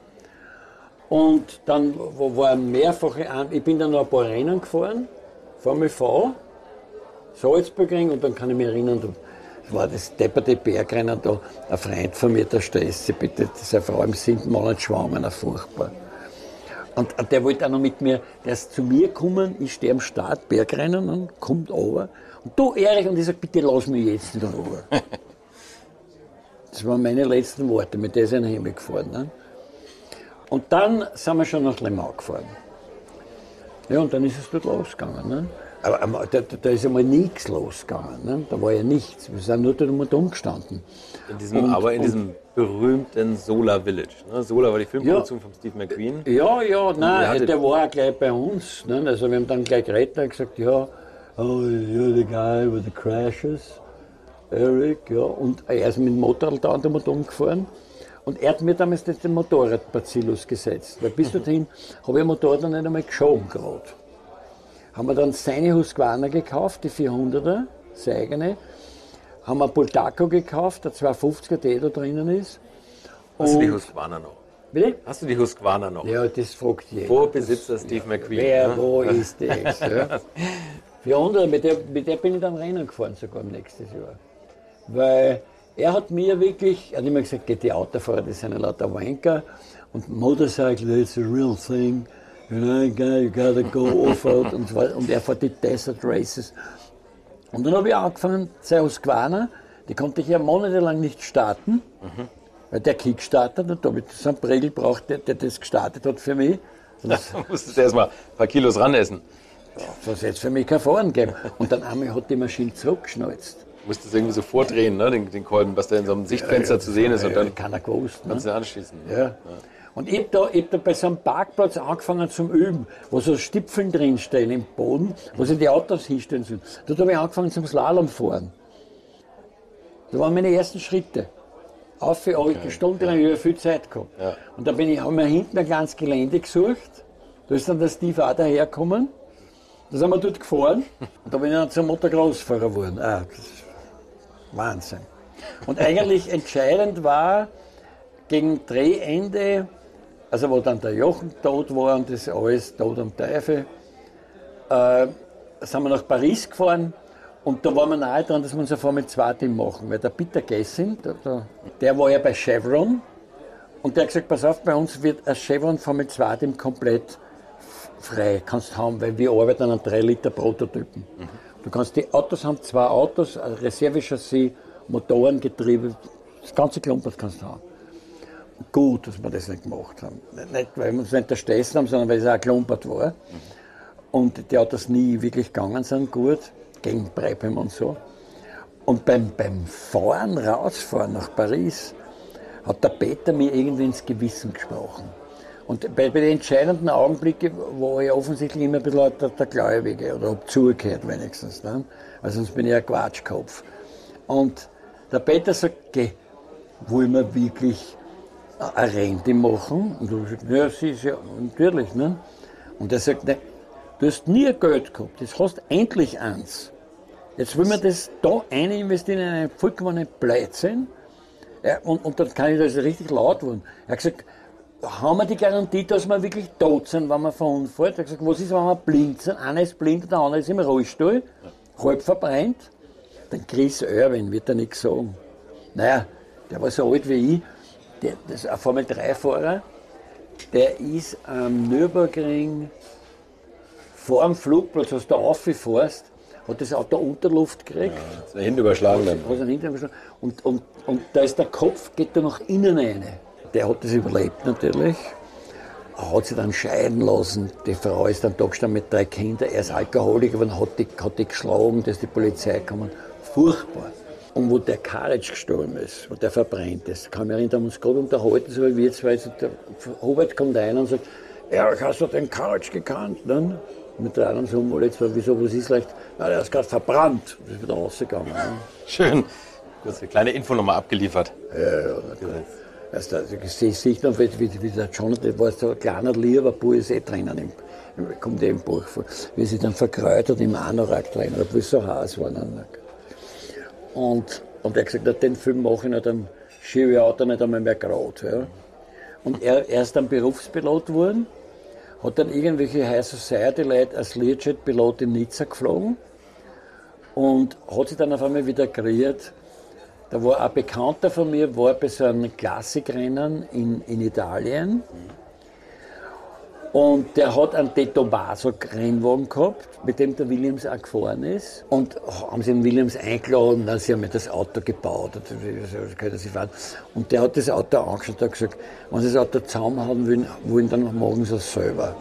S3: Und dann war mehrfache, ich bin dann noch ein paar Rennen gefahren, Formel V, Salzburgring, und dann kann ich mich erinnern, das war das depperte Bergrennen da, ein Freund von mir, der Stressi, bitte, seine Frau im 7. Monat schwanger, furchtbar. Und der wollte auch noch mit mir, der ist zu mir gekommen, ich stehe am Start, Bergrennen, und kommt runter. Und du, Erich, und ich sage, bitte lass mich jetzt nicht runter. Das waren meine letzten Worte, mit der sind wir heimgefahren. Ne? Und dann sind wir schon nach Le Mans gefahren. Ja, und dann ist es dort losgegangen. Ne? Aber da ist einmal nichts losgegangen. Ne? Da war ja nichts. Wir sind nur dort umgestanden.
S4: In diesem berühmten Solar Village. Ne? Solar war die Filmproduktion von Steve McQueen.
S3: Ja, nein, der war auch gleich bei uns. Ne? Also wir haben dann gleich geredet und gesagt, ja, oh, you're the guy with the crashes, Eric, ja. Und er ist mit dem Motorrad da umgefahren. Und er hat mir damals den Motorrad-Bacillus gesetzt. Weil bis dorthin habe ich ein Motorrad noch nicht einmal geschoben gerade. Haben wir dann seine Husqvarna gekauft, die 400er, seine eigene. Haben wir Bultaco gekauft, der 250er, der da drinnen ist.
S4: Hast du die Husqvarna noch?
S3: Bitte?
S4: Hast du die Husqvarna noch?
S3: Ja, das fragt jeder.
S4: Vorbesitzer Steve McQueen.
S3: Wer,
S4: ne?
S3: wo ist das? Ja. 400, mit der bin ich dann Rennen gefahren, sogar nächstes Jahr. Weil er hat mir wirklich, er hat immer gesagt, geht die Autofahrer, das sind ja lauter Wanker. Und Motorcycle, it's a real thing. You know, you gotta go off-road und so weiter. Und er fährt die Desert Races. Und dann habe ich angefangen, seine Husqvarna, die konnte ich ja monatelang nicht starten, weil der Kickstarter, und da habe ich so einen Pregel braucht, der das gestartet hat für mich.
S4: Da musstest du erstmal ein paar Kilos ranessen.
S3: Das hätte es für mich kein Fahren gegeben. Und dann einmal hat die Maschine zurückgeschnalzt.
S4: Du musst es irgendwie so vordrehen, ne? den Kolben, was da in so einem Sichtfenster zu sehen ist. Und dann
S3: keiner gewusst.
S4: kannst du anschließen.
S3: Ja. Und ich hab da bei so einem Parkplatz angefangen zum Üben, wo so Stipfeln drinstehen im Boden, wo sie die Autos hinstellen sollen. Dort habe ich angefangen zum Slalomfahren. Das waren meine ersten Schritte. Auf, habe ich stundenlang über viel Zeit gehabt. Ja. Und dann habe mir hinten ein kleines Gelände gesucht. Da ist dann der Steve auch dahergekommen. Da sind wir dort gefahren. Und da bin ich dann zum Motocross-Fahrer geworden. Das ist Wahnsinn. Und eigentlich entscheidend war, gegen Drehende, also wo dann der Jochen tot war und das alles tot am Teufel, sind wir nach Paris gefahren. Und da waren wir nahe dran, dass wir unser Formel-2-Team machen. Weil der Peter Gessin, der war ja bei Chevron. Und der hat gesagt, pass auf, bei uns wird ein Chevron Formel-2-Team komplett frei. Kannst haben, weil wir arbeiten an 3 Liter Prototypen. Du kannst, die Autos haben 2 Autos, ein Reservechassis, Motorengetriebe, das ganze Klumpert kannst du haben. Gut, dass wir das nicht gemacht haben. Nicht, weil wir uns nicht erstessen haben, sondern weil es auch klumpert war. Und die Autos nie wirklich gegangen sind gut. Gegen Breipem und so. Und beim Fahren, rausfahren nach Paris, hat der Peter mir irgendwie ins Gewissen gesprochen. Und bei den entscheidenden Augenblicken war ich offensichtlich immer ein bisschen der Gläubige oder habe zugehört wenigstens. Ne? Also sonst bin ich ein Quatschkopf. Und der Peter sagt, geh, wollen wir wirklich eine Rente machen? Und du sagst, ja, sie ist ja natürlich. Ne? Und er sagt, ne, du hast nie Geld gehabt, jetzt hast endlich eins. Jetzt will man das da rein investieren in einen vollkommenen Blödsinn. Ja, und dann kann ich das richtig laut werden. Er hat gesagt, haben wir die Garantie, dass wir wirklich tot sind, wenn wir verunfallt? Er hat gesagt, was ist, wenn wir blind sind? Einer ist blind, der andere ist im Rollstuhl, halb verbrennt. Dann Chris Irwin wird er nichts sagen. Naja, der war so alt wie ich, das ist ein Formel-3-Fahrer, der ist am Nürburgring vor dem Flugplatz, als du rauffährst, hat das Auto Unterluft gekriegt.
S4: Ja, ist der Hintern überschlagen dann.
S3: Und da ist der Kopf, geht da nach innen rein. Der hat das überlebt natürlich. Er hat sich dann scheiden lassen. Die Frau ist dann da gestanden mit 3 Kindern. Er ist Alkoholiker und hat die geschlagen, dass die Polizei kam. Furchtbar. Und wo der Karic gestorben ist, wo der verbrennt ist, kann ich mich erinnern, haben uns gerade unterhalten, so wie wir zwei. Der Hubert kommt rein und sagt, ja, hast du den Karic gekannt? Ne? Mit der anderen so, wieso, was ist leicht? Na, der ist gerade verbrannt. Das ist wieder rausgegangen. Ne?
S4: Schön. Kurz eine kleine Info nochmal abgeliefert.
S3: Ja. Also, ich sehe noch, wie der Jonathan, war so ein kleiner lieber Bur drinnen, kommt im Buch vor, wie sie dann verkräutert im Anorak drinnen, obwohl es so heiß war. Und er hat gesagt, den Film mache ich nicht am Skiauto nicht einmal mehr gerade. Ja. Und er ist dann Berufspilot geworden, hat dann irgendwelche High Society Leute als Learjet-Pilot in Nizza geflogen und hat sich dann auf einmal wieder kreiert. Da war ein Bekannter von mir, war bei so einem Klassikrennen in Italien. Und der hat einen De Tomaso-Rennwagen gehabt, mit dem der Williams auch gefahren ist. Und haben sie den Williams eingeladen, dann sie haben mir das Auto gebaut. Und der hat das Auto angeschaut und hat gesagt, wenn sie das Auto zusammenhaben wollen, dann machen sie es selber.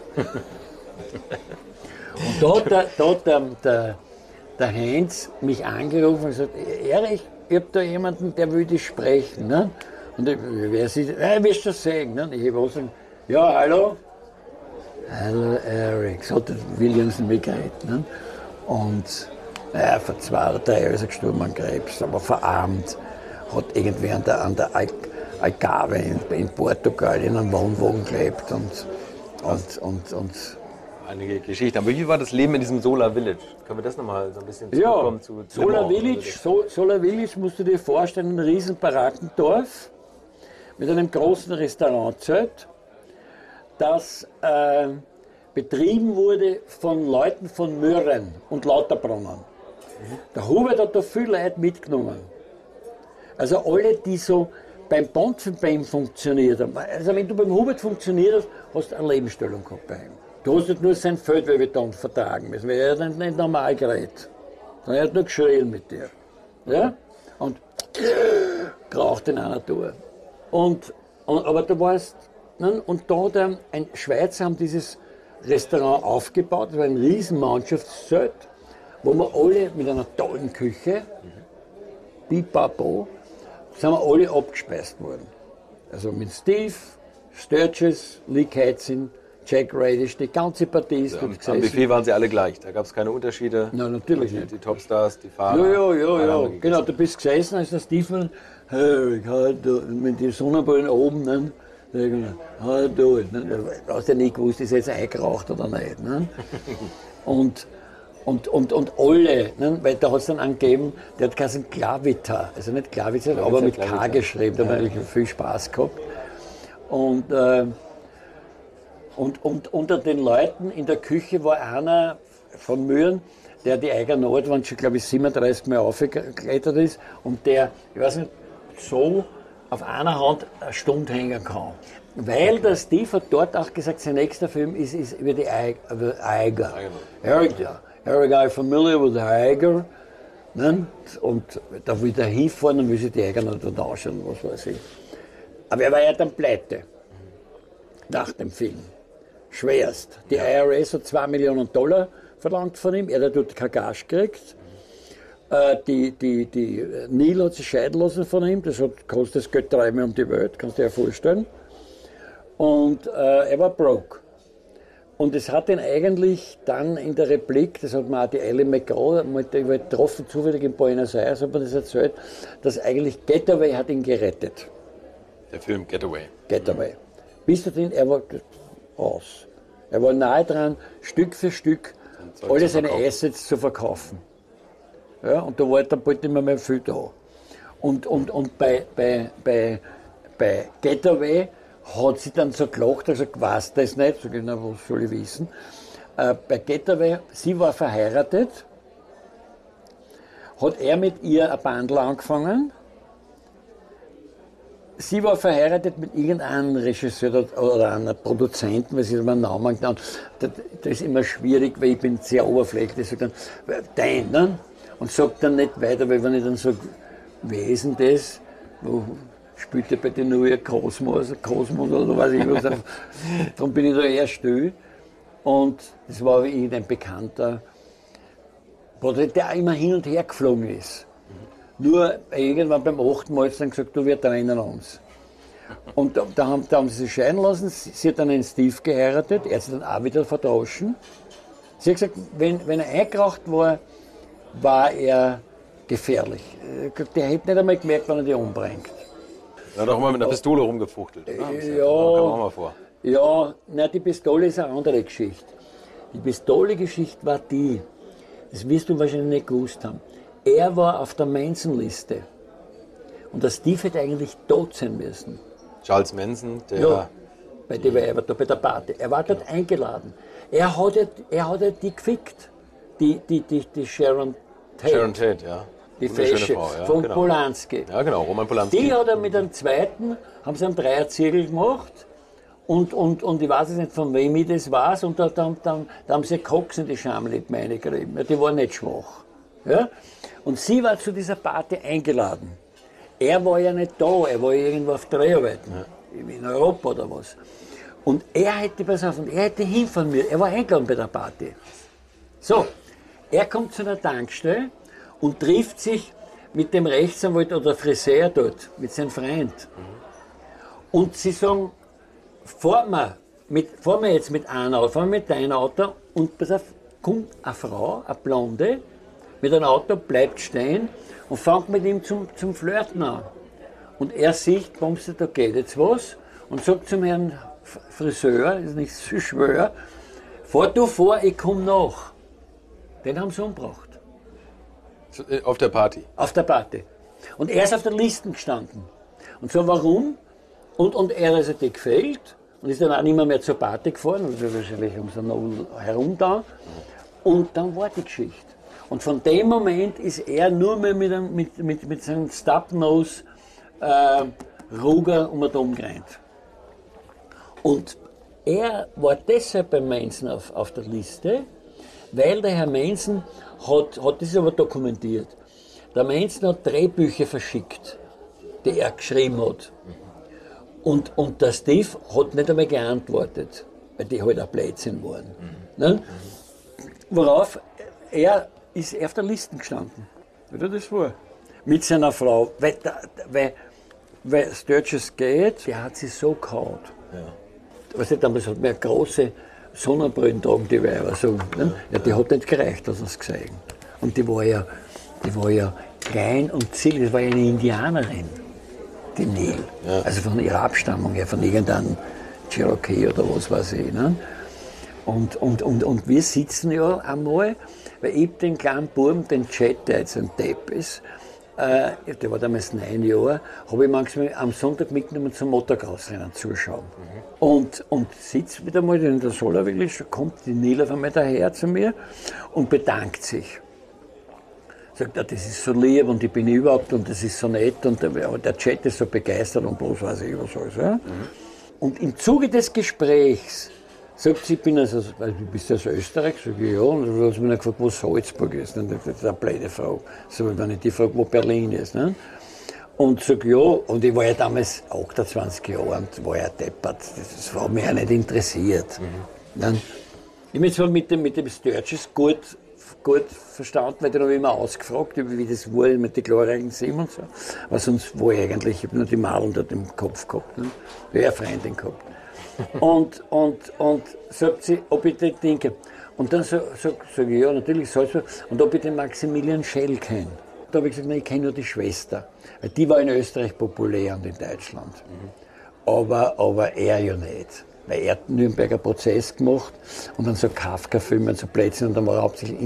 S3: Und da hat der Heinz mich angerufen und gesagt, Erich, ich habe da jemanden, der will dich sprechen. Ne? Und wer sieht, wirst du das sehen. Ne? Ich habe auch gesagt, ja, hallo? Hallo Eric, so hat Williams mich geredet. Ne? Und vor 2 oder 3 Jahren ist er gestorben an Krebs, aber verarmt. Hat irgendwie an der Algarve in Portugal in einem Wohnwagen gelebt. Und
S4: einige Geschichten. Aber wie war das Leben in diesem Solar Village? Können wir das nochmal so ein bisschen zurückkommen zu
S3: Solar Village musst du dir vorstellen, ein riesen Barackendorf mit einem großen Restaurantzelt, das betrieben wurde von Leuten von Mürren und Lauterbrunnen. Der Hubert hat da viele Leute mitgenommen. Also alle, die so beim Bond bei ihm funktioniert hat. Also wenn du beim Hubert funktioniert hast, hast du eine Lebensstellung gehabt bei ihm. Du hast nicht nur sein Feldwebelton vertragen müssen, weil er hat nicht normal geredet. Er hat nur geschrien mit dir. Ja? Und geraucht in einer Tour. Aber du warst, ne? Und da hat ein Schweizer haben dieses Restaurant aufgebaut, das war ein riesen Mannschaftszelt, wo wir alle mit einer tollen Küche, pipapo, sind wir alle abgespeist worden. Also mit Steve, Sturges, Lee Katzin, Jack Radish, die ganze Partie ist dort gesessen.
S4: Am Buffet waren sie alle gleich, da gab es keine Unterschiede.
S3: Nein, natürlich nicht.
S4: Die Topstars, die Fahrer.
S3: Ja. Genau, du bist gesessen, als der Steve mit den Sonnenbrillen oben, ne? Du hast ja nicht gewusst, ist er jetzt eingeraucht oder nicht. Ne? Und alle, ne? Weil da hat es dann angegeben, der hat geheißen Klavita, also nicht Klavita, aber mit K geschrieben, da hat natürlich viel Spaß gehabt. Und unter den Leuten in der Küche war einer von Mühren, der die eigene Nordwand schon, glaube ich, 37 Mal aufgeklettert ist und der, ich weiß nicht, so auf einer Hand eine Stunde hängen kann. Weil der Steve hat dort auch gesagt, sein nächster Film ist über die Eiger. Eric, are you familiar with the Eiger? Ne? Und da will er hinfahren und will sich die Eiger noch dort anschauen, was weiß ich. Aber er war ja dann pleite. Nach dem Film. Schwerst. Die IRS hat $2 Millionen verlangt von ihm, er hat dort kein Gage gekriegt. Die Neil hat sich scheiden lassen von ihm, das kostet das Geld 3 Mal um die Welt, kannst du dir ja vorstellen. Und er war broke. Und es hat ihn eigentlich dann in der Replik, das hat mir auch die Ellie McGraw mal getroffen, zufällig in Buenos Aires, hat man das erzählt, dass eigentlich Getaway hat ihn gerettet.
S4: Der Film Getaway.
S3: Getaway. Bis dahin, er war aus. Er war nahe dran, Stück für Stück alle seine Assets zu verkaufen. Ja, und da war dann bald nicht mehr viel da. Und bei Getaway hat sie dann so gelacht, also ich weiß das nicht, so genau, was soll ich wissen. Bei Getaway, sie war verheiratet, hat er mit ihr ein Bandel angefangen. Sie war verheiratet mit irgendeinem Regisseur oder einem Produzenten, weil sie meinen Namen genannt hat. Das ist immer schwierig, weil ich bin sehr oberflächlich. Sagt dann, dein, ne? Und sagt dann nicht weiter, weil wenn ich dann sage, wer ist denn das? Wo spielt er bei den neuen Kosmos oder weiß ich was. Darum bin ich da eher still. Und das war wie irgendein Bekannter, der immer hin und her geflogen ist. Nur irgendwann beim 8. Mal hat sie dann gesagt, du, wir trennen uns. Und da haben sie sich scheiden lassen. Sie hat dann einen Steve geheiratet, er hat sie dann auch wieder vertauschen. Sie hat gesagt, wenn er eingeraucht war, war er gefährlich. Der hätte nicht einmal gemerkt, wenn er die umbringt.
S4: Er hat auch mal mit einer Pistole rumgefuchtelt.
S3: Ja,
S4: kam auch mal vor.
S3: Ja, na, die Pistole ist eine andere Geschichte. Die Pistole-Geschichte war die, das wirst du wahrscheinlich nicht gewusst haben. Er war auf der Manson-Liste. Und der Steve hätte eigentlich tot sein müssen.
S4: Charles Manson, der...
S3: Ja, bei der Party. Er war dort eingeladen. Er hat ja die gefickt. Die Sharon Tate.
S4: Sharon Tate, ja.
S3: Die Fesche von
S4: genau.
S3: Polanski.
S4: Ja, genau, Roman Polanski.
S3: Die hat er mit einem zweiten, haben sie einen Dreierzirkel gemacht. Und ich weiß jetzt nicht, von wem ich das weiß. Und da haben sie Koks in die Schamlippen reingerieben. Die war nicht schwach. Ja? Und sie war zu dieser Party eingeladen. Er war ja nicht da, er war irgendwo auf Dreharbeiten. In Europa oder was. Und er hätte hinfahren müssen. Er war eingeladen bei der Party. So, er kommt zu einer Tankstelle und trifft sich mit dem Rechtsanwalt oder Friseur dort, mit seinem Freund. Und sie sagen, fahren wir jetzt mit einem Auto, fahren wir mit deinem Auto und pass auf, kommt eine Frau, eine Blonde, mit einem Auto, bleibt stehen und fängt mit ihm zum Flirten an. Und er sieht, da geht jetzt was und sagt zum Herrn Friseur, ist nicht so schwer, fahr du vor, ich komme nach. Den haben sie umgebracht.
S4: Auf der Party?
S3: Auf der Party. Und er ist auf der Liste gestanden. Und so, warum? Und er ist also gefällt und ist dann auch nicht mehr zur Party gefahren, also wahrscheinlich um so noch herum da. Und dann war die Geschichte. Und von dem Moment ist er nur mehr mit seinem Stub-Nose Ruger um den umgerannt. Und er war deshalb bei Manson auf der Liste, weil der Herr Manson hat das aber dokumentiert. Der Manson hat Drehbücher verschickt, die er geschrieben hat. Und der Steve hat nicht einmal geantwortet, weil die halt ein Blödsinn waren. Ne? Worauf er ist auf der Liste gestanden, wie das war. Mit seiner Frau, weil Sturges geht, der hat sie so gehauen. Ja. Weißt du, damals hat man eine große Sonnenbrillen tragen, die Weiber so. Ne? Ja, die hat nicht gereicht, das hast du gesehen. Und die war ja klein und zierlich, das war ja eine Indianerin, die Neil. Ja. Also von ihrer Abstammung her, von irgendeinem Cherokee oder was weiß ich. Ne? Und wir sitzen ja einmal, weil ich den kleinen Buben, den Chet, der jetzt ein Depp ist, der war damals 9 Jahre, habe ich manchmal am Sonntag mitgenommen zum Motocross-Rennen zuschauen. Und sitzt wieder mal in der Solarville, kommt die Neil auf einmal daher zu mir und bedankt sich. Sagt, das ist so lieb und ich bin überhaupt und das ist so nett und der Chat ist so begeistert und bloß weiß ich was alles. Ja? Und im Zuge des Gesprächs sagt sie, ich bin also, du bist aus Österreich? Sag ich, ja. Und dann hat sie mir gefragt, wo Salzburg ist. Das ist eine blöde Frage. So, wenn ich die frage, wo Berlin ist. Ne? Und sag ja, und ich war ja damals 28 Jahre und war ja deppert. Das hat mich ja nicht interessiert. Dann, ich habe mich zwar mit dem Sturges gut verstanden, weil den habe ich immer ausgefragt, wie das war mit den glorreichen 7 und so. Aber sonst war ich eigentlich, ich habe nur die Madeln dort im Kopf gehabt. Ne? Ich habe eine Freundin gehabt. Und sagt sie, ob ich das denke. Und dann sag ich, ja, natürlich Salzburg. Und ob ich den Maximilian Schell kenne. Da habe ich gesagt, nein, ich kenne nur die Schwester. Weil die war in Österreich populär und in Deutschland. Aber er ja nicht. Weil er hat den Nürnberger Prozess gemacht und dann so Kafka-Filme und so Plätzchen und dann war er hauptsächlich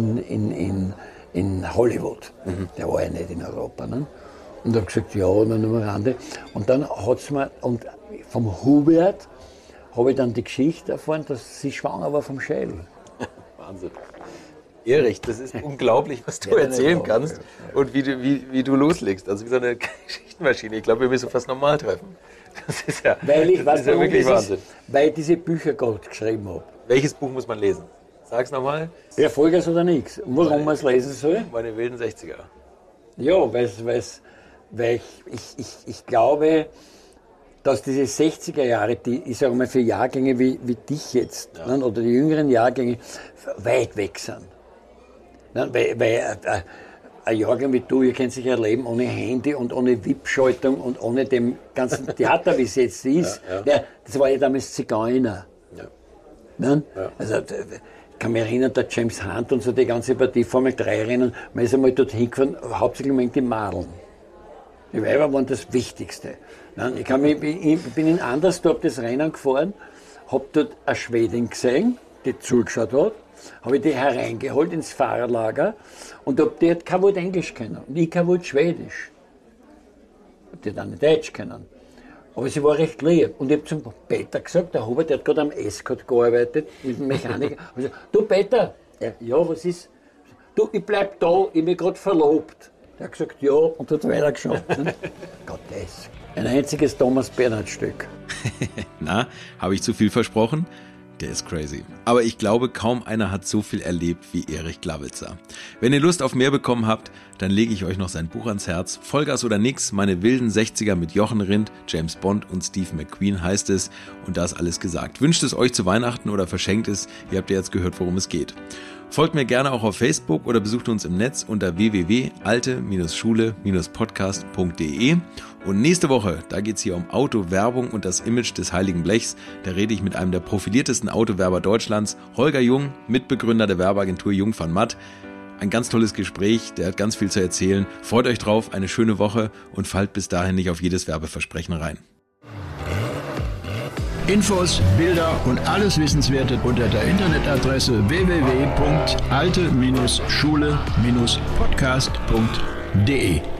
S3: in Hollywood. Der war ja nicht in Europa. Ne? Und habe gesagt, ja, nur am Rande. Und dann hat es mir, und vom Hubert habe ich dann die Geschichte erfahren, dass sie schwanger war vom Schell.
S4: Wahnsinn. Erich, das ist unglaublich, was du erzählen kannst und wie du loslegst. Also wie so eine Geschichtenmaschine. Ich glaube, wir müssen fast normal treffen. Das ist ja, wirklich Wahnsinn.
S3: Weil ich diese Bücher gerade geschrieben habe.
S4: Welches Buch muss man lesen? Sag's nochmal.
S3: Erfolgreich oder nichts. Und warum man es lesen soll?
S4: Meine wilden 60er.
S3: Ja, weil ich glaube, dass diese 60er Jahre, ich sage mal für Jahrgänge wie dich jetzt, ja, ne, oder die jüngeren Jahrgänge, weit weg sind. Ne, weil ein Jahrgang wie du, ihr könnt sich ja leben ohne Handy und ohne VIP-Schaltung und ohne dem ganzen Theater, wie es jetzt ist. Ja, das war ja damals Zigeuner. Ja. Ne? Ja. Also, ich kann mich erinnern, der James Hunt und so die ganze Partie Formel 3 Rennen, man ist einmal dorthin gefahren, hauptsächlich mit den Madeln. Die Weiber waren das Wichtigste. Ich bin in Andersdorf das Rennen gefahren, habe dort eine Schwedin gesehen, die zugeschaut hat, habe ich die hereingeholt ins Fahrerlager und die hat kein Wort Englisch kennen und ich kein Wort Schwedisch. Die hat auch nicht Deutsch kennen. Aber sie war recht lieb. Und ich habe zum Peter gesagt, der Hubert, der hat gerade am Escort gearbeitet, mit dem Mechaniker. Ich gesagt, du Peter, ja, was ist? Du, ich bleib da, ich bin gerade verlobt. Der hat gesagt, ja, und hat weitergeschaut. Gottes. Ein einziges Thomas Bernhard-Stück.
S2: Na, habe ich zu viel versprochen? Der ist crazy. Aber ich glaube, kaum einer hat so viel erlebt wie Erich Glawitzer. Wenn ihr Lust auf mehr bekommen habt, dann lege ich euch noch sein Buch ans Herz. Vollgas oder nix, meine wilden 60er mit Jochen Rindt, James Bond und Steve McQueen heißt es. Und da ist alles gesagt. Wünscht es euch zu Weihnachten oder verschenkt es. Ihr habt ja jetzt gehört, worum es geht. Folgt mir gerne auch auf Facebook oder besucht uns im Netz unter www.alte-schule-podcast.de. Und nächste Woche, da geht's hier um Autowerbung und das Image des Heiligen Blechs. Da rede ich mit einem der profiliertesten Autowerber Deutschlands, Holger Jung, Mitbegründer der Werbeagentur Jung van Matt. Ein ganz tolles Gespräch, der hat ganz viel zu erzählen. Freut euch drauf, eine schöne Woche und fallt bis dahin nicht auf jedes Werbeversprechen rein.
S1: Infos, Bilder und alles Wissenswerte unter der Internetadresse www.alte-schule-podcast.de